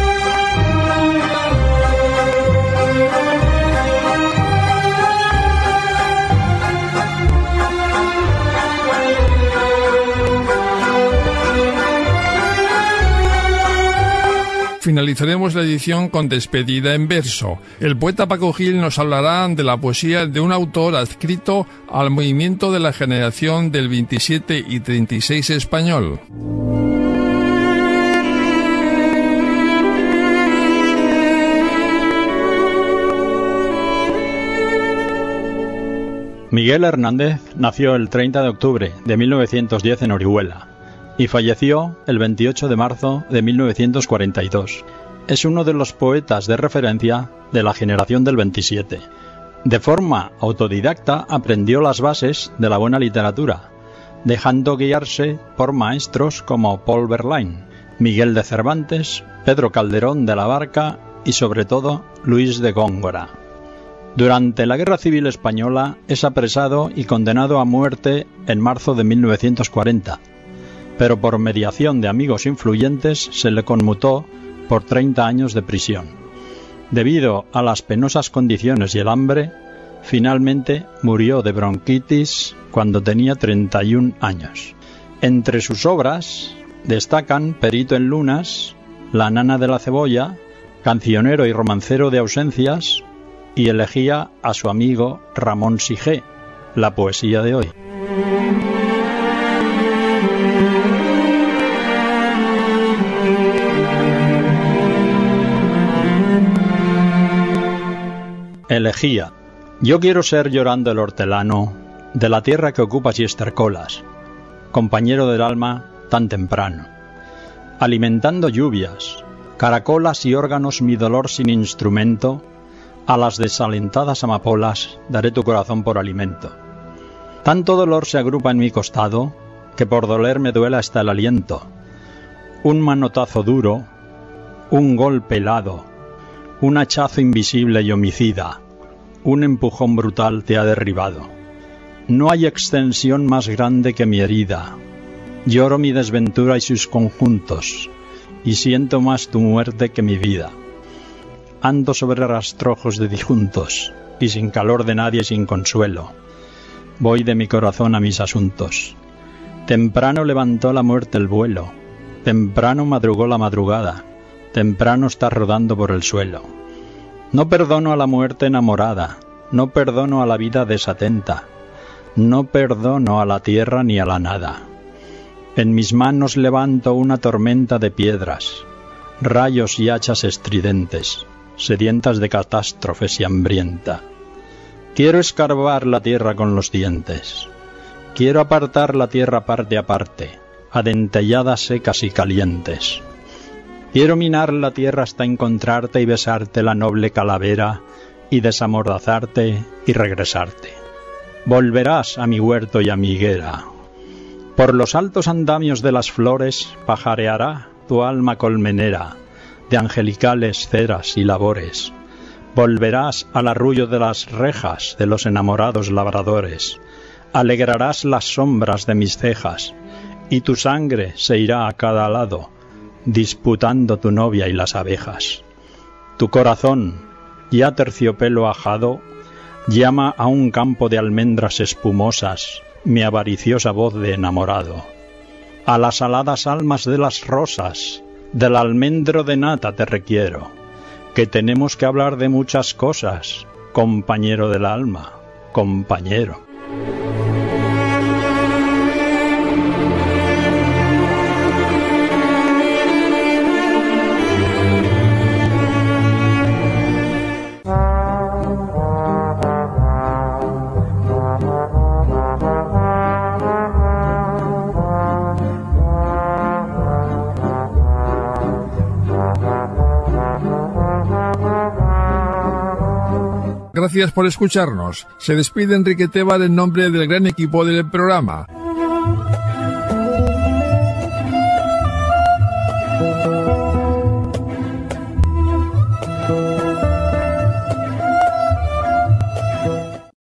Finalizaremos la edición con Despedida en verso. El poeta Paco Gil nos hablará de la poesía de un autor adscrito al movimiento de la generación del 27 y 36 español. Miguel Hernández nació el 30 de octubre de 1910 en Orihuela y falleció el 28 de marzo de 1942. Es uno de los poetas de referencia de la generación del 27. De forma autodidacta aprendió las bases de la buena literatura, dejando guiarse por maestros como Paul Verlaine, Miguel de Cervantes, Pedro Calderón de la Barca y sobre todo Luis de Góngora. Durante la Guerra Civil Española es apresado y condenado a muerte en marzo de 1940, pero por mediación de amigos influyentes se le conmutó por 30 años de prisión. Debido a las penosas condiciones y el hambre, finalmente murió de bronquitis cuando tenía 31 años. Entre sus obras destacan Perito en lunas, La nana de la cebolla, Cancionero y romancero de ausencias y Elegía a su amigo Ramón Sigé, la poesía de hoy. Elegía. Yo quiero ser llorando el hortelano de la tierra que ocupas y estercolas, compañero del alma tan temprano, alimentando lluvias, caracolas y órganos mi dolor sin instrumento, a las desalentadas amapolas daré tu corazón por alimento. Tanto dolor se agrupa en mi costado, que por doler me duela hasta el aliento. Un manotazo duro, un golpe helado, un hachazo invisible y homicida, un empujón brutal te ha derribado. No hay extensión más grande que mi herida. Lloro mi desventura y sus conjuntos, y siento más tu muerte que mi vida. Ando sobre rastrojos de disjuntos, y sin calor de nadie sin consuelo. Voy de mi corazón a mis asuntos. Temprano levantó la muerte el vuelo, temprano madrugó la madrugada, temprano está rodando por el suelo. No perdono a la muerte enamorada, no perdono a la vida desatenta, no perdono a la tierra ni a la nada. En mis manos levanto una tormenta de piedras, rayos y hachas estridentes, sedientas de catástrofes y hambrienta. Quiero escarbar la tierra con los dientes, quiero apartar la tierra parte a parte, adentelladas secas y calientes. Quiero minar la tierra hasta encontrarte y besarte la noble calavera y desamordazarte y regresarte. Volverás a mi huerto y a mi higuera. Por los altos andamios de las flores pajareará tu alma colmenera, de angelicales ceras y labores. Volverás al arrullo de las rejas de los enamorados labradores. Alegrarás las sombras de mis cejas, y tu sangre se irá a cada lado, disputando tu novia y las abejas. Tu corazón, ya terciopelo ajado, llama a un campo de almendras espumosas mi avariciosa voz de enamorado. A las aladas almas de las rosas, del almendro de nata te requiero, que tenemos que hablar de muchas cosas, compañero del alma, compañero. Gracias por escucharnos. Se despide Enrique Tebar en nombre del gran equipo del programa.